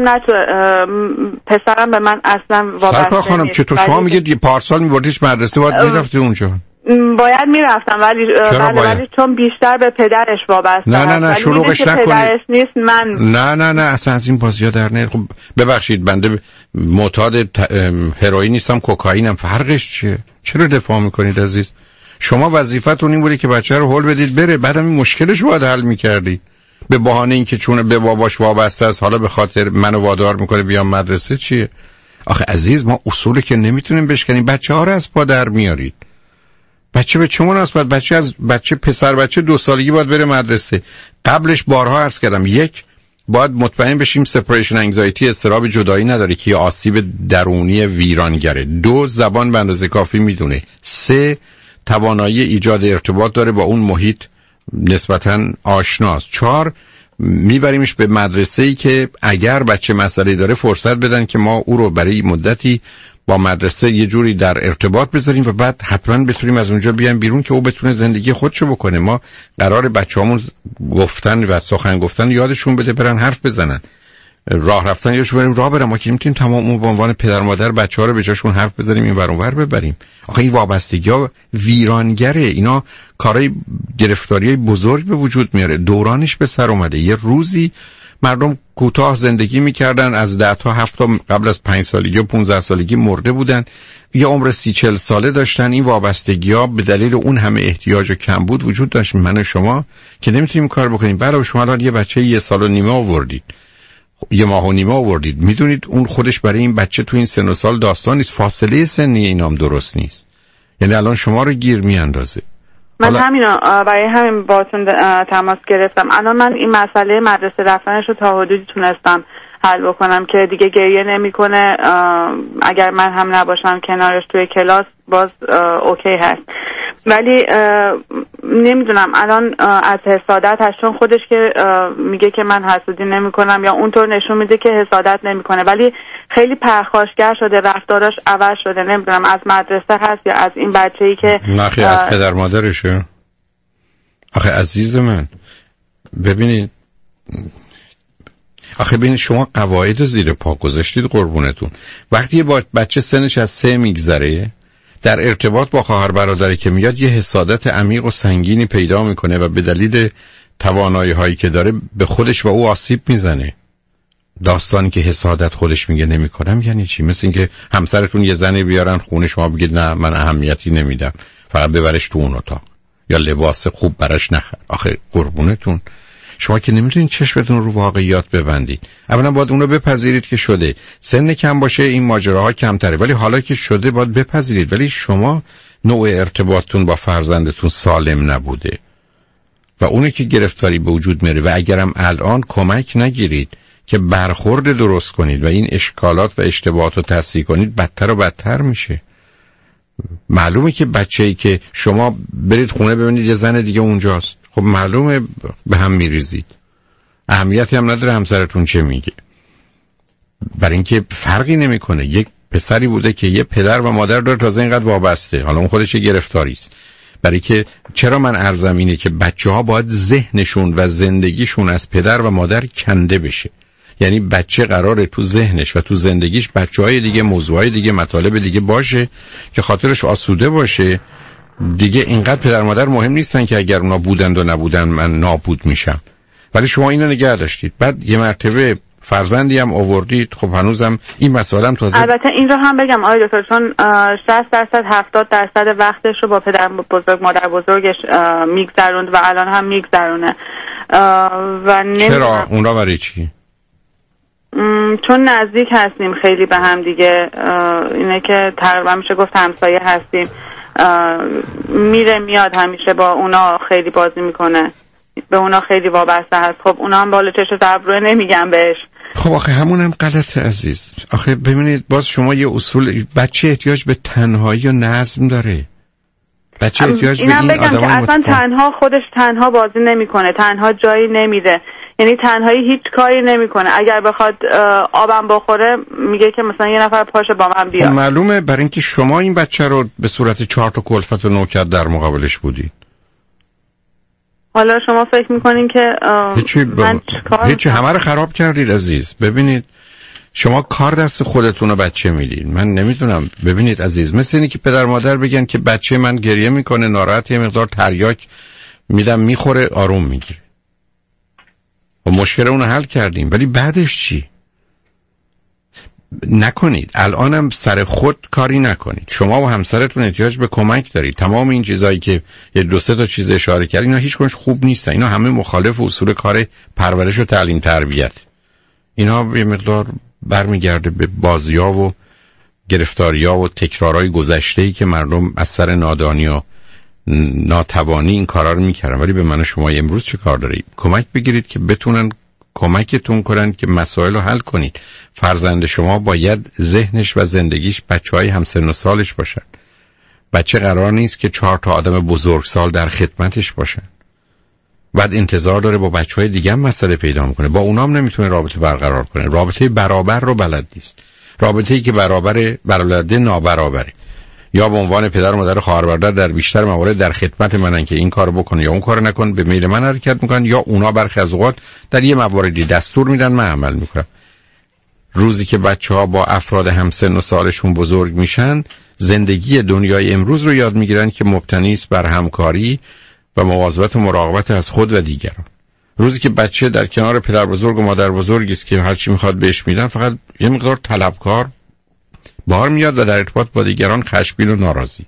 پسرم به من اصلا وابسته نیست. خانم چطور شما میگید پارسال میبردیش مدرسه، باید میرفتی اونجا؟ باید میرفتم ولی چون بیشتر به پدرش وابسته. نه شروعش نکنید. پدرش نیست من. نه اصلا از این بازی‌ها در نه. خب ببخشید بنده معتاد هروئین نیستم، کوکائینم، فرقش چیه؟ چرا دفاع میکنید عزیز؟ شما وظیفتون این بوده که بچه رو هول بدید بره، بعدم این مشکلش رو باید حل میکردید. به بهانه اینکه چون به باباش وابسته است حالا به خاطر منو وادار میکنه بیام مدرسه چیه؟ آخه عزیز ما اصولی که نمیتونیم بشکنیم. بچه‌ها رو از پا در میارید. بچه به چه مناسبت؟ بچه پسر بچه 2 سالگی باید بره مدرسه. قبلش بارها عرض کردم، 1 باید مطمئن بشیم سپریشن انگزایتی، اضطراب جدایی نداره که یه آسیب درونی ویرانگره. 2 زبان به اندازه کافی میدونه. 3 توانایی ایجاد ارتباط داره با اون محیط نسبتاً آشناست. 4 میبریمش به مدرسه‌ای که اگر بچه مسئله داره فرصت بدن که ما او رو برای مدتی با مدرسه یه جوری در ارتباط بذاریم و بعد حتما بتونیم از اونجا بیایم بیرون که او بتونه زندگی خودشو بکنه. ما قرار بچه‌هامون گفتن و سخن گفتن یادشون بده، برن حرف بزنن، راه رفتن یادشون بریم راه برن. ما که نمیتونیم تمام به عنوان پدر مادر بچه‌ها رو به جاشون حرف بزنیم این ور اون ور ببریم. آخه این وابستگی‌ها ویرانگره. اینا کارهای گرفتاریای بزرگ به وجود میاره. دورانش به سر اومده. یه روزی مردم کوتاه زندگی میکردن، از 10 تا 7 تا قبل از 5 سالگی و 15 سالگی مرده بودن، یه عمر 30-40 ساله داشتن. این وابستگی‌ها به دلیل اون همه احتیاج و کمبود وجود داشت. من و شما که نمیتونیم کار بکنیم. علاوه شما الان یه بچه 1 سال و نیمه آوردید، 1 ماه و نیمه آوردید، میدونید اون خودش برای این بچه تو این سن و سال داستان نیست. فاصله سنی اینام درست نیست. یعنی الان شما رو گیر میاندازه. من برای همین باهاتون تماس گرفتم. الان من این مسئله مدرسه رفتنش رو تا حدودی تونستم حل بکنم که دیگه گریه نمیکنه. اگر من هم نباشم کنارش توی کلاس باز اوکی هست. ولی نمیدونم الان از حسادت هست، چون خودش که میگه که من حسودی نمیکنم یا اونطور نشون میده که حسادت نمیکنه، ولی خیلی پرخاشگر شده، رفتاراش عوض شده. نمیدونم از مدرسه هست یا از این بچه‌ای که نخی از پدر مادرشه. آخه عزیز من ببینید، آخه ببینید شما قواعد زیر پا گذاشتید قربونتون. وقتی یه بچه سنش از 3 میگذره در ارتباط با خواهر برادری که میاد یه حسادت عمیق و سنگینی پیدا میکنه و به دلیل توانایی هایی که داره به خودش و او آسیب میزنه. داستانی که حسادت خودش میگه نمیکنم یعنی چی؟ مثل اینکه همسرتون یه زنی بیارن خونه شما بگید نه من اهمیتی نمیدم، فقط ببرش تو اون اتاق، یا لباس خوب براش نخر. آخه قربونتون شما که نمیتونید چشمتون رو واقعیات ببندید. اولا باید اون رو بپذیرید که شده. سن کم باشه این ماجراها کمتره، ولی حالا که شده باید بپذیرید. ولی شما نوع ارتباطتون با فرزندتون سالم نبوده و اونه که گرفتاری به وجود میاره و اگرم الان کمک نگیرید که برخورد درست کنید و این اشکالات و اشتباهات رو تصحیح کنید، بدتر و بدتر میشه. معلومه که بچه‌ای که شما برید خونه ببینید یه زن دیگه اونجاست، خب معلومه به هم میریزید. اهمیتی هم نداره همسرتون چه میگه، برای اینکه فرقی نمیکنه. یک پسری بوده که یه پدر و مادر داره تازه اینقدر وابسته، حالا اون خودش یه گرفتاری است. برای که چرا من عرضم اینه که بچه‌ها باید ذهنشون و زندگیشون از پدر و مادر کنده بشه. یعنی بچه قراره تو ذهنش و تو زندگیش بچه‌های دیگه، موضوعای دیگه، مطالب دیگه باشه که خاطرش آسوده باشه. دیگه اینقدر پدر مادر مهم نیستن که اگر اونا بودند و نبودن من نابود میشم. ولی شما اینو نگه داشتید، بعد یه مرتبه فرزندی هم آوردید. خب هنوزم این مسئله هم تازه. البته این رو هم بگم آقای دکتر، چون 60% 70% وقتش رو با پدر بزرگ مادر بزرگش میگذروند و الان هم میگذرونه و چرا؟ اونا برای چی؟ چون نزدیک هستیم خیلی به هم دیگه، اینه که تقریبا میشه گفت همسایه هستیم، میره میاد همیشه، با اونا خیلی بازی میکنه، به اونا خیلی وابسته هست. خب اونا هم بالا چش ابرو نمیگم بهش. خب آخه همون هم غلطه عزیز. آخه ببینید باز شما یه اصول، بچه احتیاج به تنهایی و نظم داره. بچه احتیاج به این بگم که اصلا تنها خودش تنها بازی نمیکنه، تنها جایی نمیره، یعنی تنهایی هیچ کاری نمیکنه. اگر بخواد آبم بخوره میگه که مثلا یه نفر پاشه با من بیاد. معلومه، برای اینکه شما این بچه رو به صورت 4 تا کلفت و نوکر در مقابلش بودید. حالا شما فکر میکنین که هیچی همه رو خراب کردید عزیز. ببینید شما کار دست خودتون و بچه میدین. من نمیدونم. ببینید عزیز، مثل اینی که پدر مادر بگن که بچه من گریه میکنه، ناراحت، یه مقدار تریاک میدم میخوره، آروم میگیره و مشکل اونو حل کردیم. ولی بعدش چی؟ نکنید. الانم سر خود کاری نکنید. شما و همسرتون احتیاج به کمک دارید. تمام این چیزایی که یه 2-3 تا چیز اشاره کردید اینا هیچ کنش خوب نیستن. اینا همه مخالف اصول کار پرورش و تعلیم تربیت. اینا یه مقدار برمیگرده به بازی‌ها و گرفتاری‌ها و تکرارهای گذشته‌ای که مردم از سر نادانی و ناتوانی این کارا رو می‌کردن. ولی به من شما امروز چه کار دارید؟ کمک بگیرید که بتونن کمکتون کنن که مسائل رو حل کنید. فرزند شما باید ذهنش و زندگیش بچه‌های همسن و سالش باشن. بچه قرار نیست که 4 تا آدم بزرگسال در خدمتش باشن. بعد انتظار داره با بچه‌های دیگه هم مسئله پیدا میکنه، با اونام نمیتونه رابطه برقرار کنه. رابطه برابر رو بلد نیست. رابطه‌ای که برابره برابر نابرابره. یا به عنوان پدر و مادر خواهر برادر در بیشتر موارد در خدمت منن که این کارو بکنه یا اون کارو نکن، به میل من حرکت میکنن، یا اونا برخی از اوقات در یه مواردی دستور میدن، من عمل میکنم. روزی که بچه‌ها با افراد همسن و سالشون بزرگ میشن، زندگی دنیای امروز رو یاد میگیرن که مبتنی است بر همکاری و مواظبت و مراقبت از خود و دیگران. روزی که بچه در کنار پدر بزرگ و مادر بزرگی است که هر چی میخواد بهش میدن، فقط یه مقدار طلبکار بار میاد و در ارتباط با دیگران خشمگین و ناراضی.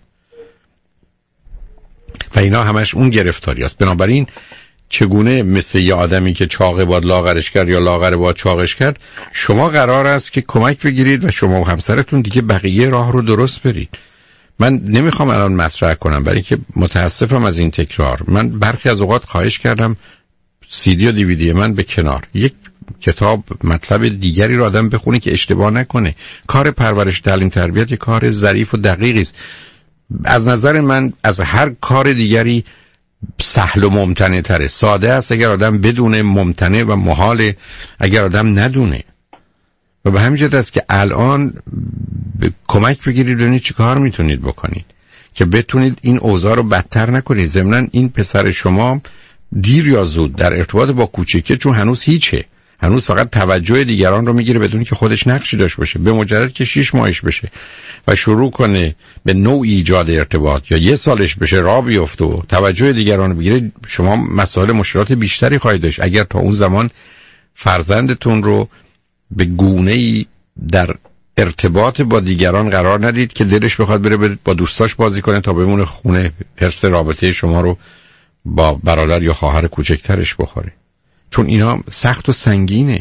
و اینا همش اون گرفتاری است. بنابراین چگونه مثل یه آدمی که چاقه باد لاغرش کرد یا لاغر باد چاقش کرد، شما قرار است که کمک بگیرید و شما و همسرتون دیگه بقیه راه رو درست برید. من نمیخوام الان مطرح کنم برای اینکه متاسفم از این تکرار. من برخی از اوقات خواهش کردم CD و DVD من به کنار، یک کتاب مطلب دیگری رو آدم بخونه که اشتباه نکنه. کار پرورش تعلیم تربیت یک کار ظریف و دقیقی است. از نظر من از هر کار دیگری سهل و ممتنع تره. ساده است اگر آدم بدونه، ممتنع و محال اگر آدم ندونه. و به همین جهت است که الان کمک بگیرید ببینید چی کار میتونید بکنید که بتونید این اوضاع رو بدتر نکنید. ضمناً این پسر شما دیر یا زود در ارتباط با کوچیکه، چون هنوز هیچه، هنوز فقط توجه دیگران رو میگیره بدون که خودش نقشی داشته باشه، به مجرد که 6 ماهش بشه و شروع کنه به نوع ایجاد ارتباط یا 1 سالش بشه راه بیفته و توجه دیگران رو بگیره، شما مسائل مشکلات بیشتری خواهید داشت اگر تا اون زمان فرزندتون رو به گونه‌ای در ارتباط با دیگران قرار ندید که دلش بخواد بره با دوستاش بازی کنه تا بمونه خونه، حرص رابطه شما رو با برادر یا خواهر کوچکترش بخوره. چون اینا سخت و سنگینه.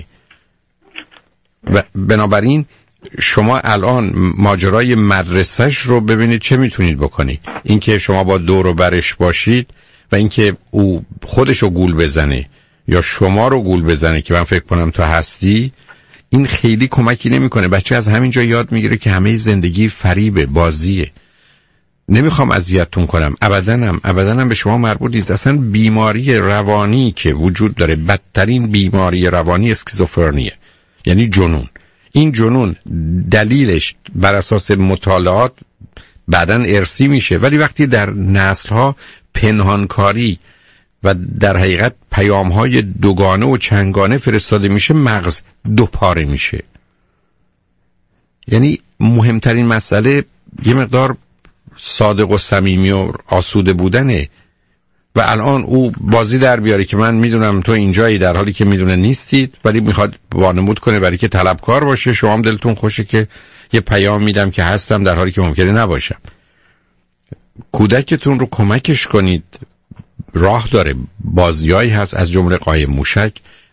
و بنابراین شما الان ماجرای مدرسهش رو ببینید چه میتونید بکنید. اینکه شما با دور و برش باشید و اینکه او خودش رو گول بزنه یا شما رو گول بزنه که من فکر کنم تو هستی، این خیلی کمکی نمیکنه. بچه از همینجا یاد میگیره که همه زندگی فریبه، بازیه. نمیخوام اذیتتون کنم، ابداً به شما مربوط نیست. اصلا بیماری روانی که وجود داره، بدترین بیماری روانی اسکیزوفرنیه، یعنی جنون. این جنون دلیلش بر اساس مطالعات بعداً ارثی میشه، ولی وقتی در نسل‌ها پنهانکاری و در حقیقت پیام‌های دوگانه و چندگانه فرستاده میشه، مغز 2 پاره میشه. یعنی مهمترین مسئله یه مقدار صادق و صمیمی و آسوده بودنه. و الان او بازی در بیاره که من میدونم تو اینجایی، در حالی که میدونه نیستید، ولی میخواد وانمود کنه برای که طلبکار باشه. شما هم دلتون خوشه که یه پیام میدم که هستم در حالی که ممکنه نباشم. کودکتون رو کمکش کنید. راه داره، بازیایی هست از جمله قایم موشک،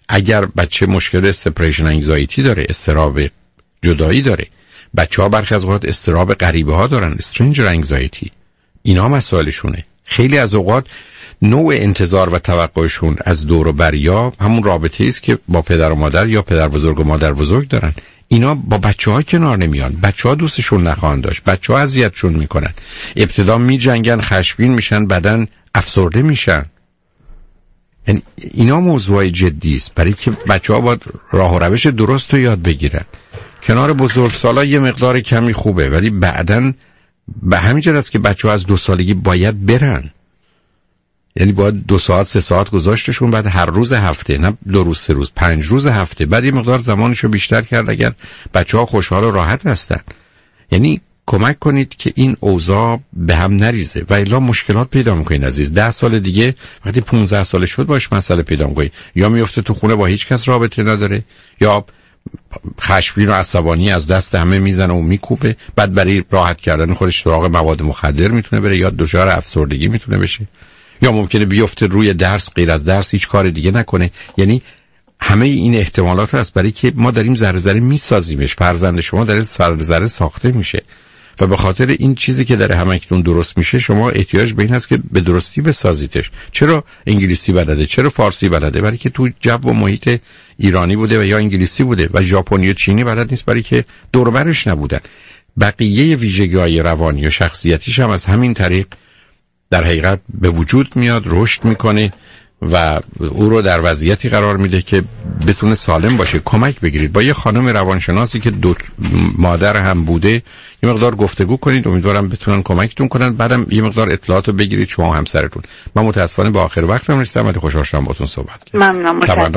اگر بچه مشکل سپریشن انگزایتی داره، اضطراب جدایی داره، بچه‌ها برخی از اوقات اضطراب غریبه ها دارن، استرنجر انگزایتی، اینا مسائلشونه. خیلی از اوقات نوع انتظار و توقعشون از دور و بریا همون رابطه‌ای است که با پدر و مادر یا پدر بزرگ و مادر بزرگ دارن. اینا با بچه‌ها کنار نمیان، بچه‌ها دوستشون نخواهند داشت، بچه‌ها اذیتشون میکنن، ابتدا میجنگن، خشمگین میشن، بعدن افسرده میشن. یعنی اینا موضوعای جدی است برای که بچه‌ها باید راه و روش درست رو یاد بگیرن. کنار بزرگسالا یه مقدار کمی خوبه، ولی بعدن به همین جهت است که بچه‌ها از 2 سالگی باید برن. یعنی باید 2 ساعت 3 ساعت گذاشتشون، بعد هر روز هفته، نه 2 روز 3 روز، 5 روز هفته، بعد یه مقدار زمانشو بیشتر کرد اگر بچه‌ها خوشحال و راحت هستن. یعنی کمک کنید که این اوضاع به هم نریزه و الا مشکلات پیدا میکنین عزیز. 10 سال دیگه وقتی 15 سالش شد باش مسئله پیدا میکنی، یا میفته تو خونه با هیچ کس رابطه نداره، یا خشمگین و عصبانی از دست همه میزنه و میکوبه، بعد برای راحت کردن خودش سراغ مواد مخدر میتونه بره، یا دچار افسردگی میتونه بشه، یا ممکنه بیفته روی درس، غیر از درس هیچ کار دیگه نکنه. یعنی همه این احتمالات هست برای که ما داریم ذره ذره میسازیمش. فرزند شما داره ذره ذره ساخته میشه و به خاطر این چیزی که داره همکنون درست میشه شما احتیاج به این هست که به درستی بسازیدش. چرا انگلیسی بلده؟ چرا فارسی بلده؟ برای که تو جو و محیط ایرانی بوده و یا انگلیسی بوده، و ژاپنی و چینی بلد نیست برای که دور و برش نبودن. بقیه ویژگی‌های روانی و شخصیتیش هم از همین طریق در حقیقت به وجود میاد، رشد میکنه و او رو در وضعیتی قرار میده که بتونه سالم باشه. کمک بگیرید با یه خانم روانشناسی که 2 مادر هم بوده، یه مقدار گفتگو کنید، امیدوارم بتونن کمکتون کنن. بعدم یه مقدار اطلاعات رو بگیرید شما و همسرتون. من متاسفانه به آخر وقتم رسیدم، ولی خوشحال شدم باهاتون صحبت کردم. ممنونم.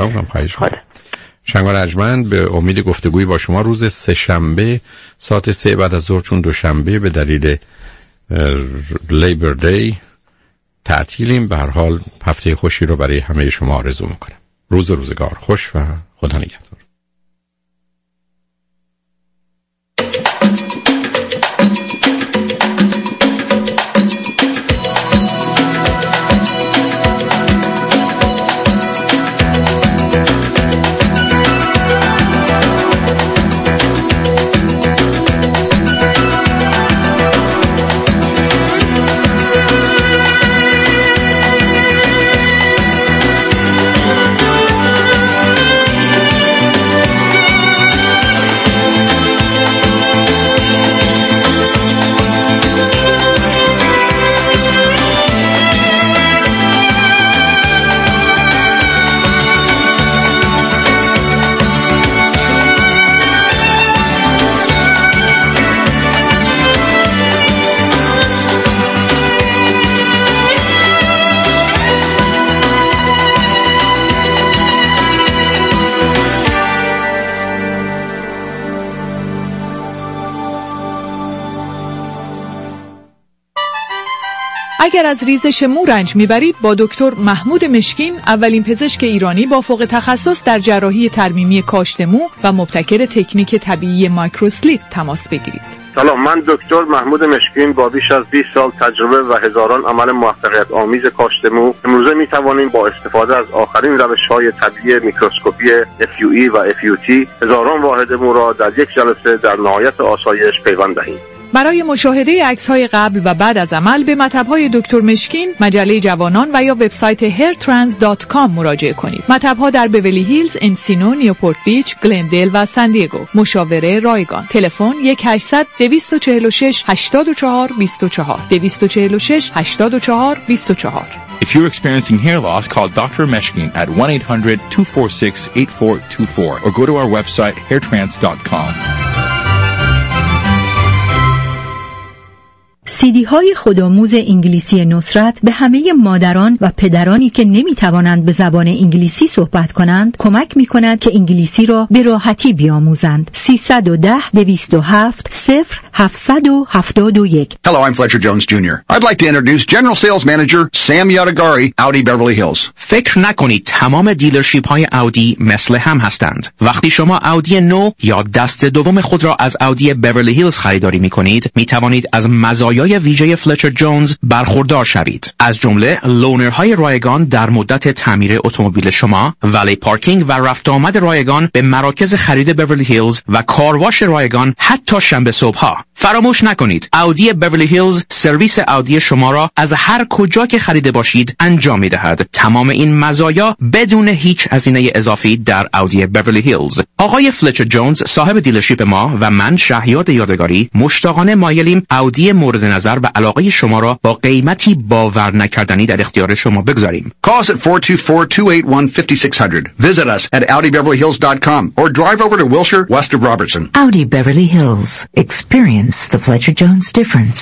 شنگان ارجمند به امید گفتگوی با شما روز 3 شنبه ساعت 3 بعد از ظهر، چون دوشنبه به دلیل لیبر دی تعطیلیم. به هر حال هفته خوشی رو برای همه شما آرزو میکنم. روزگار خوش و خدا نگهدار. اگر از ریزش مو رنج میبرید با دکتر محمود مشکین، اولین پزشک ایرانی با فوق تخصص در جراحی ترمیمی کاشت مو و مبتکر تکنیک طبیعی مایکروسلیپ تماس بگیرید. سلام، من دکتر محمود مشکین با بیش از 20 سال تجربه و هزاران عمل موفقیت آمیز کاشت مو امروزه می توانیم با استفاده از آخرین روش‌های طبیعی میکروسکوپی FUE و FUT هزاران واحد مو را در یک جلسه در نهایت آسایش پیوند دهیم. برای مشاهده عکس‌های قبل و بعد از عمل به مطب‌های دکتر مشکین، مجله جوانان و یا وبسایت hairtrans.com مراجعه کنید. مطب‌ها در بیولی هیلز، انسینو، نیوپورت بیچ، گلندل و سان دیگو. مشاوره رایگان. تلفن 1-800-246-84-24 246-84-24. If you're experiencing hair loss, call Dr. Meshkin at 1-800-246-8424 or go to our website hairtrans.com. CD های خودآموز انگلیسی نصرت به همه مادران و پدرانی که نمی توانند به زبان انگلیسی صحبت کنند کمک می کند که انگلیسی را به راحتی بیاموزند. 310-207-0771. Hello, I'm Fletcher Jones Jr. I'd like to introduce General Sales Manager Sam Yadagari, Audi Beverly Hills. فکر نکنید تمام دیلرشیپ های اودی مثل هم هستند. وقتی شما اودی نو یا دست دوم خود را از اودی بیورلی هیلز خریداری می کنید، می توانید از مزایای مزایای ویژه فلچر جونز برخوردار شوید. از جمله لونرهای رایگان در مدت تعمیر اتومبیل شما، ولی پارکینگ و رفت آمد رایگان به مراکز خرید بیورلی هیلز و کارواش رایگان حتی شنبه صبحها. فراموش نکنید اودی بیورلی هیلز سرویس اودی شما را از هر کجا که خریده باشید انجام می‌دهد. تمام این مزایا بدون هیچ هزینه اضافی در اودی بیورلی هیلز. آقای فلچر جونز صاحب دیلرشیپ ما و من شهیاد یادگاری مشتاقانه مایلیم اودی مورد نظر و علاقه شما را با قیمتی باور نکردنی در اختیار شما بگذاریم. Call us at 424-281-5600. Visit us at AudiBeverlyHills.com or drive over to Wilshire west of Robertson. Audi Beverly Hills. Experience the Fletcher Jones difference.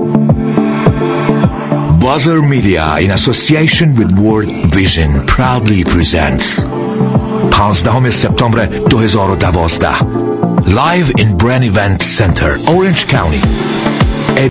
Buzzer Media in association with World Vision proudly presents 15 سپتامبر 2012 Live in Brand Event Center, Orange County.